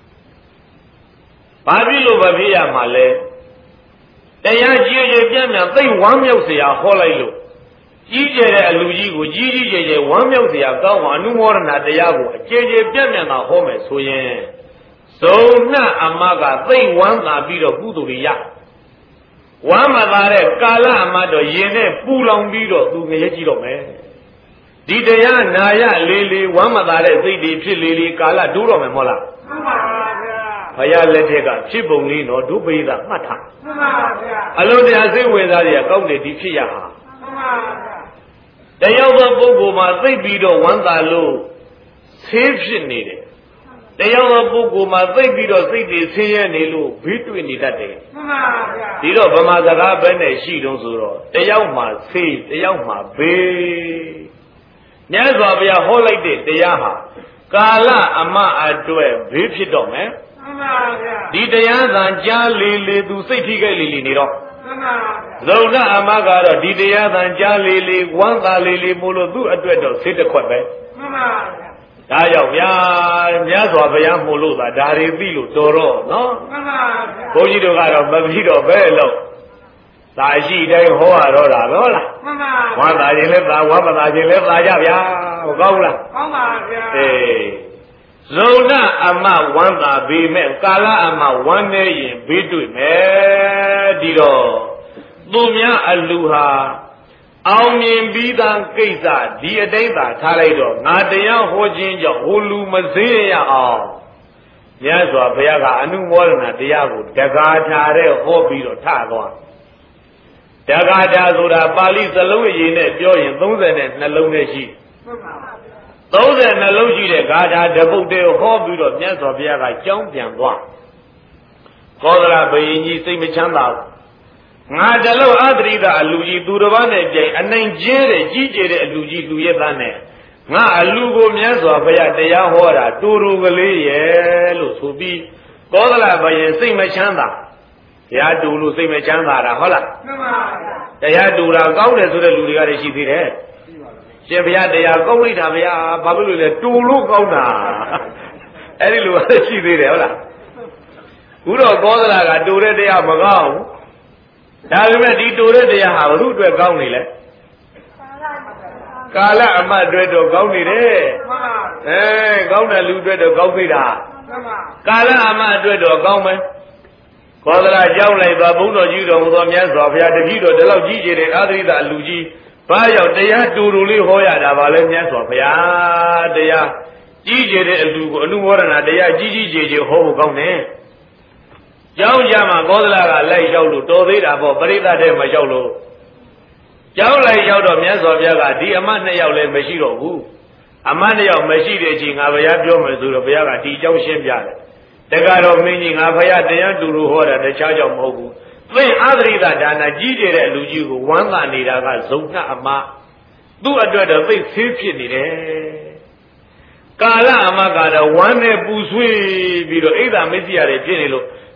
ဘာဖြစ်လို့မဖြစ်ရမှာလဲတရားကြည်ကြည်ပြတ်မြောက်သိဝမ်းမြောက်เสียဟောလိုက်လို့ကြီးကျယ်တဲ့အလူကြီးကိုကြီးကြီးကျယ်ကျယ်ဝမ်းမြောက်เสียကောင်းအောင်အနုမောဒနာတရားကိုအကျယ်ကျယ်ပြတ်မြောက်တာဟောမယ်ဆိုရင်ဇုံနှအမကသိဝမ်းသာပြီးတော့ကုသိုလ်ရဝမ်းမသာတဲ့ကာလအမတော့ရင်နဲ့ပူလောင်ပြီးတော့သူငရဲကြည့်တော့မယ်ဒီတရားနာရလေးလေးဝမ်းမသာတဲ့စိတ်တွေဖြစ်လေးလေးကာလဒိုးတော့မယ်မဟုတ်လားမှန်ပါဗျာဘုရားလက်ထက်ကဖြစ်ပုံလေးတော့ဒုပိသမှတ်ထားမှန်ပါဗျာအလုံးတရားစိတ်ဝင်စားတွေကကောင်းတယ်ဒီဖြစ်ရဟာမှန်ပါဗျာတရားသောပုဂ္ဂိုလ်မှာသိပြီးတော့ဝမ်းသာလို့ဆေးဖြစ်နေတယ်တရားသောပုဂ္ဂိုလ်မှာသိပြီးတော့စိတ်တွေဆင်းရဲနေလို့ဘေးတွေ့နေတတ်တယ်မှန်ပါဗျာဒီတော့ဗမာစကားပဲနဲ့ရှိတုံးဆိုတော့တယောက်မှာဆေးတယောက်မှာဘေးမြတ်စွာဘုရားဟောလိုက်တဲ့တရားဟာကာလအမအတွက်ဘေးဖြစ်တော့မယ်မှန်ပါဗျာဒီတရားသာကြားလေလေသူစိတ်ထိခိုက်လေလေနေတော့မှန်ပါဗျာဇုံနှအမကတော့ဒီတရားသာကြားလေလေဝမ်းသာလေလေမို့လို့သူ့အတွက်တော့စိတ်တစ်ခွက်ပဲမှန်ပါဗျာဒါကြောင့်ဗျာမြတ်စွာဘုရားမို့လို့သာဒါတွေသိလို့တော်တော့နော်မှန်ပါဗျာဘုန်းကြီးတို့ကတော့မပြီးတော့ပဲလို့သာရှိတိုင်းဟောရတော့တာဟုတ်လားမှန်ပါဝမ်းသာခြင်းလည်းသာဝမ်းမသာခြင်းလည်းသာကြဗျာဟုတ်ကောင်းလားကောင်းပါဗျာအေးဇုံနှအမဝမ်းသာပေမဲ့ကာလအမဝမ်းနေရင်ဘေးတွေ့မယ်ဒီတော့သူများအလူဟာအောင်မြင်ပြီးသားကိစ္စဒီအတိတ်သာထားလိုက်တော့ငါတရားဟောခြင်းကြောင့်ဟိုလူမစေးရအောင်မြတ်စွာဘုရားကအနုမောဒနာတရားကိုတဂါထာတဲ့ဟောပြီးတော့ထသွားတဂါထာဆိုတာပါဠိစလုံးအရင်နဲ့ပြောရင်သုံးဆယ်နဲ့နှလုံးနဲ့ရှိသုံးဆယ်နှလုံးရှိတဲ့ဂါထာတပုတ်တဲ့ဟောပြီးတော့မြတ်စွာဘုရားကကြောင်းပြန်သွားကောသလဘယင်ကြီးစိတ်မချမ်းသာဘူးငါတလို့အသရိတာအလူကြီးသူတစ်ပါးနဲ့ကြိမ်အနိုင်ကျဲတဲ့ကြီးကျယ်တဲ့အလူကြီးလူရဲ့သားနဲ့ငါအလူကိုမြတ်စွာဘုရားတရားဟောတာတူတူကလေးရဲ့လို့ဆိုပြီးကောသလဘယင်စိတ်မချမ်းသာတရားတူလို့စိတ်မချမ်းသာတာဟုတ်လားမှန်ပါဗျာတရားတူတာကောင်းတယ်ဆိုတဲ့လူတွေကလည်းရှိသေးတယ်ရှင်ဘုရားတရားကောင်းလိုက်တာဗျာဘာဖြစ်လို့လဲတူလို့ကောင်းတာအဲ့ဒီလိုလည်းရှိသေးတယ်ဟုတ်လားခုတော့ကောသလကတူတဲ့တရားမကောင်းဒါပေမဲ့ဒီတူတဲ့တရားဟာဘုရုအတွက်ကောင်းနေလဲကာလအမတ်အတွက်တော့ကောင်းနေတယ်မှန်ပါအဲကောင်းတဲ့လူအတွက်တော့ကောင်းသေးတာမှန်ပါကာလအမတ်အတွက်တော့ကောင်းမယ်ကောသလကြောက်လိုက်သွားဘုန်းတော်ကြီးတော်ဟောတော်မြတ်စွာဘုရားတပည့်တော်ဒီလောက်ကြီးကျယ်တဲ့အာသရိတအလူကြီးဘာရောက်တရားတူတူလေးဟောရတာပါလဲမြတ်စွာဘုရားတရားကြီးကျယ်တဲ့အလူကိုအနုမောဒနာတရားကြီးကြီးကျယ်ကျယ်ဟောဖို့ကောင်းတယ်ကျောင်းကြမှာကောသလကလိုက်ရောက်လို့တော်သေးတာပေါ့ပရိသတ်တဲ့မရောက်လို့ကျောင်းလိုက်ရောက်တော့မြတ်စွာဘုရားကဒီအမတ်နှစ်ယောက်လည်းမရှိတော့ဘူးအမတ်နှစ်ယောက်မရှိတဲ့အချိန်ငါဘုရားပြောမယ်ဆိုတော့ဘုရားကဒီကျောင်းရှင်းပြတယ်တက္ကရာမင်းကြီးငါဘုရားတရားတူတူဟောတာတခြားကြောင့်မဟုတ်ဘူးသင်အာသရိတဒါနကြီးကျယ်တဲ့လူကြီးကိုဝမ်းသာနေတာကဇုံနှအမသူ့အတွက်တော့သိဆေးဖြစ်နေတယ်ကာလအမကတော့ဝမ်းနဲ့ပူဆွေးပြီးတော့အိဒါမစ္စည်းရတယ်ဖြစ်နေလို့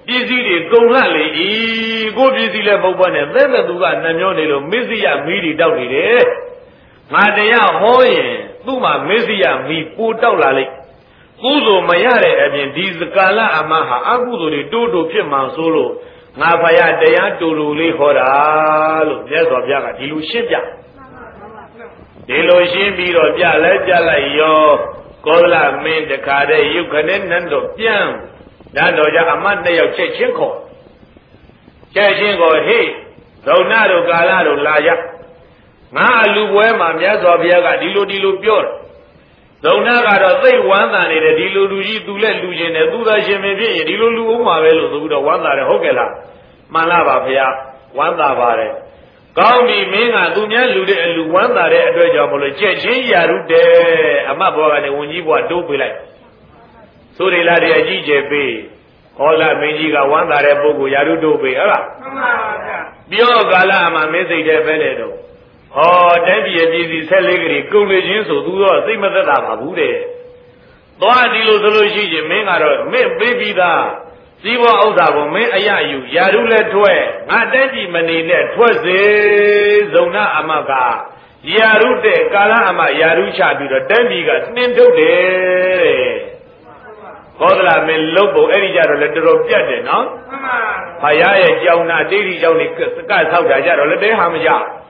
ပြည်စည်းတွေကုန်လှလေဤကိုပြည်စည်းလည်းပုပ်ပွားနေသက်သက်သူကနှမျောနေလို့မစ္စည်းမီးတွေတောက်နေတယ်ငါတရားဟောရင်သူ့မှာမစ္စည်းမီးပိုတောက်လာလိမ့်ကုသိုလ်မရတဲ့အပြင်ဒီကာလအမဟာအကုသိုလ်တွေတိုးတိုးဖြစ်မှဆိုလို့ငါဖယားတရားတူတူလေးဟောတာလို့မြတ်စွာဘုရားကဒီလိုရှင်းပြဒီလိုရှင်းပြီးတော့ပြလဲပြလိုက်ရောကောသလမင်းတခါတည်းယုတ်ခနဲ့နန်းတော်ပြန်နန်းတော်ကြအမတ်နှစ်ယောက်ချက်ချင်းခေါ်ချက်ချင်းခေါ်ဟေးဇုံနာတို့ကာလတို့လာရငါအလူပွဲမှာမြတ်စွာဘုရားကဒီလိုဒီလိုပြောတယ်ဇုံနာကတော့သိဝမ်းသာနေတယ်ဒီလိုလူကြီးသူလည်းလူချင်းတယ်သူသာရှင်မင်းဖြစ်ရင်ဒီလိုလူအောင်မှာပဲလို့ဆိုပြီးတော့ဝမ်းသာတယ်ဟုတ်ကဲ့လားမှန်လားပါဘုရားဝမ်းသာပါတယ်ကောင်းပြီမင်းကသူများလူတဲ့အလူဝမ်းသာတဲ့အတွက်ကြောင့်မလို့ချက်ချင်းရာရုတယ်အမတ်ဘောကနေဝန်ကြီးဘွားတိုးပေးလိုက်ဆိုရလာတဲ့အကြီးကျယ်ပေးဟောလာမင်းကြီးကဝမ်းသာတဲ့ပုဂ္ဂိုလ်ရာရုတိုးပေးဟုတ်လားမှန်ပါဗျာပြောကာလအမှမင်းစိတ်တဲ့ပဲလေတော့ဟောတိုင်းပြည်ပြည်စီဆက်လေးကလေးကုန်လေချင်းဆိုသူတော့စိတ်မသက်သာပါဘူးတဲ့သွားဒီလိုဆိုလို့ရှိရင်မင်းကတော့မင်းပေးပြီးသားစီးပွားဥစ္စာကိုမင်းအရယူယာရုလည်းထွက်ငါတိုင်းပြည်မနေနဲ့ထွက်စေဇုံနာအမကယာရုတဲ့ကာလအမယာရုချပြီးတော့တိုင်းပြည်ကနှင်းထုတ်တယ်တဲ့ဘောဓလာမင်းလုတ်ဖို့အဲ့ဒီကြတော့လည်းတော်တော်ပြတ်တယ်နော်မှန်ပါဖယားရဲ့ကြောင်နာတိတိကြောင်နေကဆောက်တာကြတော့လည်းတဲဟာမကြ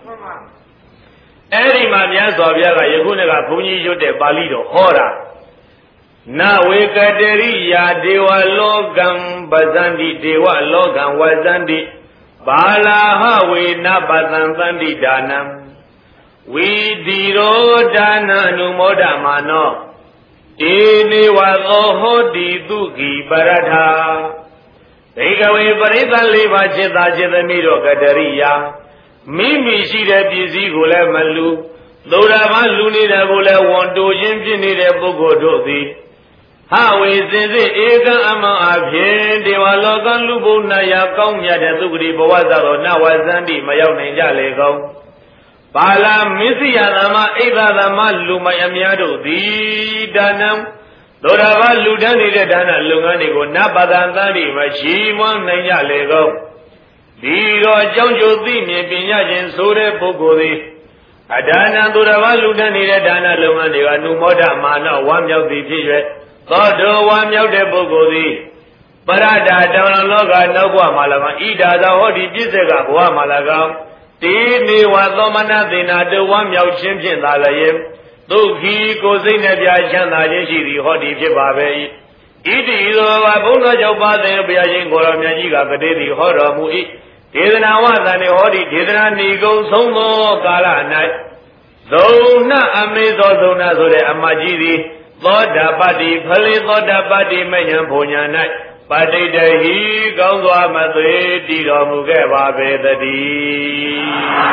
အဲ့ဒီမှာမြတ်စွာဘုရားကယခုနေ့ကဘုန်းကြီးရွတ်တဲ့ပါဠိတော်ဟောတာနဝေကတရိယာဒေဝလောကံပဇန္တိဒေဝလောကံဝဇန္တိဘာလာဟဝေနပသံသန္တိဒါနံဝီဒီရောဒါနအနုမောဒမာနောဧနေဝသောဟောတိသုခိပရထာဘေကဝေပရိသတ်လေးပါးจิตသာจิตသမီးတို့ကတရိယာမိမိရှိတဲ့ပစ္စည်းကိုလည်းမလူသို့တော်ဘာလူနေတဲ့ကိုလည်းဝန်တိုခြင်းဖြစ်နေတဲ့ပုဂ္ဂိုလ်တို့သည်ဟဝေစင်စစ်ဧကံအမံအဖြင့်ဒေဝလောကလူဘုံနာယကောင်းမြတ်တဲ့သုခတိဘဝသသောနဝဇန္တိမရောက်နိုင်ကြလေကုန်ပါဠာမစ္စယသမအိဒသမလူမယများတို့သည်ဒါနံသို့တော်ဘာလူတန်းနေတဲ့ဒါနလုပ်ငန်းတွေကိုနပဒံသန္တိမရှိမွန်းနိုင်ကြလေကုန်ဒီတော့အကြောင်းကျိုးသိမြင်ပညာရှင်ဆိုတဲ့ပုဂ္ဂိုလ်သည်အဒါနံသူတော်ဘာလူတန်းနေတဲ့ဒါနလုပ်ငန်းတွေကအနုမောဒမာနဝမ်းမြောက်သည်ဖြစ်၍သောတော်ဝမ်းမြောက်တဲ့ပုဂ္ဂိုလ်သည်ပရဒာတောင်လောကနောက်ဘဝမှာ၎င်းဣဒာသာဟောဒီပြစ္ဆေကဘဝမှာ၎င်းတေနေဝသောမနသေနာတဝမ်းမြောက်ခြင်းဖြင့်သာလည်းဒုက္ခိကိုစိတ်နှပြချမ်းသာခြင်းရှိသည်ဟောဒီဖြစ်ပါပဲ၏ဣတိသောဘဘုန်းတော်ကြောင့်ပါတဲ့ဘုရားရှင်ကိုယ်တော်မြတ်ကြီးကကတိသည်ဟောတော်မူ၏ဒေသနာဝသံဟောဒီဒေသနာဏီကုံဆုံးသောကာလ၌ဇုံနာအမေသောဇုံနာဆိုတဲ့အမကြီးသည်သောတာပတ္တိဖလေသောတာပတ္တိမဉ္ဇဉ်ဘုံညာ၌ပဋိတဟိကောင်းစွာမသွေတည်တော်မူခဲ့ပါပေတည်း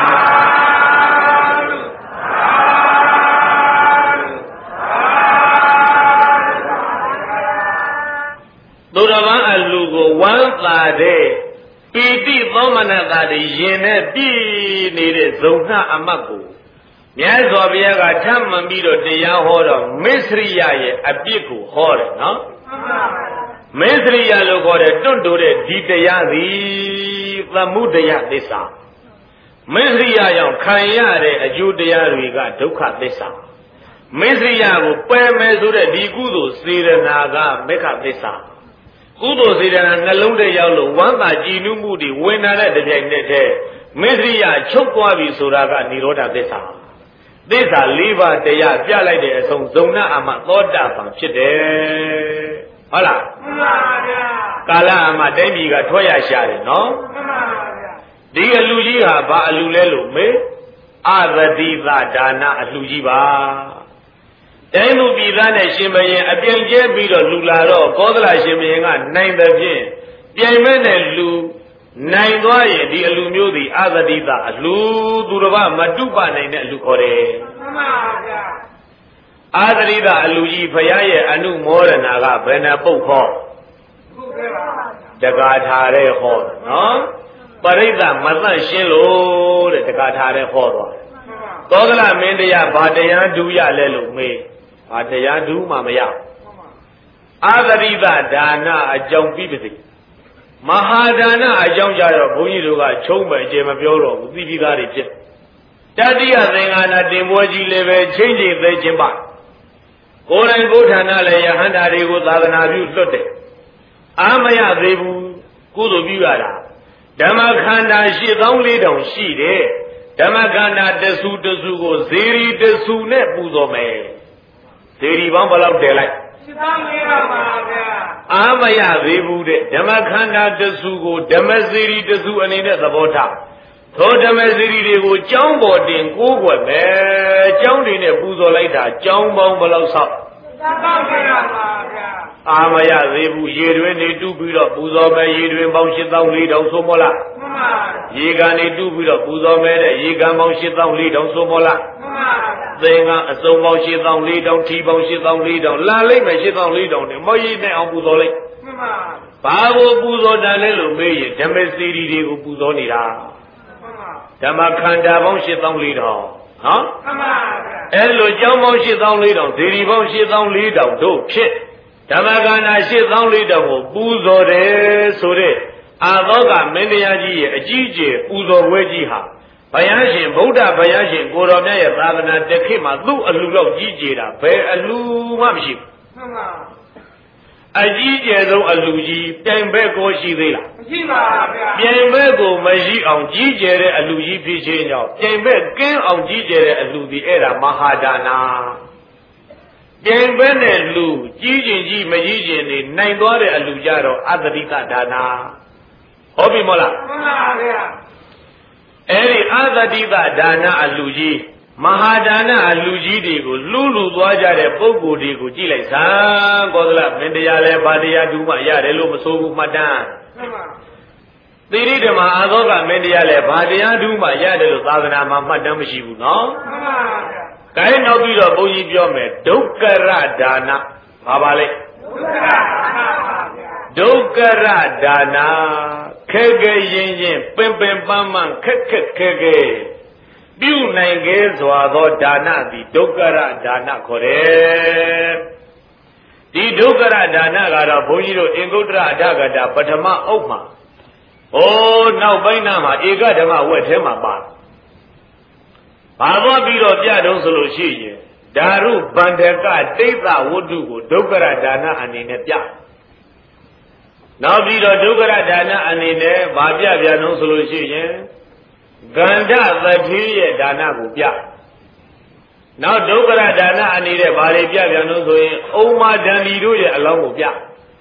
သူတော်ဘာအလူကိုဝမ်းသာတဲ့ပီတိသောမနတာတွေရင်နဲ့ပြည့်နေတဲ့ဇုံနှအမတ်ကိုမြတ်စွာဘုရားကထပ်မံပြီးတော့တရားဟောတော့မစ္စရိယရဲ့အပြစ်ကိုဟောတယ်နော်မစ္စရိယလို့ခေါ်တဲ့တွန့်တိုးတဲ့ဒီတရားသည်သမုဒယသစ္စာမစ္စရိယကြောင့်ခံရတဲ့အကျိုးတရားတွေကဒုက္ခသစ္စာမစ္စရိယကိုပယ်မယ်ဆိုတဲ့ဒီကုသိုလ်စေရနာကမေခသစ္စာကုသိုလ်စေရနာနှလုံးထဲရောက်လို့ဝမ်းသာကြည်နူးမှုတွေဝင်လာတဲ့တပြိုင်နက်တည်းမစ္စရိယချုပ်သွားပြီဆိုတာကនិရောဓသစ္စာသစ္စာ၄ပါးတရားပြလိုက်တဲ့အဆုံးဇုံနာအမသောတာပန်ဖြစ်တယ်ဟုတ်လားမှန်ပါဗျာကာလအမတိုင်းပြည်ကထွက်ရရှာတယ်နော်မှန်ပါဗျာဒီအလူကြီးဟာဘာအလူလဲလို့မေးအသတိသဒါနအလူကြီးပါတိုင်းလူပြည်သားနဲ့ရှင်ဘရင်အပြိုင်ကျဲပြီးတော့လူလာတော့ကောသလရှင်ဘရင်ကနိုင်တဲ့ဖြင့်ပြိုင်မဲ့နဲ့လူနိုင်သွားရင်ဒီအလူမျိုးသည်အသတိသအလူသူတစ်ပါးမတုပနိုင်တဲ့အလူခေါ်တယ်မှန်ပါဗျာအာသရိသအလူကြီးဘုရားရဲ့အနုမောဒနာကဘယ်နှပုတ်ခေါ်ခုပဲပါတကားထားတဲ့ဟောနော်ပရိသမသန့်ရှင်းလို့တဲ့တကားထားတဲ့ဟောသွားသောကလမင်းတရားဘာတရားဒူးရလဲလို့မေးဘာတရားဒူးမှမရအာသရိသဒါနအကြောင်းပြီးပါစေမဟာဒါနအကြောင်းကြတော့ဘုန်းကြီးတို့ကချုံးပဲကျေမပြောတော့ဘူးသိပြီးသားတွေဖြစ်တတိယသင်္ဃာနာတင်ပွဲကြီးလည်းပဲချင်းချင်းသိချင်းပါကိုယ်တိုင်ကိုယ်ဌာနလည်းယဟန္တာတွေကိုသာသနာပြုလွတ်တယ်အာမရသေးဘူးကုသိုလ်ပြုရတာဓမ္မခန္ဓာရှစ်သောင်းလေးတောင်ရှိတယ်ဓမ္မခန္ဓာတစုတစုကိုဇေရီတစုနဲ့ပူဇော်မယ်ဇေရီပေါင်းဘယ်လောက်တည်လိုက်ရှစ်သောင်းလေးပါပါဗျာအာမရသေးဘူးတဲ့ဓမ္မခန္ဓာတစုကိုဓမ္မဇေရီတစုအနေနဲ့သဘောထားသောဓမ္မဇေရီတွေကိုကြောင်းပေါ်တင်ကိုးကွယ်မယ်ကြောင်းတွေနဲ့ပူဇော်လိုက်တာကြောင်းပေါင်းဘယ်လောက်ဆောက်သောက်ရပါဗျာအာမရသေးဘူးရေတွင်နေတူးပြီးတော့ပူဇော်မယ်ရေတွင်ပေါင်းရှစ်သောင်းလေးတောင်ဆိုမောလားမှန်ပါရေကန်နေတူးပြီးတော့ပူဇော်မယ်တဲ့ရေကန်ပေါင်းရှစ်သောင်းလေးတောင်ဆိုမောလားမှန်ပါသင်္ကန်းအစုံပေါင်းရှစ်သောင်းလေးတောင်ထီပေါင်းရှစ်သောင်းလေးတောင်လာလိုက်မယ်ရှစ်သောင်းလေးတောင်နဲ့မောရိနဲ့အောင်ပူဇော်လိုက်မှန်ပါဘာကိုပူဇော်တယ်လဲလို့မေးရင်ဓမ္မစီရီတွေကိုပူဇော်နေတာဓမ္မခန္ဓာပေါင်းရှစ်သောင်းလေးတောင်နော်မှန်ပါအဲ့လိုကြောင်းပေါင်းရှစ်သောင်းလေးတောင်ဇေရီပေါင်းရှစ်သောင်းလေးတောင်တို့ဖြစ်ဓမ္မကန္နာရှစ်သောင်းလေးတောင်ကိုပူဇော်တယ်ဆိုတဲ့အာသောကမင်းတရားကြီးရဲ့အကြီးအကျယ်ပူဇော်ဝဲကြီးဟာဘုရားရှင်ဗုဒ္ဓဘုရားရှင်ကိုတော်မြတ်ရဲ့သာသနာတခေတ်မှာသူ့အလှလောက်ကြီးကျယ်တာဘယ်အလှမှမရှိဘူးမှန်ပါအကြီးကျယ်ဆုံးအလှကြီးပြိုင်ဘက်ကိုရှိသေးလားမရှိပါဗျာပြိုင်ဘက်ကိုမရှိအောင်ကြီးကျယ်တဲ့အလှကြီးဖြစ်ခြင်းကြောင့်ပြိုင်ဘက်ကင်းအောင်ကြီးကျယ်တဲ့အလှဒီအဲ့ဒါမဟာဒါနာပြိုင်ဘက်နဲ့လူကြီးကျင်ကြီးမကြီးကျင်နေနိုင်သွားတဲ့အလှကြတော့အတ္တိကဒါနာဟုတ်ပြီမဟုတ်လားမှန်ပါဗျာအဲ့ဒီအတ္တိကဒါနာအလှကြီးမဟာဒါနအလှကြီးတွေကိုလူလူသွားကြတဲ့ပုဂ္ဂိုလ်တွေကိုကြည့်လိုက်စမ်းကောသလမင်းတရားလဲဗာတရားဒုမှရတယ်လို့မဆိုဘူးမှတ်တမ်းမှန်ပါသီရိဓမ္မအာသောကမင်းတရားလဲဗာတရားဒုမှရတယ်လို့သာသနာမှာမှတ်တမ်းမရှိဘူးနော်မှန်ပါဗျာ။ဒါနောက်ပြီးတော့ဘုန်းကြီးပြောမယ်ဒုက္ခရဒါနဘာပါလဲဒုက္ခရပါဗျာဒုက္ခရဒါနခဲခဲရင်ရင်ပင်ပင်ပန်းပန်းခက်ခက်ခဲခဲပြုနိုင်ခဲ့စွာသောဒါနသည်ဒုက္ခရဒါနခေါ်တယ်ဒီဒုက္ခရဒါနကတော့ဘုန်းကြီးတို့အင်္ဂုတ္တရအဋ္ဌကတာပထမအုပ်မှာဟိုးနောက်ပိုင်းနာမှာဧကဓမ္မဝက်ထဲမှာပါဘာသွားပြီးတော့ပြတော့ဆိုလို့ရှိရင်ဓာရုဗန္ဓကတိတ်သဝတ္ထုကိုဒုက္ခရဒါနအနေနဲ့ပြနောက်ပြီးတော့ဒုက္ခရဒါနအနေနဲ့ဗာပြပြန်တော့ဆိုလို့ရှိရင်ကန္ဓသတိရဲ့ဒါနကိုပြနောက်ဒုက္ခရဒါနအနေနဲ့ဗာတွေပြပြန်လို့ဆိုရင်ဩမာဒန္ဒီတို့ရဲ့အလောင်းကိုပြ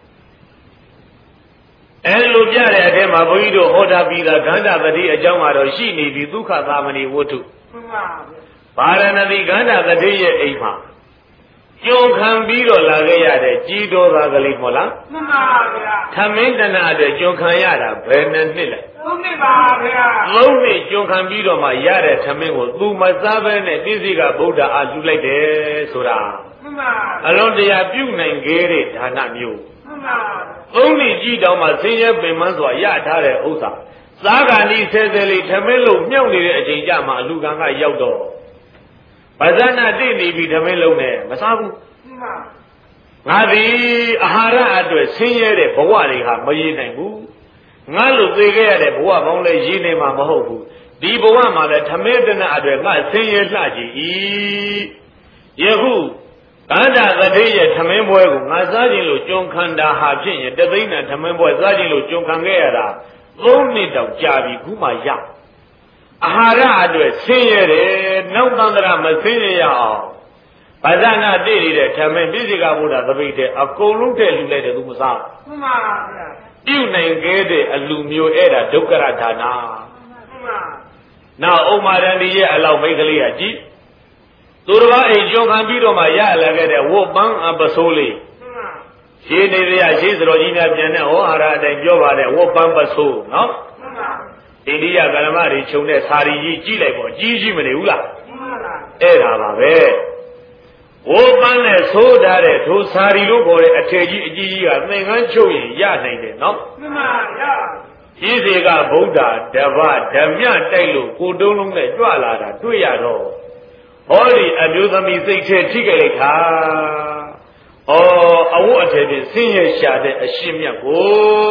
အဲလိုပြတဲ့အထဲမှာဘုန်းကြီးတို့ဟောတာပြီးသားကန္ဓသတိအကြောင်းကတော့ရှိနေပြီဒုက္ခသမဏေဝတ္ထုဗာရဏသီကန္ဓသတိရဲ့အိမ်မှာကြုံခံပြီးတော့လာခဲ့ရတဲ့ကြီးတော်သားကလေးမဟုတ်လားမှန်ပါဗျာသမင်းတနာအတွက်ကြုံခံရတာဘယ်နှစ်နှစ်လဲသုံးနှစ်ပါဗျာသုံးနှစ်ကြုံခံပြီးတော့မှရတဲ့သမင်းကိုသူမစားဘဲနဲ့တိစိကဗုဒ္ဓအားလူလိုက်တယ်ဆိုတာမှန်ပါအလုံးတရားပြုနိုင်ခဲ့တဲ့ဒါနမျိုးမှန်ပါသုံးနှစ်ကြီးတောင်မှဆင်းရဲပင်မစွာရထားတဲ့ဥစ္စာစားကဏီဆဲဆဲလေးသမင်းလို့မြုပ်နေတဲ့အချိန်ကြမှာအလူကံကရောက်တော့ဗဇဏတိနေပြီသမင်းလုံးနဲ့မစားဘူးငါသည်အာဟာရအတွက်ဆင်းရဲတဲ့ဘဝတွေဟာမရည်နိုင်ဘူးငါလိုသိခဲ့ရတဲ့ဘဝပေါင်းလည်းရည်နေမှာမဟုတ်ဘူးဒီဘဝမှာလည်းသမင်းတနအတွက်ငါဆင်းရဲလှကြည်၏ယခုကန္ဓသတိရဲ့သမင်းပွဲကိုငါစားခြင်းလို့ကြုံခံတာဟာဖြစ်ရင်တသိန်းနဲ့သမင်းပွဲစားခြင်းလို့ကြုံခံခဲ့ရတာသုံးနှစ်တောင်ကြာပြီခုမှရအာဟာရအတွက်ဆင်းရဲတယ်နောက်တန္တရာမဆင်းရဲရအောင်ဗဇဏတိနေတဲ့ဓမ္မပိစိကဗုဒ္ဓသပိတ်တဲ့အကုန်လုံးတဲ့လူလိုက်တယ်သူမစားမှန်ပါဗျာပြုနိုင်ခဲ့တဲ့အလူမျိုးအဲ့ဒါဒုက္ခရဒါနာမှန်ပါနောက်ဥမာရဏီရဲ့အလောက်မိတ်ကလေးကကြည့်သူတော်ဘာအိမ်ကြုံခံပြီးတော့မှရလာခဲ့တဲ့ဝတ်ပန်းအပစိုးလေးမှန်ပါရှင်းနေရရှင်းစတော်ကြီးများပြန်တဲ့ဟောဟာရအတိုင်းပြောပါတဲ့ဝတ်ပန်းပစိုးနော်မှန်ပါအိန္ဒိယကလမတွေခြုံတဲ့စာရီကြီးကြည့်လိုက်ပေါ့ကြီးကြီးမနေဘူးလားမှန်ပါအဲ့ဒါပါပဲဝိုးပန်းနဲ့သိုးထားတဲ့ထိုစာရီလို့ခေါ်တဲ့အထည်ကြီးအကြီးကြီးကသင်္ကန်းချုပ်ရင်ရနိုင်တယ်နော်မှန်ပါဗျာဤစေကဗုဒ္ဓတပ္ပဓမ္မတိုက်လို့ကိုတုံးလုံးနဲ့ကြွလာတာတွေ့ရတော့ဟောဒီအမျိုးသမီးစိတ်ထဲထိခဲ့လိုက်တာဩအဝတ်အထည်ဖြင့်ဆင်းရဲရှာတဲ့အရှင်မြတ်ကို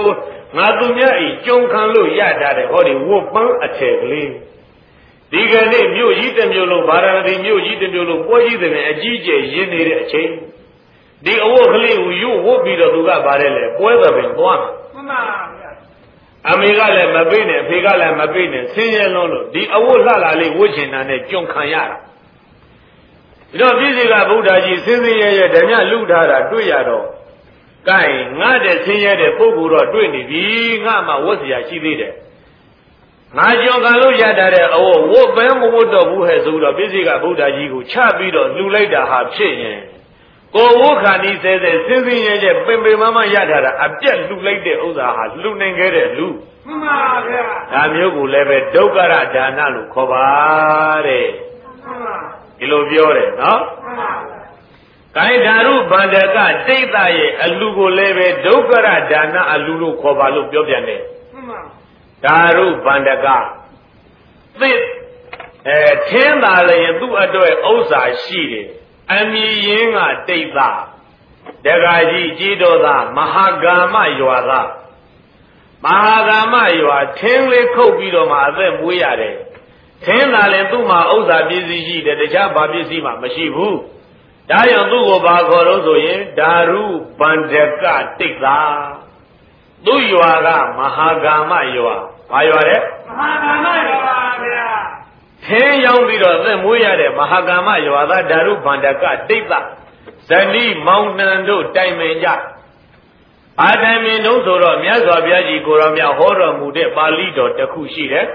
ငါသူများဤကြုံခံလို့ရတာတဲ့ဟောဒီဝတ်ပန်းအထည်ကလေးဒီကနေ့မြို့ကြီးတစ်မြို့လုံးဗာရာဏသီမြို့ကြီးတစ်မြို့လုံးပွဲကြီးတဲ့အကြီးကျယ်ရင်းနေတဲ့အချိန်ဒီအဝတ်ကလေးကိုယူဝတ်ပြီးတော့သူကဗားတယ်လေပွဲသဘင်သွားမှန်ပါဗျာအမေကလည်းမပိနဲ့အဖေကလည်းမပိနဲ့ဆင်းရဲလုံးလို့ဒီအဝတ်လှလာလေးဝတ်ချင်တာနဲ့ကြုံခံရတာဒီတော့ပြည့်စုံကဗုဒ္ဓကြီးစင်းစင်းရဲရဲဓမြလူထားတာတွေ့ရတော့ကဲငါတဲ့ဆင်းရဲတဲ့ပုဂ္ဂိုလ်တော့တွေ့နေပြီငါမှဝတ်เสียရှိသေးတယ်ငါကြောင့်ကလို့ရတတ်တဲ့အဝတ်ဝတ်ပဲမဝတ်တော့ဘူးဟဲ့ဆိုတော့ပြည့်စုံကဗုဒ္ဓကြီးကိုချပြီးတော့လှူလိုက်တာဟာဖြစ်ရင်ကိုဝတ်ခါနီးဆဲဆဲစင်းစင်းရဲရဲပင်ပင်မမရထားတာအပြက်လှူလိုက်တဲ့ဥစ္စာဟာလှူနိုင်ခဲ့တဲ့လူမှန်ပါဗျာဒါမျိုးကိုလည်းပဲဒုက္ခရဒါနလို့ခေါ်ပါတဲ့မှန်ပါဒီလိုပြောတယ်နော်မှန်ပါကိုင်ဓာရုဗန္ဒကတိတ်တရဲ့အလူကိုလည်းပဲဒုက္ခရဒါနအလူလို့ခေါ်ပါလို့ပြောပြန်တယ်မှန်ပါဓာရုဗန္ဒကသစ်အဲထင်းသာလည်းသူ့အတွက်ဥစ္စာရှိတယ်အမီရင်းကတိတ်တဒကာကြီးကြီးတော်သားမဟာကာမရွာသားမဟာကာမရွာထင်းလေးခုတ်ပြီးတော့မှအသက်မွေးရတယ်ထင်းသာလည်းသူ့မှာဥစ္စာပစ္စည်းရှိတယ်တခြားဘာပစ္စည်းမှမရှိဘူးဒါကြောင့်သူ့ကိုဘာခေါ်လို့ဆိုရင်ဓာရုဗန္ဒကတိတ်သာသူ့ရွာကမဟာကာမရွာဘာရွာလဲမဟာကာမရွာပါဗျာထင်းရောက်ပြီးတော့သက်မွေးရတဲ့မဟာကာမရွာသားဓာရုဗန္ဒကတိတ်သာဇနီးမောင်နှံတို့တိုင်ပင်ကြအာတိုင်ပင်တို့ဆိုတော့မြတ်စွာဘုရားကြီးကိုရောမြတ်ဟောတော်မူတဲ့ပါဠိတော်တစ်ခုရှိတယ်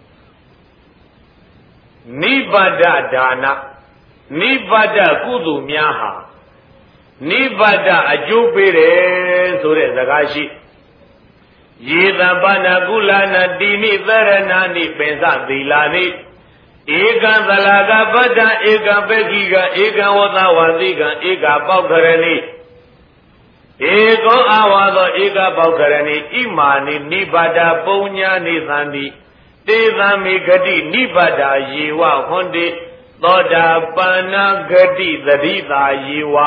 နိဗ္ဗာဒဒါနနိဗ္ဗာဒကုသိုလ်များဟာနိဗ္ဗာဒအကျိုးပေးတယ်ဆိုတဲ့စကားရှိယေတံပါဏကုလနာတိနိသရဏာနိပင်စသီလာနိဧကံသလာကပတ္တဧကံပက္ခိကဧကံဝသဝတိကံဧကပေါက္ခရဏိဧကောအာဝါသောဧကပေါက္ခရဏိဣမာနိနိဗ္ဗာဒပုံညာနိသန္တိတေသံမိဂတိနိဗ္ဗာဒယေဝဟွန်တိသောတာပန္နဂတိသတိတာယေဝ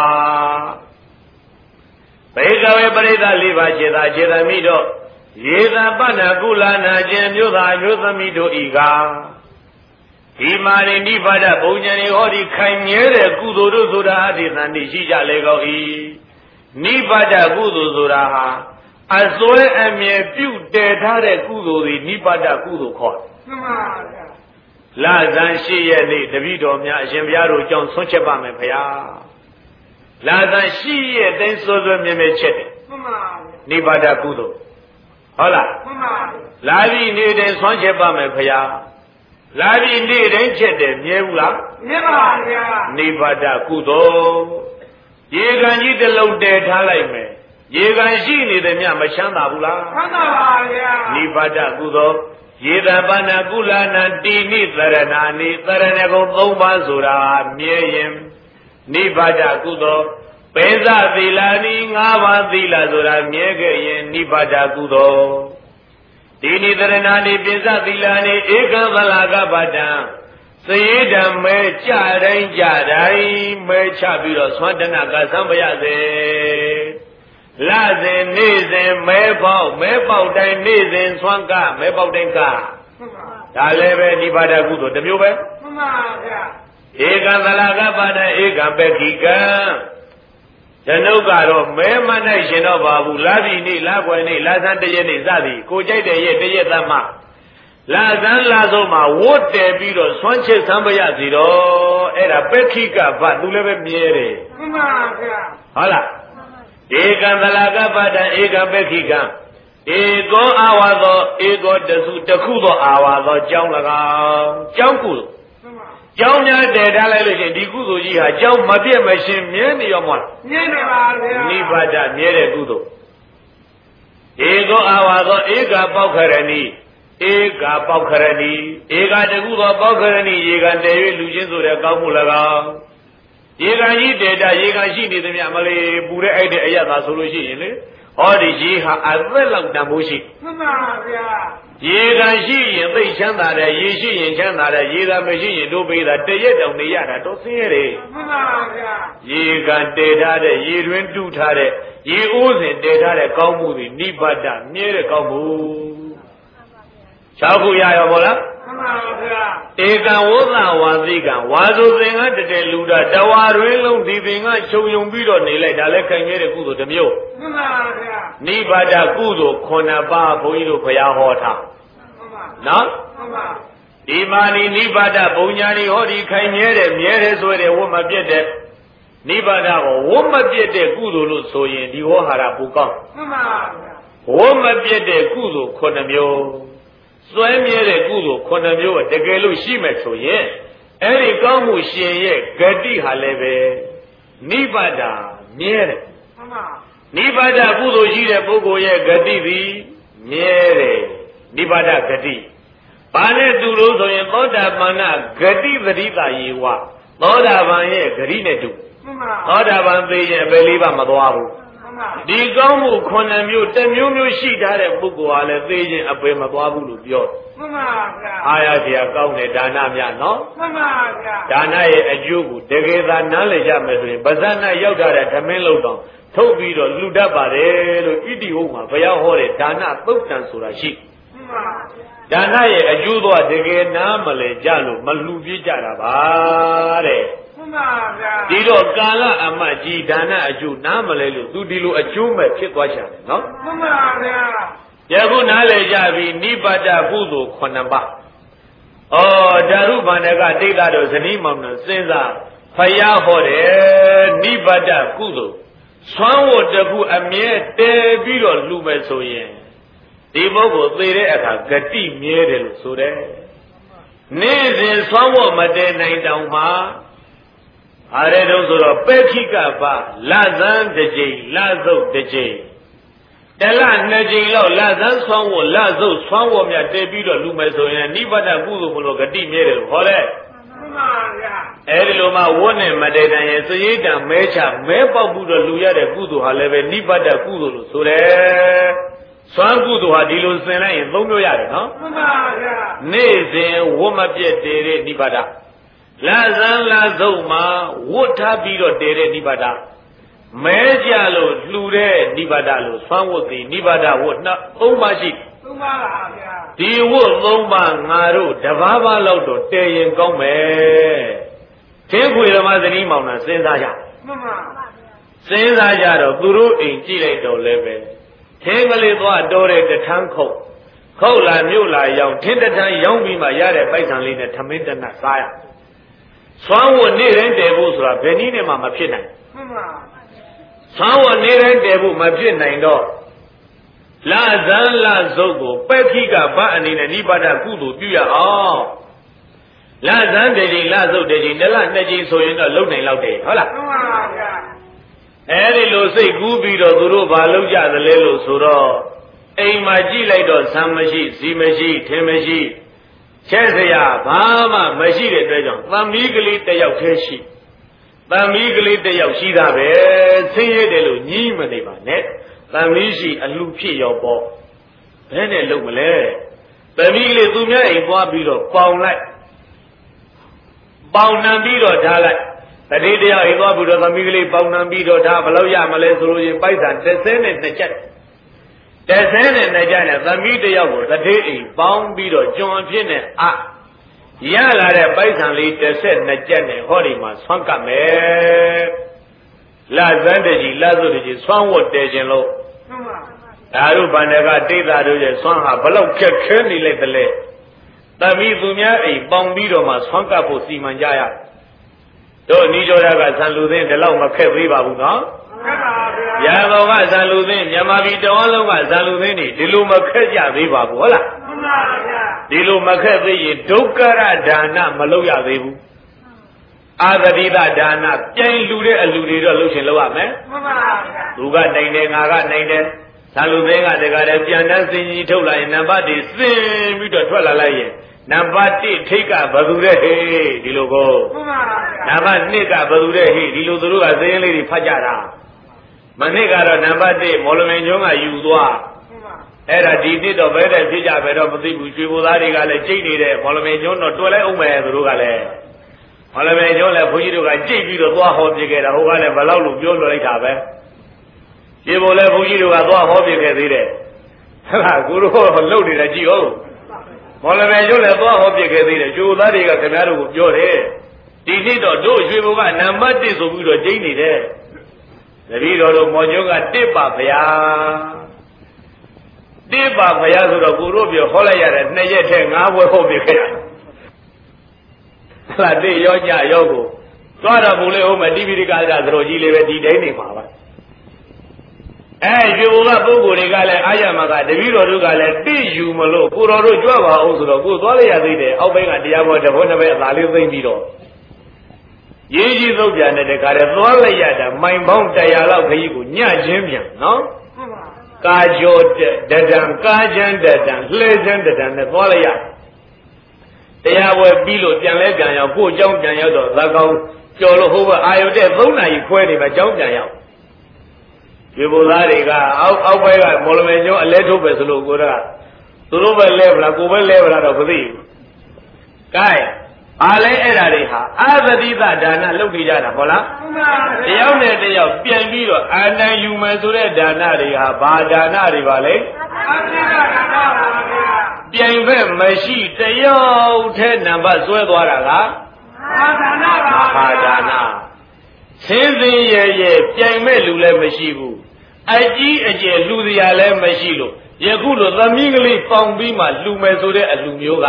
ဘေကဝေပရိသလေးပါးခြေသာခြေသာမိတို့ယေသပဏ္ဏကုလနာကျင်မြို့သားမြို့သမီးတို့ဤကားဒီမာရိနိဗ္ဗာဒဘုံဉာဏ်ဟောဒီခိုင်မြဲတဲ့ကုသိုလ်တို့ဆိုတာအတိသန္တိရှိကြလေကုန်၏နိဗ္ဗာဒကုသိုလ်ဆိုတာဟာအစွဲအမြဲပြုတည်ထားတဲ့ကုသိုလ်သည်နိဗ္ဗာဒကုသိုလ်ခေါ်တယ်မှန်ပါဗျာလဇန်ရှိရဲ့နေ့တပည့်တော်များအရှင်ဘုရားတို့ကြောင့်ဆွန့်ချက်ပါမယ်ဖရာလဇန်ရှိရဲ့တိုင်းစွဲစွဲမြဲမြဲချက်တယ်မှန်ပါဗျာနိဗ္ဗာဒကုသိုလ်ဟုတ်လားမှန်ပါလာပြီးနေ့တိုင်းဆွန့်ချက်ပါမယ်ဖရာလာပြီးနေ့တိုင်းချက်တယ်မြဲဘူးလားမြဲပါဗျာနိဗ္ဗာဒကုသိုလ်ရေကန်ကြီးတစ်လုံးတည်ထားလိုက်မယ်ရေကန်ရှိနေတယ်မြမချမ်းသာဘူးလားချမ်းသာပါဗျာနိဗ္ဗာဒကုသိုလ်ယေတပဏကုလနာတိနိသရဏာနိသရဏဂုံသုံးပါးဆိုတာမြဲရင်နိဗ္ဗာဒကုသိုလ်ပေဇသီလာနိငါးပါးသီလဆိုတာမြဲခဲ့ရင်နိဗ္ဗာဒကုသိုလ်တိနိသရဏာနိပိဇသီလာနိဧကံသလာကပတံသေယဓမ္မဲကြတိုင်းကြတိုင်းမဲချပြီးတော့သွမ်းတနာကသံပရစေလစဉ်နေ့စဉ်မဲပေါက်မဲပေါက်တိုင်းနေ့စဉ်သွမ်းကမဲပေါက်တိုင်းကဒါလည်းပဲနိဗ္ဗာဒကုသိုလ်တစ်မျိုးပဲမှန်ပါဗျာဧကံသလာကပတံဧကံပက္ခိကံကျွန်ုပ်ကတော့မဲမနိုင်ရှင်တော့ပါဘူးလာပြီနေ့လာွယ်နေ့လာဆန်းတရက်နေ့စသည်ကိုကြိုက်တဲ့ရက်တရက်သမှလာဆန်းလာဆုံးမှာဝတ်တယ်ပြီးတော့ဆွမ်းချစ်ဆံပရစီတော့အဲ့ဒါပက္ခိကဗတ်သူလည်းပဲမြဲတယ်မှန်ပါဗျာဟုတ်လားဧကံသလာကပတံဧကံပက္ခိကံဧကောအာဝါသောဧကောတစုတခုသောအာဝါသောကြောင်း၎င်းကြောင်းကုသိုလ်ကြောင်းများတည်ထားလိုက်လို့ရှိရင်ဒီကုသိုလ်ကြီးဟာကြောင်းမပြည့်မရှင်မြဲနေရောမလားမြဲနေပါဗျာနိဗ္ဗာဒမြဲတဲ့ကုသိုလ်ဧကောအာဝါသောဧကပေါက္ခရဏီဧကပေါက္ခရဏီဧကတခုသောပေါက္ခရဏီရေကတည်၍လူချင်းဆိုတဲ့ကောင်းမှု၎င်းရေကကြီးတည်တာရေကရှိနေသမျှမလေးပူတဲ့အဲ့တဲ့အရသာဆိုလို့ရှိရင်လေဟောဒီရေဟာအသက်လောက်တန်ဖို့ရှိမှန်ပါဗျာရေကရှိရင်သိချမ်းသာတယ်ရေရှိရင်ချမ်းသာတယ်ရေကမရှိရင်တို့ပေးတာတရက်တောင်နေရတာတော့ဆင်းရဲတယ်မှန်ပါဗျာရေကတည်ထားတဲ့ရေတွင်တူထားတဲ့ရေအိုးစဉ်တည်ထားတဲ့ကောင်းမှုတွေနိဗ္ဗာန်မြဲတဲ့ကောင်းမှု၆ခုရရောဗောလားမှန်ပါဗျာဧကံဝသဝါသိကံဝါဆိုသင်္ကတတဲ့လူတာတဝါတွင်လုံးဒီသင်္ကခြုံယုံပြီးတော့နေလိုက်ဒါလည်းခိုင်မြဲတဲ့ကုသိုလ်တစ်မျိုးမှန်ပါဗျာနိဗ္ဗာန်ကုသိုလ်ခုနှစ်ပါးဘုန်းကြီးတို့ဘုရားဟောထားမှန်ပါနော်မှန်ပါဒီမာနီနိဗ္ဗာန်ဘုံညာနီဟောဒီခိုင်မြဲတဲ့မြဲတဲ့ဆိုတဲ့ဝတ်မပြတ်တဲ့နိဗ္ဗာန်ကိုဝတ်မပြတ်တဲ့ကုသိုလ်လို့ဆိုရင်ဒီဟောဟာရပူကောင်းမှန်ပါဗျာဝတ်မပြတ်တဲ့ကုသိုလ်ခုနှစ်မျိုးစွဲမြဲတဲ့ကုသိုလ်ခုနှစ်မျိုးတကယ်လို့ရှိမဲ့ဆိုရင်အဲ့ဒီကောင်းမှုရှင်ရဲ့ဂတိဟာလည်းပဲနိဗ္ဗာန်မြဲတယ်မှန်ပါနိဗ္ဗာန်ကုသိုလ်ရှိတဲ့ပုဂ္ဂိုလ်ရဲ့ဂတိသည်မြဲတယ်နိဗ္ဗာန်ဂတိဘာနဲ့တူလို့ဆိုရင်သောတာပန်ဂတိသတိတာယေဝသောတာပန်ရဲ့ဂတိနဲ့တူမှန်ပါသောတာပန်သိရင်ဘယ်လေးပါမသွားဘူးဒီကောင်းမှုခုနှစ်မျိုးတစ်မျိုးမျိုးရှိထားတဲ့ပုဂ္ဂိုလ်ဟာလည်းသိရင်အပေမသွားဘူးလို့ပြောမှန်ပါဗျာအားရစရာကောင်းတဲ့ဒါနများနော်မှန်ပါဗျာဒါနရဲ့အကျိုးကိုတကယ်သာနားလည်ကြမယ်ဆိုရင်ပါဇက်နဲ့ရောက်ထားတဲ့ဓမင်းလုံးတော်ထုတ်ပြီးတော့လှူတတ်ပါတယ်လို့ဣတိဟုတ်မှာဘုရားဟောတဲ့ဒါနသုတ်တန်ဆိုတာရှိမှန်ပါဒါနရဲ့အကျိုးတော့တကယ်နားမလည်ကြလို့မလှူပြကြတာပါတဲ့မှန်ပါဗျာဒီတော့ကာလအမတ်ကြီးဒါနအကျိုးနားမလဲလို့သူဒီလိုအကျိုးမဲ့ဖြစ်သွားချင်တယ်နော်မှန်ပါဗျာယခုနားလည်ကြပြီနိဗ္ဗာန်ကုသိုလ်ခုနှစ်ပါးဩဓာရုဗန္ဒကတိတ်တာတို့ဇနီးမောင်နှံစဉ်းစားဖယားဟောတယ်နိဗ္ဗာန်ကုသိုလ်ဆွမ်းဝတ်တခုအမြဲတည်ပြီးတော့လှူမယ်ဆိုရင်ဒီပုဂ္ဂိုလ်သေတဲ့အခါဂတိမြဲတယ်လို့ဆိုတယ်နေ့စဉ်ဆွမ်းဝတ်မတည်နိုင်တောင်မှအားရတော့ဆိုတော့ပေခိကပလဇန်တစ်ကြိမ်လသုတ်တစ်ကြိမ်တလနှစ်ကြိမ်လောက်လဇန်ဆွမ်းဝတ်လသုတ်ဆွမ်းဝတ်မြတ်တည်ပြီးတော့လူမယ်ဆိုရင်နိဗ္ဗာန်ကုသိုလ်မလို့ဂတိမြဲတယ်လို့ဟောတယ်မှန်ပါဗျာအဲဒီလိုမှဝတ်နဲ့မတည်နိုင်ရင်စရိတ်တံမဲချမဲပေါက်ပြီးတော့လူရတဲ့ကုသိုလ်ဟာလည်းပဲနိဗ္ဗာန်ကုသိုလ်လို့ဆိုတယ်စွမ်းကုသိုလ်ဟာဒီလိုဆင်လိုက်ရင်သုံးမျိုးရတယ်နော်မှန်ပါဗျာနေ့စဉ်ဝတ်မပြတ်တည်တဲ့နိဗ္ဗာန်လဇန်လသုတ်မှာဝတ်ထားပြီးတော့တည်တဲ့နိဗ္ဗာန်မဲကြလို့လှူတဲ့နိဗ္ဗာန်လို့ဆွမ်းဝတ်သည်နိဗ္ဗာန်ဝတ်နှစ်သုံးပါးရှိသုံးပါးပါဗျာဒီဝတ်သုံးပါးငါတို့တပါးပါးလောက်တော့တည်ရင်ကောင်းမယ်သင်္ခွေဓမ္မသတိမောင်နှံစဉ်းစားကြမှန်ပါစဉ်းစားကြတော့သူတို့အိမ်ကြည့်လိုက်တော့လည်းပဲထင်းကလေးသွားတော်တဲ့တထန်းခုတ်ခုတ်လာမြို့လာရောက်ထင်းတထန်းရောင်းပြီးမှရတဲ့ပိုက်ဆံလေးနဲ့ထမင်းတနတ်စားရဆွမ်းဝတ်နေ့တိုင်းတည်ဖို့ဆိုတာဘယ်နည်းနဲ့မှမဖြစ်နိုင်မှန်ပါဆွမ်းဝတ်နေ့တိုင်းတည်ဖို့မဖြစ်နိုင်တော့လဇန်လစုပ်ကိုပက္ခိကဗအနေနဲ့နိဗ္ဗာန်ကုသိုလ်ပြုရအောင်လဇန်တည်းလစုပ်တည်းတလနှစ်ကြိမ်ဆိုရင်တော့လုံနိုင်လောက်တယ်ဟုတ်လားမှန်ပါဗျာအဲဒီလိုစိတ်ကူးပြီးတော့သူတို့ဘာလုပ်ကြသလဲလို့ဆိုတော့အိမ်မှာကြည့်လိုက်တော့ဆံမရှိစီမရှိထင်းမရှိချဲ့စရာဘာမှမရှိတဲ့အတွက်ကြောင့်သံမီးကလေးတစ်ယောက်တည်းရှိသံမီးကလေးတစ်ယောက်ရှိတာပဲဆင်းရဲတယ်လို့ညည်းမနေပါနဲ့သံမီးရှိအလှဖြစ်ရောပေါ့ဘယ်နဲ့လုပ်မလဲသံမီးကလေးသူများအိမ်သွားပြီးတော့ပေါင်လိုက်ပေါင်နှံပြီးတော့ထားလိုက်တတိတရားအိမ်သွားပြီးတော့သမီးကလေးပေါင်နှံပြီးတော့ဒါဘယ်လောက်ရမလဲဆိုလို့ရင်ပိုက်ဆံတစ်ဆယ်နဲ့နှစ်ချက်တစ်ဆယ်နဲ့နှစ်ချက်နဲ့သမီးတယောက်ကိုတတိအိမ်ပေါင်းပြီးတော့ကျွန်အဖြစ်နဲ့အရလာတဲ့ပိုက်ဆံလေးတစ်ဆယ်နှစ်ချက်နဲ့ဟောဒီမှာဆွမ်းကပ်မယ်လဇန်တကြီးလသုတ်တကြီးဆွမ်းဝတ်တယ်ခြင်းလို့ဒါတို့ဗန္ဒကတိတ်တာတို့ရဲ့ဆွမ်းဟာဘယ်လောက်ခက်ခဲနေလိုက်သလဲသမီးသူများအိမ်ပေါင်းပြီးတော့မှဆွမ်းကပ်ဖို့စီမံကြရတို့နီးကျော်ရကဇန်လူသိန်းဒီလောက်မခက်သေးပါဘူးနော်ခက်ပါဗျာရဟောကဇန်လူသိန်းမြန်မာပြည်တောင်းလုံးကဇန်လူသိန်းတွေဒီလိုမခက်ကြသေးပါဘူးဟုတ်လားမှန်ပါဗျာဒီလိုမခက်သေးရင်ဒုက္ခရဒါနမလုပ်ရသေးဘူးအာသတိတဒါနပြိုင်လူတဲ့အလူတွေတော့လုပ်ရှင်လုပ်ရမယ်မှန်ပါဗျာသူကနိုင်တယ်ငါကနိုင်တယ်ဇန်လူသိန်းကတကယ်လည်းပြန်တန်းစင်ကြီးထုတ်လာရင်နံပါတ်တွေစင်ပြီးတော့ထွက်လာလိုက်ရင်နံပါတ်တစ်ထိတ်ကဘယ်သူတဲ့ဟေးဒီလိုကိုမှန်ပါဗျာနံပါတ်နှစ်ကဘယ်သူတဲ့ဟေးဒီလိုသူတို့ကသင်းလေးတွေဖတ်ကြတာမနစ်ကတော့နံပါတ်တစ်မော်လမြိုင်ကျွန်းကယူသွားအဲ့ဒါဒီနှစ်တော့ဘယ်တဲ့ဖြစ်ကြပဲတော့မသိဘူးရွှေဘိုသားတွေကလည်းကြိတ်နေတဲ့မော်လမြိုင်ကျွန်းတော့တွယ်လိုက်အောင်မယ်သူတို့ကလည်းမော်လမြိုင်ကျွန်းလည်းဘုန်းကြီးတို့ကကြိတ်ပြီးတော့သွားဟောပြခဲ့တာဟိုကလည်းဘယ်လောက်လို့ပြောလို့လိုက်တာပဲဒီဘုံလဲဘုန်းကြီးတို့ကသွားဟောပြခဲ့သေးတယ်ဟုတ်လားကိုတို့လှုပ်နေတယ်ကြည့်ဟုတ်မော်လမြိုင်ကျွန်းလည်းသွားဟောပြခဲ့သေးတယ်ကျိုးသားတွေကခင်ဗျားတို့ကိုပြောတယ်ဒီနေ့တော့တို့ရွှေဘုံကနံပါတ်တစ်ဆိုပြီးတော့ကျိန်းနေတယ်တတိတော်တို့မော်ကျွန်းကတစ်ပါဗျာတစ်ပါဗျာဆိုတော့ကိုတို့ပြောဟောလိုက်ရတယ်နှစ်ရက်ထဲငါးဘွဲဟောပြခဲ့တယ်ဟုတ်လားတစ်ရောကြရောကိုသွားတော့ဘုံလေးဟုတ်မယ်တိပိဋကသာသတော်ကြီးလေးပဲဒီတိုင်းနေပါပါအဲရွှေဘုံကပုဂ္ဂိုလ်တွေကလည်းအာရမကတပည့်တော်တို့ကလည်းတိယူမလို့ကိုတော်တို့ကြွပါအောင်ဆိုတော့ကိုသွားလိုက်ရသေးတယ်အောက်ဘက်ကတရားဘောတဘောနှစ်ဘက်အသာလေးသိမ့်ပြီးတော့ရေးကြီးသုတ်ပြန်တဲ့ခါတည်းသွားလိုက်ရတာမိုင်ပေါင်းတရားလောက်ခကြီးကိုညချင်းပြန်နော်ကာကြောတဒံကာချမ်းတဒံလှဲချမ်းတဒံနဲ့သွားလိုက်ရတရားပွဲပြီးလို့ပြန်လဲပြန်ရောက်ကိုအကြောင်းပြန်ရောက်တော့သာကောင်းကြော်လို့ဟိုဘအာယုတဲ့သုံးနာရီခွဲနေမှာအကြောင်းပြန်ရောက်ဒီဘုရားတွေကအောက်အောက်ဘက်ကမော်လမြိုင်ကျောင်းအလဲထုတ်ပဲဆိုလို့ကိုကသူတို့ပဲလဲဗလားကိုပဲလဲဗလားတော့မသိဘူး။ကဲအားလဲအဲ့ဓာတွေဟာအာသတိတဒါနလုပ်နေကြတာဟုတ်လား။တယောက်နဲ့တယောက်ပြန်ပြီးတော့အာဏာယူမယ်ဆိုတဲ့ဒါနတွေဟာဘာဒါနတွေပါလဲ။အာသတိတဒါနပါဗျာ။ပြိုင်ဘက်မရှိတယောက်ထဲနံပါတ်ဆွဲသွားတာကအာဒါနပါအာဒါနသင်စင်ရဲ့ရဲ့ပြိုင်မဲ့လူလည်းမရှိဘူးအကြီးအကျယ်လူစရာလည်းမရှိလို့ယခုလိုသမီးကလေးပေါင်ပြီးမှလူမယ်ဆိုတဲ့အလူမျိုးက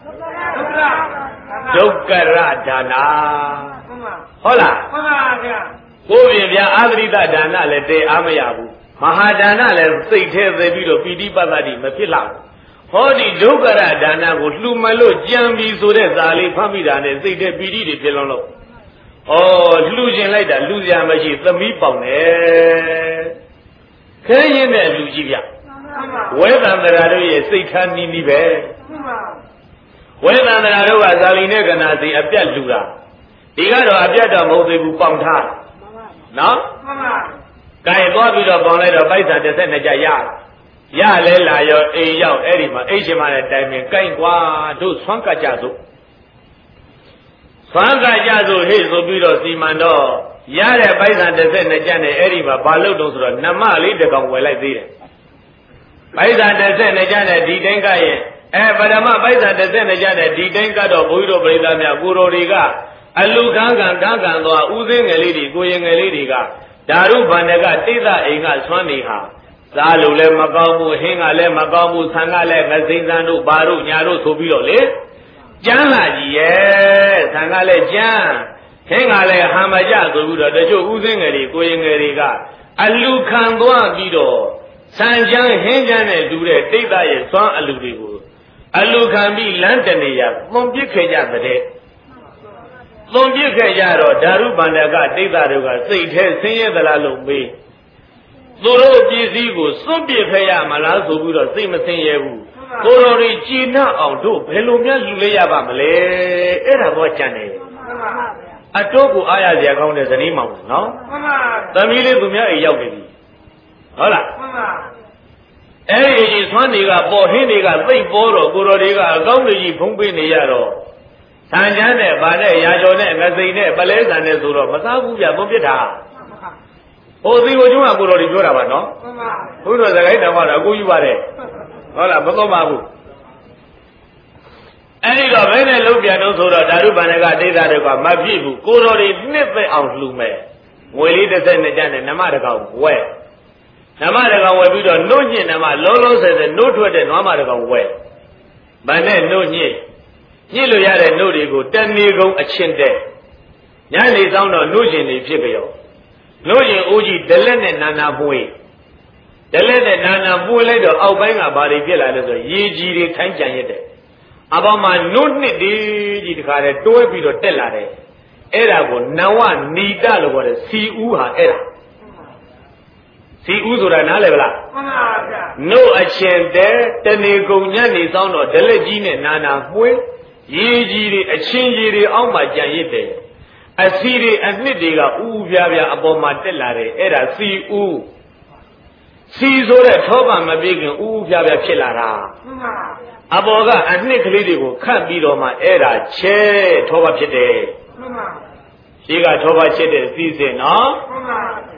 ဒုက္ခရဒါနာဟုတ်လားမှန်ပါဗျာကိုယ်ပြင်ဗျာအာသရိတဒါနလည်းတည်အားမရဘူးမဟာဒါနလည်းစိတ်ထဲသိပြီးတော့ပီတိပတ္တိမဖြစ်လောက်ဟောဒီဒုက္ခရဒါနကိုလှူမလို့ကြံပြီးဆိုတဲ့ဇာလေးဖတ်မိတာနဲ့စိတ်ထဲပီတိတွေဖြစ်လုံးလို့ဩလှူခြင်းလိုက်တာလူစရာမရှိသမီးပေါင်တယ်ခဲရင်တဲ့လူကြီးဗျဝဲသန္တရာတို့ရဲ့စိတ်ထားနီးနီးပဲဝဲသန္တရာတို့ကဇာလီနဲ့ကနာစီအပြတ်လူတာဒီကတော့အပြတ်တော့မဟုတ်သေးဘူးပေါင်ထားနော်မှန်ပါကဲသွားပြီးတော့ပေါင်လိုက်တော့ပိုက်ဆံတစ်ဆက်နှစ်ကြရရလဲလာရောအိမ်ရောက်အဲ့ဒီမှာအိမ်ရှင်မနဲ့တိုင်ပင်ကိုင်းကွာတို့ဆွမ်းကကြစို့ဆွမ်းကကြစို့ဟေ့ဆိုပြီးတော့စီမံတော့ရတဲ့ပိုက်ဆံတစ်ဆက်နှစ်ကြနဲ့အဲ့ဒီမှာဘာလုပ်တော့ဆိုတော့နမလေးတကောင်ဝယ်လိုက်သေးတယ်ပိုက်ဆံတစ်ဆက်နှစ်ကြနဲ့ဒီတိုင်းကရဲ့အဲပထမပိုက်ဆံတစ်ဆက်နှစ်ကြနဲ့ဒီတိုင်းကတော့ဘုန်းကြီးတို့ပြိဿများကိုတော်တွေကအလူခန်းကန်ကန်းကန်သွားဦးစင်းငယ်လေးတွေကိုရင်ငယ်လေးတွေကဓာရုဗန္ဒကတိသအိမ်ကဆွမ်းနေဟာစားလို့လည်းမကောင်းဘူးဟင်းကလည်းမကောင်းဘူးဆံကလည်းမစိမ့်စမ်းတို့ဘာတို့ညာတို့ဆိုပြီးတော့လေကျမ်းလာကြီးရဲ့ဆံကလည်းကျမ်းဟင်းကလည်းဟာမကြဆိုပြီးတော့တချို့ဦးစင်းငယ်တွေကိုရင်ငယ်တွေကအလူခံသွားပြီးတော့ဆံချမ်းဟင်းချမ်းနဲ့တူတဲ့တိသရဲ့ဆွမ်းအလူတွေကိုအလူခံပြီးလမ်းတနေရသွန်ပစ်ခဲ့ကြတဲ့သွန်ပစ်ခဲ့ကြတော့ဓာရုဗန္ဒကတိသတို့ကစိတ်แท้ဆင်းရဲသလားလို့မေးသူတို့ပစ္စည်းကိုစွန့်ပစ်ဖက်ရမလားဆိုပြီးတော့စိတ်မဆင်းရဲဘူးကိုတော်တွေကြည်နှအောင်တို့ဘယ်လိုများလူလဲရပါမလဲအဲ့ဒါတော့ကြံတယ်အတော့ကိုအားရစရာကောင်းတဲ့ဇနီးမောင်နော်မှန်ပါသမီးလေးသူများအိမ်ရောက်နေပြီဟုတ်လားမှန်ပါအဲ့ဒီကြီးသွမ်းတွေကပေါ်ဟင်းတွေကသိပ်ပေါ်တော့ကိုတော်တွေကအကောင်းကြီးဖုံးပေးနေရတော့ဆံချမ်းနဲ့ဗာနဲ့ရာကျော်နဲ့ငစိန်နဲ့ပလဲဆံနဲ့ဆိုတော့မစားဘူးပြသုံးပြစ်တာဟိုဒီကိုကျွန်းကကိုတော်တွေပြောတာပါနော်မှန်ပါဘုရားစကိုင်းတော်ကတော့အကူယူပါတယ်ဟုတ်လားမသုံးပါဘူးအဲ့ဒီတော့ဘယ်နဲ့လုံးပြန်တော့ဆိုတော့ဓာရုဗန္ဒကဒိဋ္ဌာတွေကမပြည့်ဘူးကိုတော်တွေနှစ်သက်အောင်လှူမဲ့ငွေလေးတစ်စက်နဲ့ကျနဲ့နမတကောင်ဝဲနမတကောင်ဝဲပြီးတော့နှုတ်ညစ်နမလောလောဆယ်ဆယ်နှုတ်ထွက်တဲ့နွားမတကောင်ဝဲဗန်နဲ့နှုတ်ညစ်ညစ်လို့ရတဲ့နှုတ်တွေကိုတဏီကုံအချင်းတဲ့ညနေဆောင်တော့နှုတ်ရှင်တွေဖြစ်ကြောနှုတ်ရှင်အိုးကြီးဒလက်နဲ့နာနာပွေးဒလက်နဲ့နာနာပွေးလိုက်တော့အောက်ပိုင်းကဘာတွေဖြစ်လာလဲဆိုရေကြီးတွေထိုင်းကြံရတဲ့အပေါ်မှာနှုတ်နှစ်ဒီကြီးတခါတည်းတွဲပြီးတော့တက်လာတယ်အဲ့ဒါကိုနဝနီတလို့ခေါ်တယ်စီဦးဟာအဲ့ဒါစီဦးဆိုတာနားလည်ဗလားမှန်ပါဗျာနှုတ်အချင်းတဲ့တဏီကုံညနေဆောင်တော့ဒလက်ကြီးနဲ့နာနာပွေးရေကြီးတွေအချင်းကြီးတွေအောက်မှာကြံရစ်တယ်အစီတွေအနှစ်တွေကဥဥပြားပြားအပေါ်မှာတက်လာတယ်အဲ့ဒါစီဥစီဆိုတဲ့ထောပံမပြေခင်ဥဥပြားပြားဖြစ်လာတာမှန်ပါအပေါ်ကအနှစ်ကလေးတွေကိုခတ်ပြီးတော့မှအဲ့ဒါချဲထောပဖြစ်တယ်မှန်ပါရှိကထောပချစ်တဲ့စီစဉ်နော်မှန်ပါ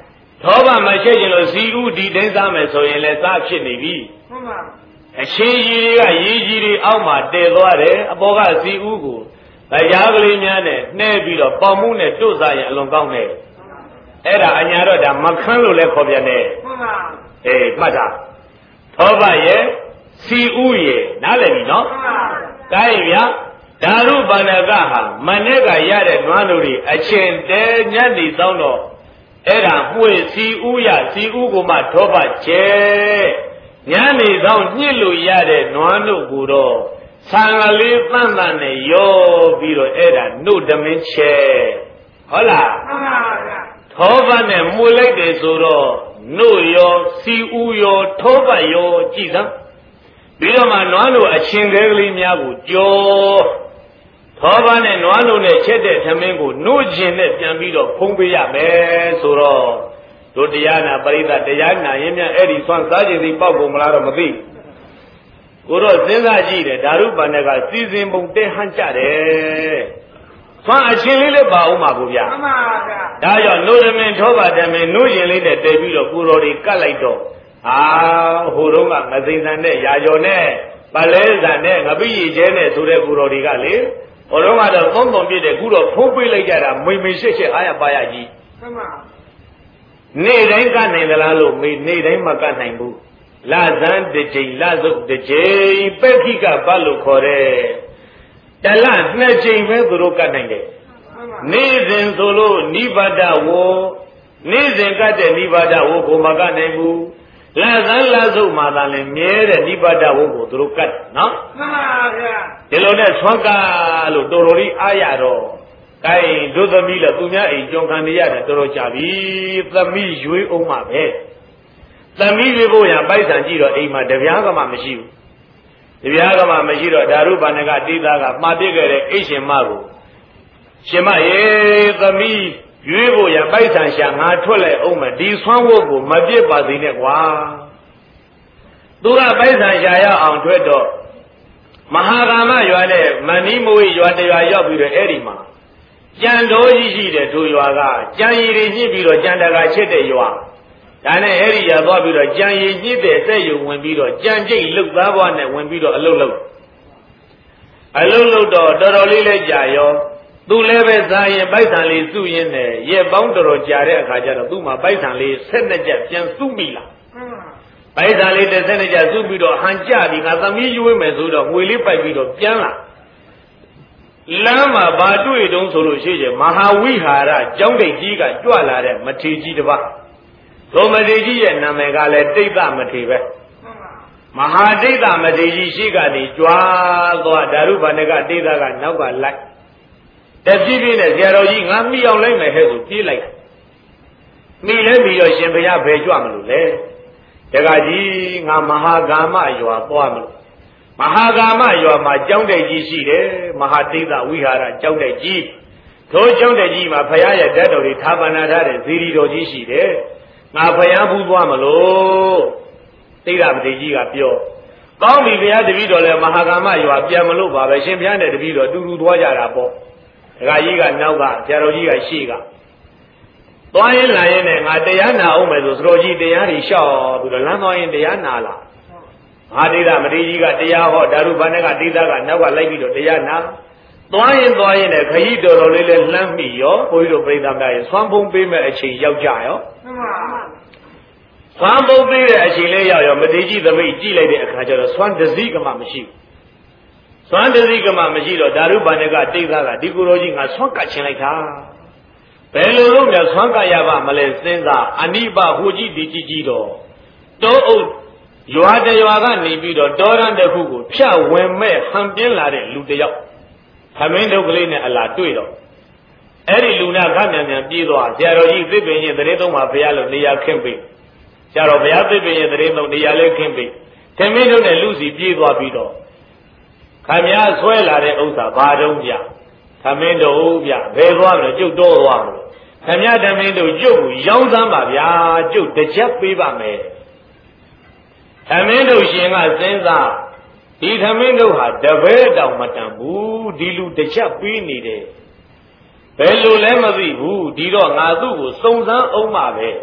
သောဘမရှိရင်လို့စီဥဒီတိုင်းစားမယ်ဆိုရင်လည်းစားဖြစ်နေပြီမှန်ပါအချင်းကြီးကရေးကြီးတွေအောက်မှာတည်သွားတယ်အပေါ်ကစီဥကိုတရားကလေးများနဲ့နှဲပြီးတော့ပေါင်မှုနဲ့တို့စားရင်အလွန်ကောင်းတယ်အဲ့ဒါအညာတော့ဒါမခန်းလို့လည်းခေါ်ပြန်တယ်မှန်ပါအေးမှတ်တာသောဘရဲ့စီဥရဲ့နားလည်ပြီနော်မှန်ပါဒါရင်ဗျာဓာရုပါဏကဟာမနဲ့ကရတဲ့နွားတို့တွေအချင်းတဲညက်နေသောတော့အဲ့ဒါမှွေစီဥရစီဥကိုမှသောဘကျဲညနေသောညှစ်လို့ရတဲ့နွားတို့ကိုတော့ဆံကလေးတန့်တန့်နဲ့ရောပြီးတော့အဲ့ဒါနှုတ်တမင်းချဲဟုတ်လားမှန်ပါဗျာသောဘနဲ့မှွေလိုက်တယ်ဆိုတော့နှုတ်ရောစီဥရောသောဘရောကြည်စမ်းပြီးတော့မှနွားတို့အချင်းကလေးများကိုကြောသောဘနဲ့နွားလုံးနဲ့ချက်တဲ့သမင်းကိုနှုတ်ခြင်းနဲ့ပြန်ပြီးတော့ဖုံးပေးရမယ်ဆိုတော့တို့တရားနာပရိသတ်တရားနာရင်များအဲ့ဒီဆွမ်းစားခြင်းစီပေါက်ကုန်မလားတော့မသိကိုတော့စဉ်းစားကြည့်တယ်ဓာရုပန္နကစီစဉ်ပုံတဲဟန်ကြတယ်ဆွမ်းအချင်းလေးလည်းပါအောင်ပါကိုဗျာမှန်ပါဗျာဒါကြောင့်နှုတ်သမင်းသောဘဓမင်းနှုတ်ရင်လေးနဲ့တည်ပြီးတော့ကိုတော်တွေကတ်လိုက်တော့အာဟိုတော့ကမသိစံနဲ့ရာကျော်နဲ့ပလဲစံနဲ့ငပိရီကျဲနဲ့ဆိုတဲ့ကိုတော်တွေကလေဟိုတော့ကတော့သုံးပုံပြည့်တဲ့ခုတော့ဖုံးပေးလိုက်ကြတာမိမိရှက်ရှက်အားရပါရကြီးမှန်ပါနေ့တိုင်းကနိုင်သလားလို့မေးနေ့တိုင်းမကနိုင်ဘူးလဇန်တစ်ချိန်လစုပ်တစ်ချိန်ပက္ခိကပတ်လို့ခေါ်တယ်တလနှစ်ချိန်ပဲသူတို့ကနိုင်တယ်နေ့စဉ်ဆိုလို့နိဗ္ဗာဒဝောနေ့စဉ်ကတဲ့နိဗ္ဗာဒဝောကိုမကနိုင်ဘူးလဇန်လစုပ်မှာသာလဲမြဲတဲ့နိဗ္ဗာဒဝောကိုသူတို့ကတ်နော်မှန်ပါဗျာဒီလိုနဲ့ဆွမ်းကားလို့တော်တော်လေးအားရတော့ကိုင်တို့သမီးလည်းသူများအိမ်ကြုံခံနေရတယ်တော်တော်ကြာပြီသမီးရွေးအောင်ပါပဲသမီးရွေးဖို့ရပိုက်ဆံကြည့်တော့အိမ်မှာတပြားကမှမရှိဘူးတပြားကမှမရှိတော့ဓာရုပါဏကတိသားကမှားပြခဲ့တဲ့အိရှင်မကိုရှင်မရေသမီးရွေးဖို့ရပိုက်ဆံရှာငါထွက်လိုက်အောင်မဒီဆွမ်းဝတ်ကိုမပြစ်ပါစေနဲ့ကွာသူကပိုက်ဆံရှာရအောင်ထွက်တော့မဟာကာမရွာနဲ့မဏိမဝိရွာတရွာရောက်ပြီးတော့အဲ့ဒီမှာကြံတော်ကြီးရှိတဲ့သူရွာကကြံရည်တွေညှစ်ပြီးတော့ကြံတကာချစ်တဲ့ရွာဒါနဲ့အဲ့ဒီရွာသွားပြီးတော့ကြံရည်ညှစ်တဲ့စက်ရုံဝင်ပြီးတော့ကြံကျိတ်လုတ်သားဘွားနဲ့ဝင်ပြီးတော့အလုတ်လုတ်အလုတ်လုတ်တော့တော်တော်လေးလဲကြာရောသူလည်းပဲစားရင်ပိုက်ဆံလေးစုရင်းနဲ့ရက်ပေါင်းတော်တော်ကြာတဲ့အခါကျတော့သူ့မှာပိုက်ဆံလေးဆက်နှစ်ချက်ပြန်စုမိလာပိုက်ဆံလေးတစ်ဆက်နှစ်ချက်စုပြီးတော့ဟန်ကြပြီးငါသမီးရွေးမယ်ဆိုတော့ငွေလေးပိုက်ပြီးတော့ပြန်လာလမ်းမှာဘာတွေ့တုံးဆိုလို့ရှိရင်မဟာဝိဟာရကျောင်းတိတ်ကြီးကကြွလာတဲ့မထေကြီးတစ်ပါးဒုမထေကြီးရဲ့နာမည်ကလည်းတိတ်သမထေပဲမဟာတိတ်သမထေကြီးရှိကနေကြွားသွားဓာရုပါဏကတိတ်သားကနောက်ကလိုက်တပြည့်ပြည့်နဲ့ဆရာတော်ကြီးငါမိအောင်လိုက်မယ်ဟဲ့ဆိုပြေးလိုက်မိလဲမိရောရှင်ဘုရားဘယ်ကြွမလို့လဲတကကြီးငါမဟာကာမရွာသွားမလို့မဟာကာမရွာမှာကျောင်းတိုက်ကြီးရှိတယ်မဟာတိတ်ဝိဟာရကျောင်းတိုက်ကြီးထိုကျောင်းတိုက်ကြီးမှာဘုရားရဲ့ဓာတ်တော်တွေဌာပနာထားတဲ့ဇီရီတော်ကြီးရှိတယ်ငါဘုရားဘူးသွားမလို့တိတ်ပတိကြီးကပြောကောင်းပြီဘုရားတပည့်တော်လည်းမဟာကာမရွာပြန်မလို့ပါပဲရှင်ဘုရားနဲ့တပည့်တော်တူတူသွားကြတာပေါ့ဒကာကြီးကနောက်ကဆရာတော်ကြီးကရှေ့ကသွားရင်လာရင်နဲ့ငါတရားနာအောင်မယ်ဆိုစတော်ကြီးတရားတွေလျှောက်ပြီးတော့လမ်းသွားရင်တရားနာလာမဟာဒိဋ္ဌမထေရကြီးကတရားဟောဓာရုပါဏကဒိဋ္ဌကနောက်ကလိုက်ပြီးတော့တရားနာသွားရင်သွားရင်လည်းခရီးတော်တော်လေးလည်းလှမ်းမိရောဘုန်းကြီးတို့ပြိဿမများရင်ဆွမ်းဖုံးပေးမဲ့အချိန်ရောက်ကြရောမှန်ပါဆွမ်းဖုံးပေးတဲ့အချိန်လေးရောက်ရောမထေရကြီးသမိတ်ကြည့်လိုက်တဲ့အခါကျတော့ဆွမ်းတစည်းကမှမရှိဘူးဆွမ်းတစည်းကမှမရှိတော့ဓာရုပါဏကဒိဋ္ဌကဒီကိုယ်တော်ကြီးငါဆွမ်းကတ်ချင်လိုက်တာဘယ်လိုလုပ်များဆွမ်းကတ်ရပါမလဲစဉ်းစားအနိပဟိုကြီးဒီကြီးကြီးတော့တောအုပ်ရွာတရွာကနေပြီးတော့တောရန်တစ်ခုကိုဖြတ်ဝင်မဲ့ဟန်ပြင်းလာတဲ့လူတစ်ယောက်သမင်းတို့ကလေးနဲ့အလားတွေ့တော့အဲ့ဒီလူနာခမြန်မြန်ပြေးသွားဆရာတော်ကြီးသစ်ပင်ရင်တရေသုံးမှာဘုရားလို့နေရာခင်းပေးဆရာတော်ဘုရားသစ်ပင်ရင်တရေသုံးနေရာလေးခင်းပေးသမင်းတို့နဲ့လူစီပြေးသွားပြီးတော့ခမည်းဆွဲလာတဲ့ဥစ္စာဘာတုံးပြသမင်းတို့ပြဘယ်သွားမလို့ကျုပ်တော့သွားမလို့ခမည်းသမင်းတို့ကျုပ်ကိုရောင်းစမ်းပါဗျာကျုပ်တစ်ချက်ပေးပါမယ်သမင်းတို့ရှင်ကစဉ်းစားဒီသမင်းတို့ဟာတပည့်တောင်မတန်ဘူးဒီလူတစ်ချက်ပေးနေတယ်ဘယ်လိုလဲမသိဘူးဒီတော့ငါသူ့ကိုစုံစမ်းအောင်ပါပဲ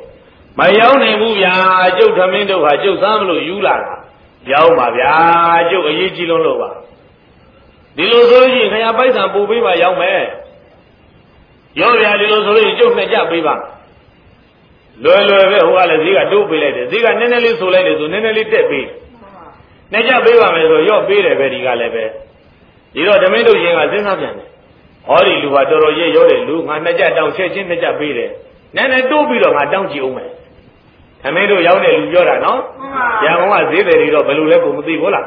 မရောက်နိုင်ဘူးဗျာကျုပ်သမင်းတို့ဟာကျုပ်စားမလို့ယူလာတာရောက်ပါဗျာကျုပ်အရေးကြီးလုံးလို့ပါဒီလိုဆိုလို့ရှိရင်ခရပိုက်ဆံပူပေးပါရောက်မယ်ရောဗျာဒီလိုဆိုလို့ကျုပ်နဲ့ကြပေးပါလွယ်လွယ်ပဲဟိုကလည်းဈေးကတိုးပေးလိုက်တယ်ဈေးကနည်းနည်းလေးဆိုလိုက်တယ်ဆိုနည်းနည်းလေးတက်ပေးနဲ့ကြပေးပါမယ်ဆိုရော့ပေးတယ်ပဲဒီကလည်းပဲဒီတော့သမင်းတို့ရင်ကစဉ်းစားပြန်တယ်ဟောဒီလူကတော်တော်ရေးရောတယ်လူငါနှစ်ကြတောင်းချက်ချင်းနှစ်ကြပေးတယ်နည်းနည်းတိုးပြီးတော့ငါတောင်းကြည့်အောင်မယ်သမင်းတို့ရောက်တဲ့လူပြောတာနော်ရန်ကုန်ကဈေးတယ်တွေတော့ဘယ်လိုလဲကိုမသိဘူးလား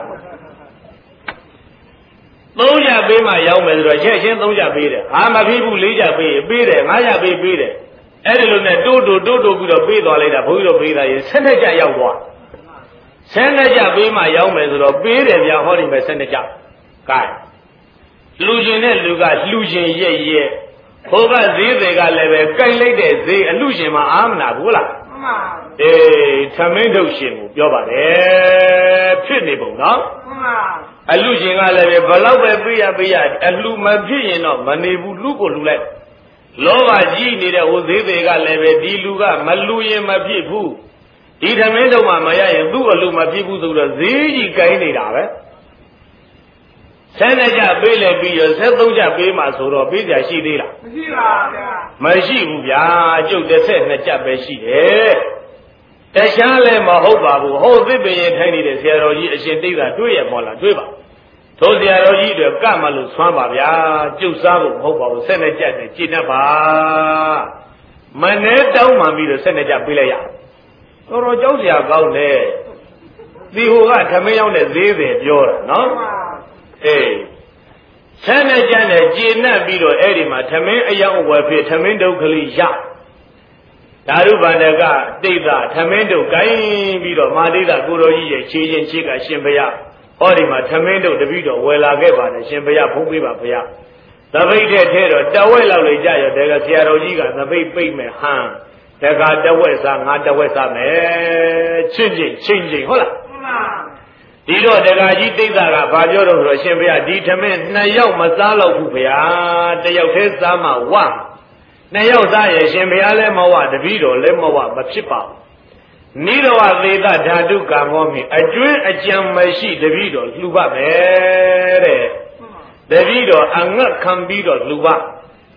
သုံးကြပေးမှရောက်မယ်ဆိုတော့ချက်ချင်းသုံးကြပေးတယ်ဟာမဖြစ်ဘူးလေးကြပေးပေးတယ်ငါးကြပေးပေးတယ်အဲ့ဒီလိုနဲ့တိုးတိုးတိုးတိုးပြီးတော့ပေးသွားလိုက်တာဘုန်းကြီးတို့ပေးတာရင်ဆယ်နှစ်ကြရောက်သွားဆယ်နှစ်ကြပေးမှရောက်မယ်ဆိုတော့ပေးတယ်ဗျာဟောဒီမဲ့ဆယ်နှစ်ကြကဲလူရှင်နဲ့လူကလှူရှင်ရဲ့ရဲ့ဟိုကဈေးတွေကလည်းပဲကြိုက်လိုက်တဲ့ဈေးအလှရှင်မှာအာမနာဘူးလားမှန်ပါအေးသမင်းထုတ်ရှင်ကိုပြောပါတယ်ဖြစ်နေပုံနော်မှန်ပါအလှရှင်ကလည်းပဲဘလောက်ပဲပေးရပေးရအလှမဖြစ်ရင်တော့မနေဘူးလူကိုလူလိုက်လောဘကြီးနေတဲ့ဟိုသေးတွေကလည်းပဲဒီလူကမလူရင်မဖြစ်ဘူးဒီသမင်းတို့မှမရရင်သူ့အလူမဖြစ်ဘူးဆိုတော့ဈေးကြီးကိုင်းနေတာပဲဆယ်နှစ်ကြပေးလဲပြီးရဆယ်သုံးကြပေးမှဆိုတော့ပေးကြရှိသေးလားမရှိပါဗျာမရှိဘူးဗျာကျုပ်တစ်ဆက်နှစ်ကြပဲရှိတယ်တခြားလည်းမဟုတ်ပါဘူးဟိုသစ်ပင်ရင်ထိုင်နေတဲ့ဆရာတော်ကြီးအရှင်တိတ်သာတွေ့ရမော်လားတွေ့ပါထိုဆရာတော်ကြီးတွေကမလို့ဆွမ်းပါဗျာကျုပ်စားဖို့မဟုတ်ပါဘူးဆက်နဲ့ကြက်နဲ့ကြည်တတ်ပါမနဲ့တောင်းမှပြီးတော့ဆက်နဲ့ကြပေးလိုက်ရတော်တော်ကြောက်စရာကောင်းတယ်ဒီဟိုကထမင်းရောက်တဲ့ဈေးတွေပြောတာနော်အေးဆက်နဲ့ကြက်နဲ့ကြည်နှက်ပြီးတော့အဲ့ဒီမှာထမင်းအယောင်ဝယ်ဖြစ်ထမင်းဒုက္ခလိရဓာရုဗန္ဒကတိတ်တာထမင်းတို့ကိုင်းပြီးတော့မာတိတာကိုတော်ကြီးရဲ့ခြေချင်းခြေကရှင်ဘုရားဟောဒီမှာသမင်းတို့တပည့်တော်ဝယ်လာခဲ့ပါတယ်ရှင်ဘုရားဖုံးပေးပါဘုရားသပိတ်တဲ့ထဲတော့တဝက်လောက်လေကြရောတကဆရာတော်ကြီးကသပိတ်ပိတ်မယ်ဟမ်တကတဝက်စားငါတဝက်စားမယ်ချင်းချင်းချင်းချင်းဟုတ်လားဒီတော့တကကြီးတိတ်တာကဘာပြောတော့ဆိုတော့ရှင်ဘုရားဒီသမင်းနှစ်ယောက်မစားတော့ဘူးဘုရားတစ်ယောက်တည်းစားမှဝနှစ်ယောက်စားရဲ့ရှင်ဘုရားလည်းမဝတပည့်တော်လည်းမဝမဖြစ်ပါဘူးနိရောဓသေတဓာတုကံမောမိအကျွင်းအကြံမရှိတပည့်တော်လှူပါမယ်တဲ့တပည့်တော်အငတ်ခံပြီးတော့လှူပါ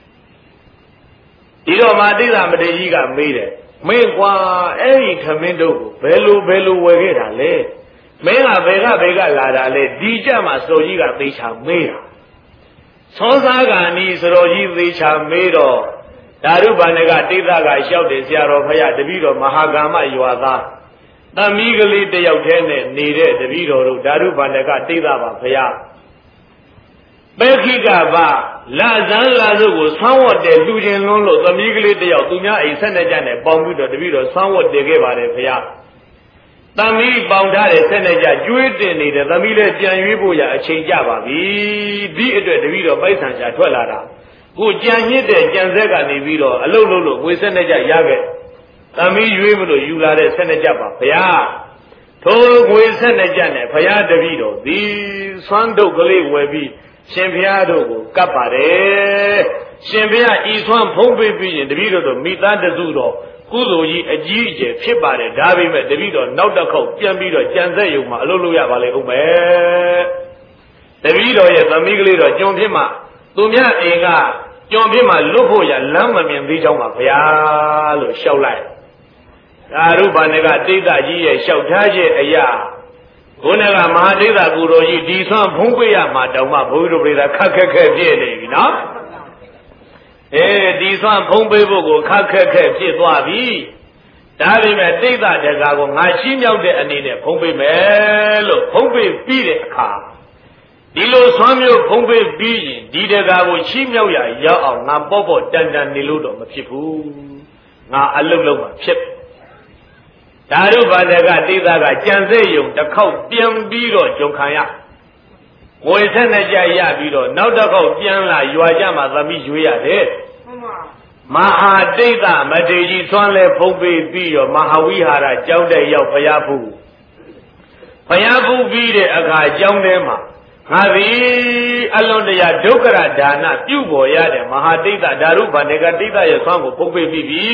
ဒီတော့မာတိသမတေကြီးကမေးတယ်မင်းကွာအဲ့ဒီခမင်းတို့ကိုဘယ်လိုဘယ်လိုဝယ်ခဲ့တာလဲမင်းကဘယ်ကဘယ်ကလာတာလဲဒီကြမှာစတော်ကြီးကသေချာမေးတာသောစားကနီစတော်ကြီးသေချာမေးတော့ဓာရုဗန္ဒကတိသကလျှောက်တယ်ဆရာတော်ဖယားတပည့်တော်မဟာကာမရွာသားသမီးကလေးတယောက်တည်းနဲ့နေတဲ့တပည့်တော်တို့ဓာရုဗန္ဒကတိသပါဖယားပေခိကဗလာဇန်လာစုကိုဆွမ်းဝတ်တယ်လူချင်းလွန်းလို့သမီးကလေးတယောက်သူများအိမ်ဆက်နေကြနဲ့ပေါင်ပြီးတော့တပည့်တော်ဆွမ်းဝတ်တယ်ခဲ့ပါတယ်ဖယားသမီးပေါင်ထားတဲ့ဆက်နေကြကျွေးတင်နေတယ်သမီးလည်းပြန်ရွေးဖို့ရအချိန်ကြပါပြီဒီအတွက်တပည့်တော်ပိုက်ဆံရှာထွက်လာတာကိုကြံညစ်တဲ့ကြံဆက်ကနေပြီးတော့အလုတ်လုတ်လို့ငွေဆက်နေကြရခဲ့သမီးရွေးမလို့ယူလာတဲ့ဆက်နေကြပါဘုရားထိုငွေဆက်နေကြနဲ့ဘုရားတပည့်တော်ဒီဆွမ်းဒုတ်ကလေးဝယ်ပြီးရှင်ဘုရားတို့ကိုကပ်ပါတယ်ရှင်ဘုရားဤဆွမ်းဖုံးပေးပြီးရင်တပည့်တော်တို့မိသားတစုတော်ကုသိုလ်ကြီးအကြီးအကျယ်ဖြစ်ပါတယ်ဒါပေမဲ့တပည့်တော်နောက်တစ်ခေါက်ပြန်ပြီးတော့ကြံဆက်ယုံမှာအလုတ်လုတ်ရပါလေဦးမယ်တပည့်တော်ရဲ့သမီးကလေးတော့ကျွန်ဖြစ်မှာသူများအိမ်ကကျွန်ဖြစ်မှာလွတ်ဖို့ရလမ်းမမြင်သေးကြောင်းပါဗျာလို့လျှောက်လိုက်ဒါရုပ္ပန္နကတိတ်တကြီးရဲ့လျှောက်ထားခြင်းအရာဘုန်းကမဟာတိတ်တကူတော်ကြီးဒီဆွမ်းဖုံးပေးရမှာတောင်မှဘုရားတို့ပြည်သာခက်ခက်ခဲဖြစ်နေပြီနော်အေးဒီဆွမ်းဖုံးပေးဖို့ကိုခက်ခက်ခဲဖြစ်သွားပြီဒါပေမဲ့တိတ်တတကာကိုငါရှင်းမြောက်တဲ့အနေနဲ့ဖုံးပေးမယ်လို့ဖုံးပေးပြီးတဲ့အခါဒီလိုဆွမ်းမျိုးဖုံးပေးပြီးရင်ဒီတကာကိုချီးမြှောက်ရရောက်အောင်ငါပေါ့ပေါ့တန်တန်နေလို့တော့မဖြစ်ဘူးငါအလုတ်လုံးမှဖြစ်ဓာရုပ္ပန္နကတိသကကြံစေယုံတစ်ခေါက်ပြန်ပြီးတော့ကြုံခံရငွေဆက်နဲ့ကြရပြီးတော့နောက်တစ်ခေါက်ပြန်လာရွာကြမှာသမီးရွေးရတယ်မဟာတိတ်သမထေကြီးဆွမ်းလဲဖုံးပေးပြီးတော့မဟာဝိဟာရကျောင်းတဲ့ရောက်ဘုရားဖူးဘုရားဖူးပြီးတဲ့အခါကျောင်းထဲမှာငါသည်အလွန်တရာဒုက္ခရဒါနပြုပေါ်ရတဲ့မဟာတိတ်္တဓာရုပ္ပန္နကတိတ်္တရဲ့ဆွမ်းကိုဖုံးပေးပြီးပြီ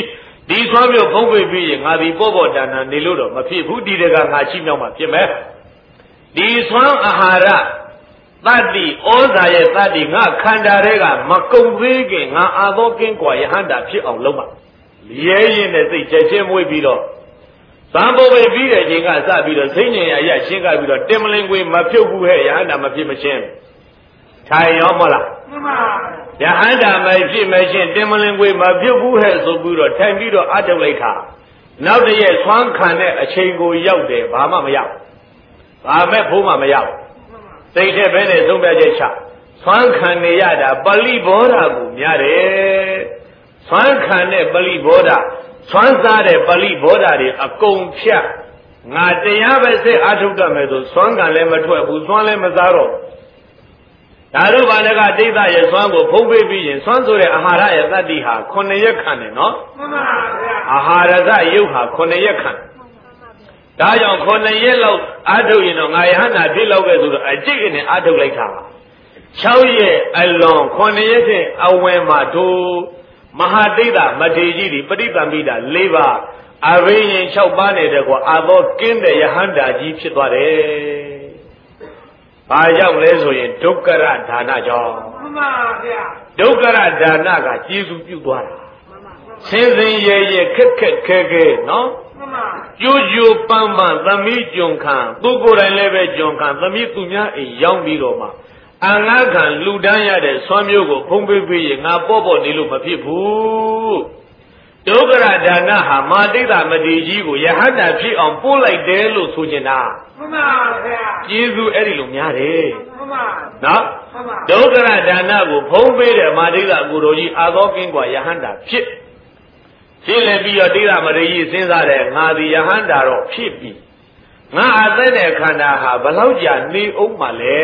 ဒီဆွမ်းမျိုးဖုံးပေးပြီးရင်ငါဒီပေါ်ပေါ်တန်တန်နေလို့တော့မဖြစ်ဘူးဒီတကငါချိမြောက်မှဖြစ်မယ်ဒီဆွမ်းအာဟာရတတ္တိဩဇာရဲ့တတ္တိငါခန္ဓာတွေကမကုံသေးခင်ငါအာသောကင်းกว่าယဟန္တာဖြစ်အောင်လုပ်ပါရဲရင်နဲ့စိတ်ချက်ချင်းမွေးပြီးတော့သံပေါ်ပဲပြီးတဲ့အချိန်ကစပြီးတော့စိတ်ညင်ရရရှင်းကပြီးတော့တင်မလင်ကွေမဖြုတ်ဘူးဟဲ့ယဟန္တာမဖြစ်မရှင်းထိုင်ရောမလားမှန်ပါယဟန္တာမဖြစ်မရှင်းတင်မလင်ကွေမဖြုတ်ဘူးဟဲ့ဆိုပြီးတော့ထိုင်ပြီးတော့အထုတ်လိုက်တာနောက်တည့်ဆွမ်းခံတဲ့အချိန်ကိုရောက်တယ်ဘာမှမရောက်ဘာမဲ့ဖိုးမှမရောက်စိတ်ထဲပဲနဲ့သုံးပြချက်ချဆွမ်းခံနေရတာပဠိဘောဓာကိုများတယ်ဆွမ်းခံတဲ့ပဠိဘောဓာဆွမ်းစားတဲ့ပဠိဘောဓာတွေအကုန်ဖြတ်ငါတရားပဲစိတ်အထုတ်တတ်မယ်ဆိုဆွမ်းခံလည်းမထွက်ဘူးဆွမ်းလည်းမစားတော့ဒါတို့ဘာလကဒိဋ္ဌရဲ့ဆွမ်းကိုဖုံးပေးပြီးရင်ဆွမ်းဆိုတဲ့အာဟာရရဲ့တတ္တိဟာခုနှစ်ရက်ခံတယ်နော်မှန်ပါဗျာအာဟာရကယုတ်ဟာခုနှစ်ရက်ခံဒါကြောင့်ခုနှစ်ရက်လောက်အာထုတ်ရင်တော့ငါယဟန္တာဖြစ်လောက်ပဲဆိုတော့အကျိတ်နဲ့အာထုတ်လိုက်တာပါ၆ရက်အလွန်ခုနှစ်ရက်ချင်းအဝင်မှာတို့မဟာဒိဋ္ဌမထေကြီးဒီပဋိသမိတာ၄ပါးအဘိညာဉ်၆ပါးနဲ့တကွာအာသောကင်းတဲ့ယဟန္တာကြီးဖြစ်သွားတယ်။ဘာကြောင့်လဲဆိုရင်ဒုက္ခရဒါနကြောင့်မှန်ပါဗျာဒုက္ခရဒါနကကျေစုပြုသွားတာဆင်းဆင်းရဲရဲခက်ခက်ခဲခဲနော်မှန်ပါကြိုးကြိုးပန်းပန်းသမီးကြုံခံသူကိုယ်တိုင်လည်းပဲကြုံခံသမီးသူများအိမ်ရောက်ပြီးတော့မှအငါခံလူတန်းရတဲ့ဆွမ်းမျိုးကိုဖုံးပေးပြီးရင်ငါပေါ့ပေါ့နေလို့မဖြစ်ဘူးဒုက္ခရဒါနဟာမာတိတမတိကြီးကိုယဟန္တာဖြစ်အောင်ပို့လိုက်တယ်လို့ဆိုချင်တာမှန်ပါဗျာကျေးဇူးအဲ့ဒီလိုများတယ်မှန်ပါနော်မှန်ပါဒုက္ခရဒါနကိုဖုံးပေးတဲ့မာတိတကိုတော်ကြီးအာသောကင်းกว่าယဟန္တာဖြစ်ဖြစ်လည်းပြီးတော့တိတမတိကြီးစဉ်းစားတယ်ငါဒီယဟန္တာတော့ဖြစ်ပြီငါအသက်တဲ့ခန္ဓာဟာဘလောက်ကြာနေအောင်မှလဲ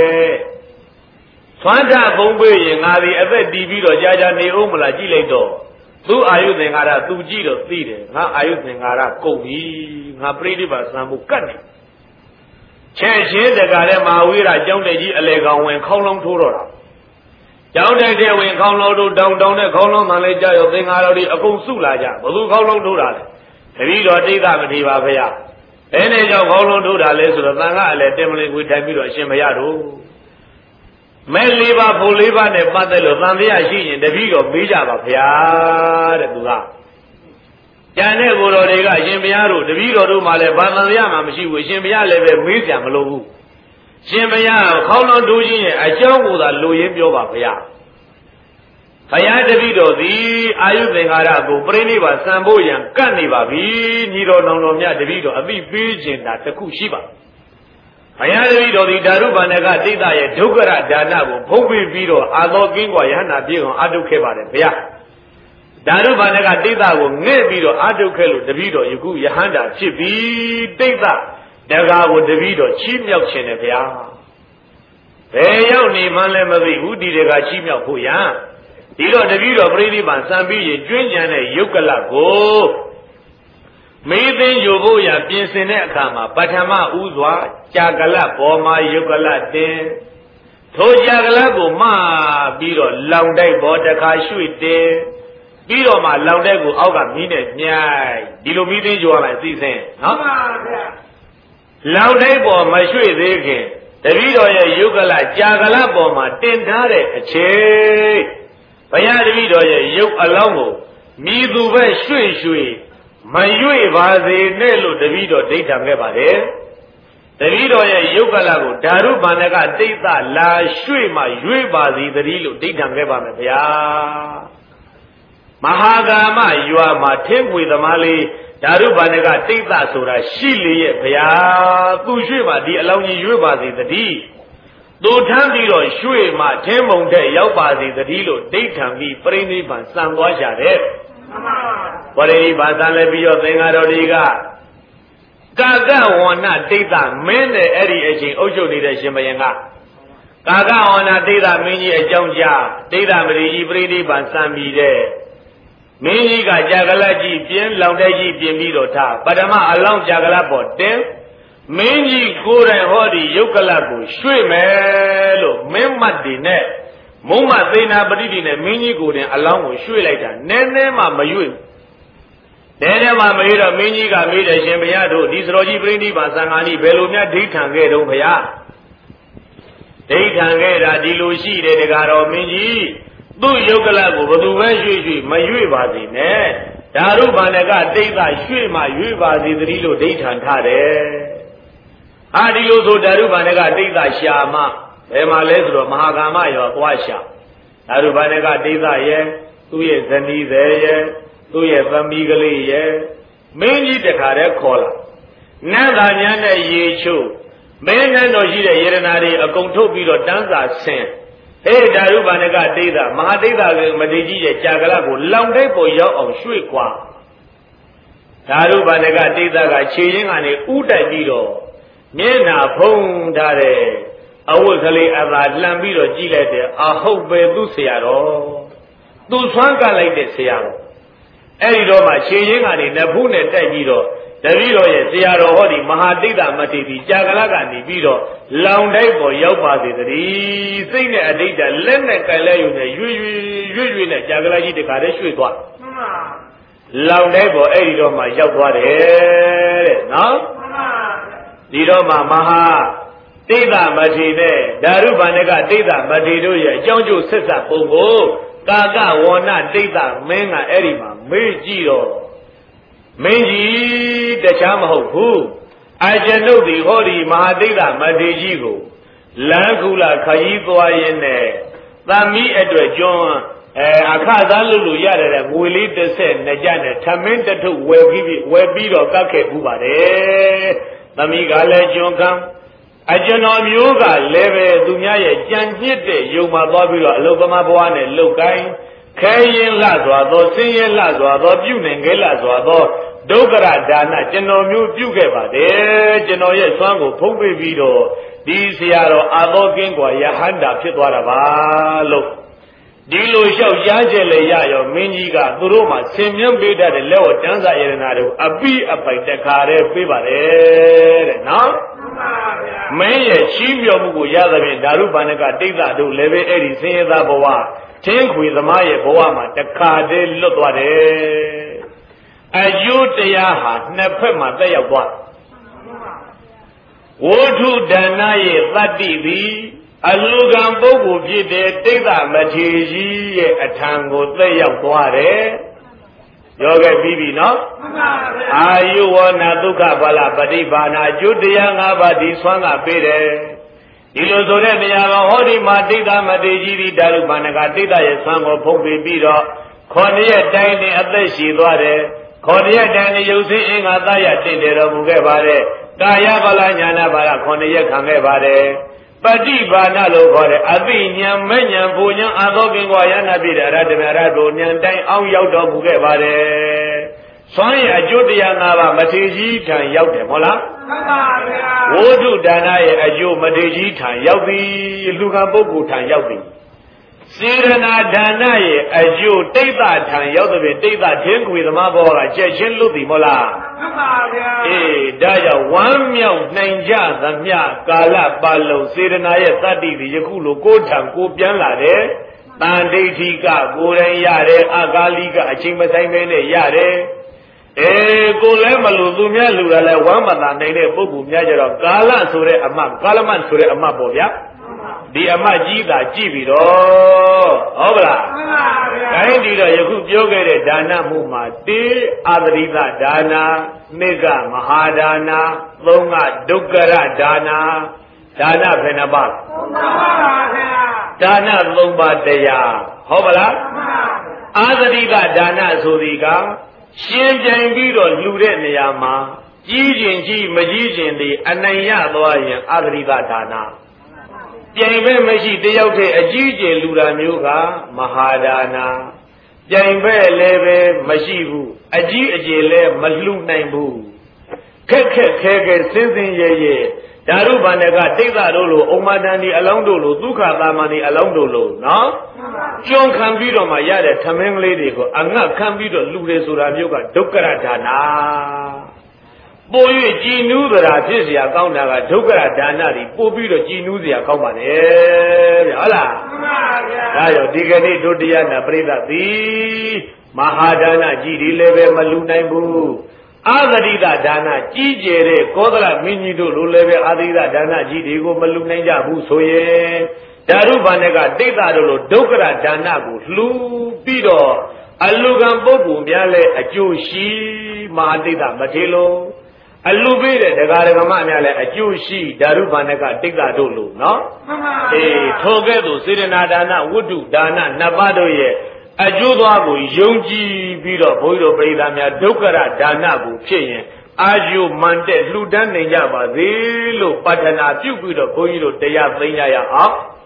ဆွမ်းထဖုံးပေးရင်ငါဒီအသက်တည်ပြီးတော့ကြာကြာနေအောင်မလားကြည့်လိုက်တော့သူအာယုသင်္ကာရသူကြည့်တော့သိတယ်ငါအာယုသင်္ကာရကုန်ပြီငါပြိဋိဘသံဖို့ကတ်နေချဲ့ချင်းတကာလည်းမဟာဝိရကျောင်းတက်ကြီးအလေကောင်ဝင်ခေါင်းလုံးထိုးတော့တာကျောင်းတက်တဲ့ဝင်ခေါင်းလုံးတို့တောင်တောင်နဲ့ခေါင်းလုံးမှလည်းကြာရောသင်္ကာရတွေအကုန်စုလာကြဘသူခေါင်းလုံးထိုးတာလဲတတိတော်တိတ်ကမထေပါဖေရအဲနဲ့ကြောင့်ခေါင်းလုံးထိုးတာလဲဆိုတော့သံဃာအလေတင်မလင်ကိုထိုင်ပြီးတော့အရှင်မရတော့မဲလေးပါဖို့လေးပါနဲ့ပတ်သက်လို့သံတရားရှိရင်တပည့်တော်မေးကြပါဗျာတဲ့သူကကျန်တဲ့ကိုယ်တော်တွေကအရှင်ဘုရားတို့တပည့်တော်တို့မှလည်းဘာသံတရားမှမရှိဘူးအရှင်ဘုရားလည်းပဲမေးကြမလို့ဘူးရှင်ဘုရားခေါင်းလုံးတိုးခြင်းရဲ့အကြောင်းကိုသာလိုရင်းပြောပါဗျာဘုရားတပည့်တော်သည်အာယုသင်္ခါရကိုပြိဋိဘစံဖို့ရန်ကတ်နေပါပြီညီတော်နောင်တော်မြတ်တပည့်တော်အသိပေးခြင်းတာတစ်ခုရှိပါဘုရားတပည့်တော်ဒီဓာရုပန္နကတိတ္တရဲ့ဒုက္ခရဒါနကိုဖုံးပြီးပြီးတော့အာသောကင်းกว่าယဟန္တာပြေအောင်အာထုတ်ခဲ့ပါတယ်ဗျာဓာရုပန္နကတိတ္တကိုငဲ့ပြီးတော့အာထုတ်ခဲ့လို့တပည့်တော်ယခုယဟန္တာဖြစ်ပြီးတိတ္တတကာကိုတပည့်တော်ချီးမြှောက်ခြင်းနဲ့ဗျာဘယ်ရောက်နေမှလည်းမသိဘူးဒီတကာချီးမြှောက်ဖို့ရန်ဒီတော့တပည့်တော်ပြိဋိဘံစံပြီးရင်ကျွင်းကြံတဲ့ယုတ်ကလကိုမေးသိညိုဖို့ရပြင်ဆင်တဲ့အခါမှာပထမဥစွာကြာကလပေါ်မှာယုတ်ကလတင်ထိုကြာကလကိုမှပြီးတော့လောင်တိုက်ပေါ်တစ်ခါရွှေ့တင်ပြီးတော့မှလောင်တိုက်ကိုအောက်ကမီးနဲ့ညှိုက်ဒီလိုမီးသိညိုရမယ်သိစင်နော်မှန်ပါဗျာလောင်တိုက်ပေါ်မရွှေ့သေးခင်တပည့်တော်ရဲ့ယုတ်ကလကြာကလပေါ်မှာတင်ထားတဲ့အချိန်ဘုရားတပည့်တော်ရဲ့ယုတ်အလောင်းကိုမိသူပဲရွှေ့ရွှေ့မရွေ့ပါစေနဲ့လို့တပည့်တော်ဒိဋ္ဌံခဲ့ပါတယ်တပည့်တော်ရဲ့ယုတ်ကလကိုဓာရုပန္နကတိတ်သလာရွှေ့မှရွေ့ပါစေတည်းလို့ဒိဋ္ဌံခဲ့ပါမယ်ဗျာမဟာကာမရွာမှာထင်းပွေသမားလေးဓာရုပန္နကတိတ်သဆိုတာရှိလေရဲ့ဗျာသူရွှေ့မှဒီအလောင်းကြီးရွေ့ပါစေတည်းသူထမ်းပြီးတော့ရွှေ့မှထင်းမုံတဲ့ရောက်ပါစေတည်းလို့ဒိဋ္ဌံပြီးပြိဋိဘံစံသွားကြတယ်ပရိနိဗ္ဗာန်လည်းပြီးတော့သင်္ဃာတော်တွေကကာကဝဏ္ဏဒိဋ္ဌမင်းနဲ့အဲ့ဒီအချိန်အုပ်ချုပ်နေတဲ့ရှင်ဘယံကကာကဝဏ္ဏဒိဋ္ဌမင်းကြီးအကြောင်းကြားဒိဋ္ဌမတိကြီးပြိဋိဘံစံပြီးတဲ့မင်းကြီးကကြာကလကြီးပြင်းလောင်တဲ့ကြီးပြင်ပြီးတော့ထားပထမအလောင်းကြာကလပေါ်တင်မင်းကြီးကိုယ်တိုင်ဟောဒီယုတ်ကလကိုရွှေ့မယ်လို့မင်းမတ်တွေနဲ့မုံမသေနာပဋိတိနဲ့မင်းကြီးကိုယ်တိုင်အလောင်းကိုရွှေ့လိုက်တာနည်းနည်းမှမရွေ့တဲ့တဲ့မှာမေးတော့မင်းကြီးကမေးတယ်ရှင်ဘုရားတို့ဒီစတော်ကြီးပြိဋိဘာသံဃာကြီးဘယ်လိုများဒိဋ္ဌံခဲ့တုံးဘုရားဒိဋ္ဌံခဲ့တာဒီလိုရှိတယ်တကားတော်မင်းကြီးသူ့ယုတ်ကလကိုဘယ်သူပဲရွေ့ရွေ့မရွေ့ပါစေနဲ့ဓာရုဘာနကတိတ်သာရွေ့မှရွေ့ပါစေသတိလို့ဒိဋ္ဌံထားတယ်ဟာဒီလိုဆိုဓာရုဘာနကတိတ်သာရှာမဘယ်မှာလဲဆိုတော့မဟာကာမရောသွားရှာဓာရုဘာနကတိတ်သာရဲ့သူ့ရဲ့ဇနီးသည်ရဲ့သူ့ရဲ့သမီးကလေးရဲ့မင်းကြီးတခါတည်းခေါ်လာနတ်သာညာနဲ့ရေချို့မင်းနဲ့တော့ရှိတဲ့ယေရနာတွေအကုန်ထုတ်ပြီးတော့တန်းစာဆင်းဟေးဓာရုဘာနကတိတ်သာမဟာတိတ်သာကမတိကြီးရဲ့ကြာကလကိုလောင်တဲ့ပေါ်ရောက်အောင်ရွှေ့ကွာဓာရုဘာနကတိတ်သာကခြေရင်းကနေဥတိုက်ပြီးတော့မျက်နာဖုံးထားတဲ့အဝတ်ကလေးအသာလှမ်းပြီးတော့ကြည့်လိုက်တယ်အဟုတ်ပဲသူ့ဆရာတော်သူဆွမ်းကလိုက်တဲ့ဆရာတော်အဲ့ဒီတော့မှခြေရင်းကနေနဖူးနဲ့တိုက်ပြီးတော့တပည့်တော်ရဲ့ဆရာတော်ဟောဒီမဟာတိတ်တမထေရီကြာကလကနေပြီးတော့လောင်တိုက်ပေါ်ရောက်ပါစေတည်းစိတ်နဲ့အတိတ်ကလက်နဲ့ကင်လဲယူနေရွေ့ရွေ့ရွေ့ရွေ့နဲ့ကြာကလကြီးတခါတည်းရွှေ့သွားမှန်ပါလောင်တိုက်ပေါ်အဲ့ဒီတော့မှရောက်သွားတယ်တဲ့နော်မှန်ပါဒီတော့မှမဟာတိတ်တမထေနဲ့ဓာရုဘာနကတိတ်တမထေတို့ရဲ့အကြောင်းကျိုးဆက်ဆက်ပုံကိုကာကဝဏတိတ်တမင်းကအဲ့ဒီမှာမေ့ကြည့်တော့မင်းကြီးတခြားမဟုတ်ဘူးအကျွန်ုပ်ဒီဟောဒီမဟာတိတ်တမထေကြီးကိုလမ်းခုလာခရီးသွားရင်းနဲ့သမီးအတွက်ကျွန်းအဲအခသားလို့လို့ရတယ်တဲ့ငွေလေးတစ်ဆက်နှစ်ကြနဲ့ထမင်းတထုပ်ဝယ်ပြီးဝယ်ပြီးတော့ကတ်ခဲ့ဘူးပါတယ်သမီးကလည်းကျွန်းကံအကျွန်တော်မျိုးကလည်းပဲသူများရဲ့ကြံညစ်တဲ့ယုံမှာသွားပြီးတော့အလုကမဘဝနဲ့လုတ်ကိုင်းခဲရင်လှစွာသောဆင်းရဲလှစွာသောပြုနိုင်ခဲလှစွာသောဒုက္ခရဒါနကျွန်တော်မျိုးပြုခဲ့ပါတယ်ကျွန်တော်ရဲ့သွမ်းကိုဖုံးပေးပြီးတော့ဒီဆရာတော်အာသောကင်းกว่าယဟန္တာဖြစ်သွားတာပါလို့ဒီလိုလျှောက်ကြားချက်လေရရောမင်းကြီးကသူတို့မှဆင်မြန်းပေးတတ်တဲ့လက်ဝတန်းစာယရနာတွေကိုအပိအပိုင်တခါတည်းပေးပါတယ်တဲ့နော်မင်းရဲ့ချီးမြှော်မှုကိုရသဖြင့်ဓာရုဘာနကတိတ်တတို့လည်းပဲအဲ့ဒီဆင်းရဲသားဘဝထင်းခွေသမားရဲ့ဘဝမှာတခါတည်းလွတ်သွားတယ်အကျိုးတရားဟာနှစ်ဖက်မှာတက်ရောက်သွားဝဋ္ထုဒါနရဲ့တတ္တိသည်အလူကံပုဂ္ဂိုလ်ဖြစ်တဲ့တိတ်တမထေရကြီးရဲ့အထံကိုတက်ရောက်သွားတယ်ရောခဲ့ပြီးပြီနော်အာယုဝနာဒုက္ခဘာလပฏิဘာနာအကျိုးတရား၅ပါးဒီဆွမ်းကပေးတယ်ဒီလိုဆိုတဲ့နေရာမှာဟောဒီမှာတိတ်တမထေရကြီးဒီဓာရုဘာနကတိတ်တရဲ့ဆွမ်းကိုဖုံးပေးပြီးတော့ခေါ်ရရဲ့တိုင်းနဲ့အသက်ရှည်သွားတယ်ခေါ်ရရဲ့တိုင်းနဲ့ရုပ်စင်းအင်္ဂါသားရတင့်တယ်တော်မူခဲ့ပါတယ်ကာယဗလာညာနာဘာလခေါ်ရခံခဲ့ပါတယ်ပฏิဘာနာလို့ခေါ်တဲ့အသိဉာဏ်မဉဏ်ဘုံဉာဏ်အာသောကင်္ဂဝါယနာပြည့်တဲ့အရတမေရတ္တုဉာဏ်တိုင်းအောင်ရောက်တော်မူခဲ့ပါတယ်။ဆွမ်းရဲ့အကျိုးတရား၅ပါးမထေကြီးထံရောက်တယ်မဟုတ်လား။မှန်ပါဗျာ။ဝိသုဒါနရဲ့အကျိုးမထေကြီးထံရောက်ပြီလူကပုဂ္ဂိုလ်ထံရောက်ပြီ။စေရနာဒါနရဲ့အကျိုးတိတ်တထံရောက်တဲ့ပြင်တိတ်တထင်းခွေသမားဘောကကျက်ချင်းလွတ်ပြီမဟုတ်လား။မှန်ပါဗျာ။အေးဒါကြောင့်ဝမ်းမြောက်နိုင်ကြသမျှကာလပတ်လုံးစေရနာရဲ့တတ္တိဒီယခုလိုကိုယ်ထံကိုပြန်လာတယ်။တန်ဒိဋ္ဌိကကိုယ်တိုင်ရတယ်အကာလိကအချိန်မဆိုင်ပဲနဲ့ရတယ်။အေးကိုလည်းမလို့သူများလူရလဲဝမ်းမသာနိုင်တဲ့ပုဂ္ဂိုလ်များကြတော့ကာလဆိုတဲ့အမကာလမတ်ဆိုတဲ့အမပေါ့ဗျာ။ဒီအမကြီးသာကြည့်ပြီးတော့ဟုတ်ပါလားမှန်ပါဗျာ။အဲဒီတော့ယခုပြောခဲ့တဲ့ဒါနမှုမှာတေအာသရိသဒါနာနှစ်ကမဟာဒါနာသုံးကဒုက္ခရဒါနာဒါနဘယ်နှပါသုံးပါပါဗျာဒါနသုံးပါတရားဟုတ်ပါလားမှန်ပါအာသရိသဒါနဆိုဒီကရှင်ပြိုင်ပြီးတော့လှူတဲ့နေရာမှာကြီးကျင်ကြီးမကြီးကျင်သည်အနိုင်ရသွားရင်အာသရိသဒါနာပြိုင်ပဲမရှိတယောက်တည်းအကြီးကျယ်လူတာမျိုးကမဟာဒါနာပြိုင်ပဲလည်းပဲမရှိဘူးအကြီးအကျယ်လည်းမလှူနိုင်ဘူးခက်ခက်ခဲခဲစင်းစင်းရဲရဲဓာရုဘာနကတိတ်တတို့လိုဩမတန်ဒီအလောင်းတို့လိုဒုက္ခသာမန်ဒီအလောင်းတို့လိုနော်ကျွန်းခံပြီးတော့မှရတဲ့ထမင်းကလေးတွေကိုအငတ်ခံပြီးတော့လှူတယ်ဆိုတာမျိုးကဒုက္ခရဒါနာပို၍ကြည်နူးသရာဖြစ်เสียကောင်းတာကဒုက္ခရဒါနတွေပို့ပြီးတော့ကြည်နူးเสียကောင်းပါလေဗျဟုတ်လားမှန်ပါဗျာဒါကြောင့်ဒီကနေ့တို့တရားနာပရိသတ်သည် Mahadana Jidi Leve Malunai Bu Adida Dana Jijere Kodra Minido Luleve Adida Dana Jidi Go Malunai Bu Soye Darubanega Deda Dokra Danagu Lu Pido Alugan Bobu Miale Ajushi Mahadida Matelo Alube the Garagama Miale Ajushi Darubanega Deda Dulu no Eh Togedo Sirenadana Wudu Dana Nabado ye Ajudabu Yonji Bida Boido Bredamia Dokara Danabu Chain Aju Mante Ludan Yaba Zilo Patana Pubido Boido Dea Vinaya up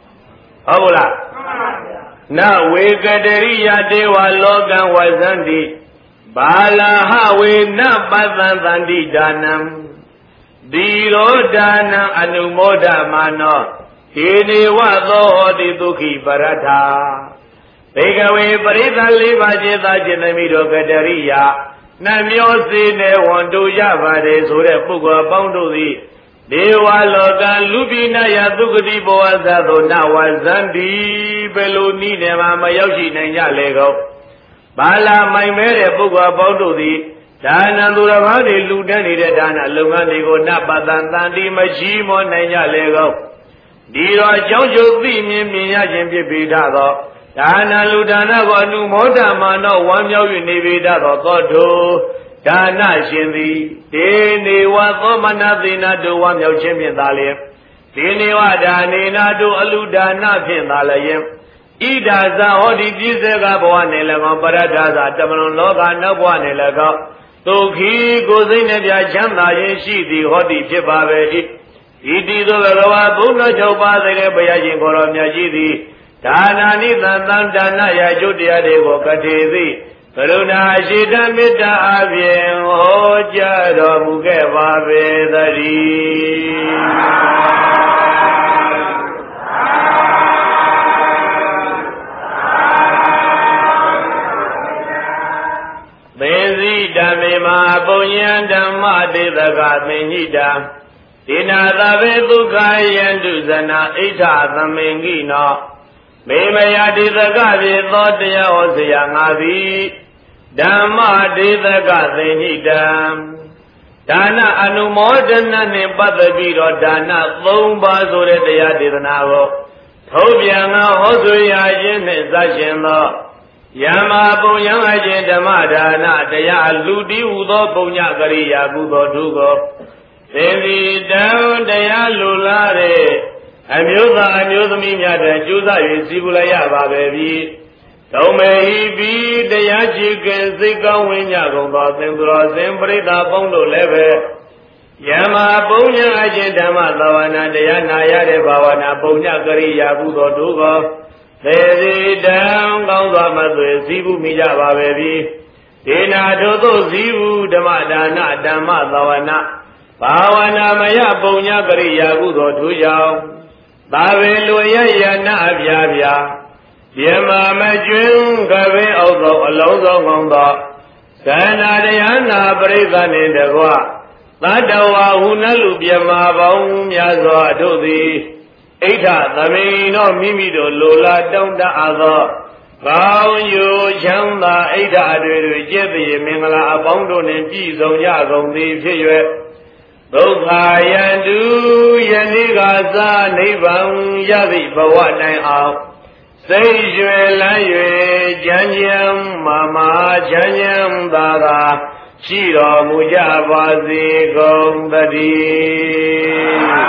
Hola Now we Gaderia Dewa Logan Wazandi Bala Hawe Nabazandi Danam Diro Dana Anumoda Mano Hini Wazo Diduki Barata Begawe Parita Liva Jeta Jenamido Gadaria Namyosi Ne Wandu Yavade Sure Puga Boundu Dewa Logan Lubina Yadugudi Boazado Nawazandi Beluni Nema Yoshi Nanya Lego Bala My Mere Puga Boundu Dana Duravani Ludani Dana Lugani Go Napadandi Majimo Nanya Lego Dira Jojo Mimia Jimbi Dana Ludana Wanu Moda Mano Wamyo Univida Rokoto Dana Shindi Dini Wakomana Dina do Wamyo Chimindali Dini Wadani Nadu Aludana Pindalayim Ida Zahodi Gizaga Boanelago Paradaza Tamanon Loga Nabuanelago Toki Gozina Janda Yeshi the Hodi Chibavi Iti the Rawa Bunga Joba the Bayajin Koromyaji Dana ni tantan dana ya judia devo katezi Karuna shita mita avyen hoja robuke vavedari Bezi dame ma punyan dhamma dedaka menjita Dina tabe dukha yandu zana ita thamengina Mimaya Didaka Vidotya Osya Navi Dhamma Didaka Zenidam Dana Anumodana Nimbadabiro Dana Thumba Suretaya Didanago Thobyanga Hosuya Yin Sashino Yama Punyanga Jindama Dana Daya Ludi Udo Punya Kariya Budo Dugo Devi Down Daya Lulare Amusa Amusami Yada Jusa Sibulaya Baby Tome be the Yachi Zika Winyago Sembra Sembrita Pondo Leve Yama Punya Ajendama Lavana Dayana Yade Bavana Punya Kariya Budo Dugo They down Ganga Zibu Mijaba Baby Dina Dodo Zibu Damadana Dama Lavana Bavana Maya Punya Kariya Budo Tuyao Baveloya Yana Abyabya Yama Majun Gavi Ozo Alozo Gomba Sanadayana Bregan in the Gua Nadawa Hunalu Biama Baum Yazo Adodi Eta Tamino Mimido Lola Donda Azo Bao Yu Chanda Eta Adu Jebi Mingala Abondo Nenji Zonya Gondi Fiye Bukhayandu Yanigaza Nivam Yadi Bawanai Ao Sejue Layue Janyam Mama Janyam Dada Shiro Mujavazi Gomdadi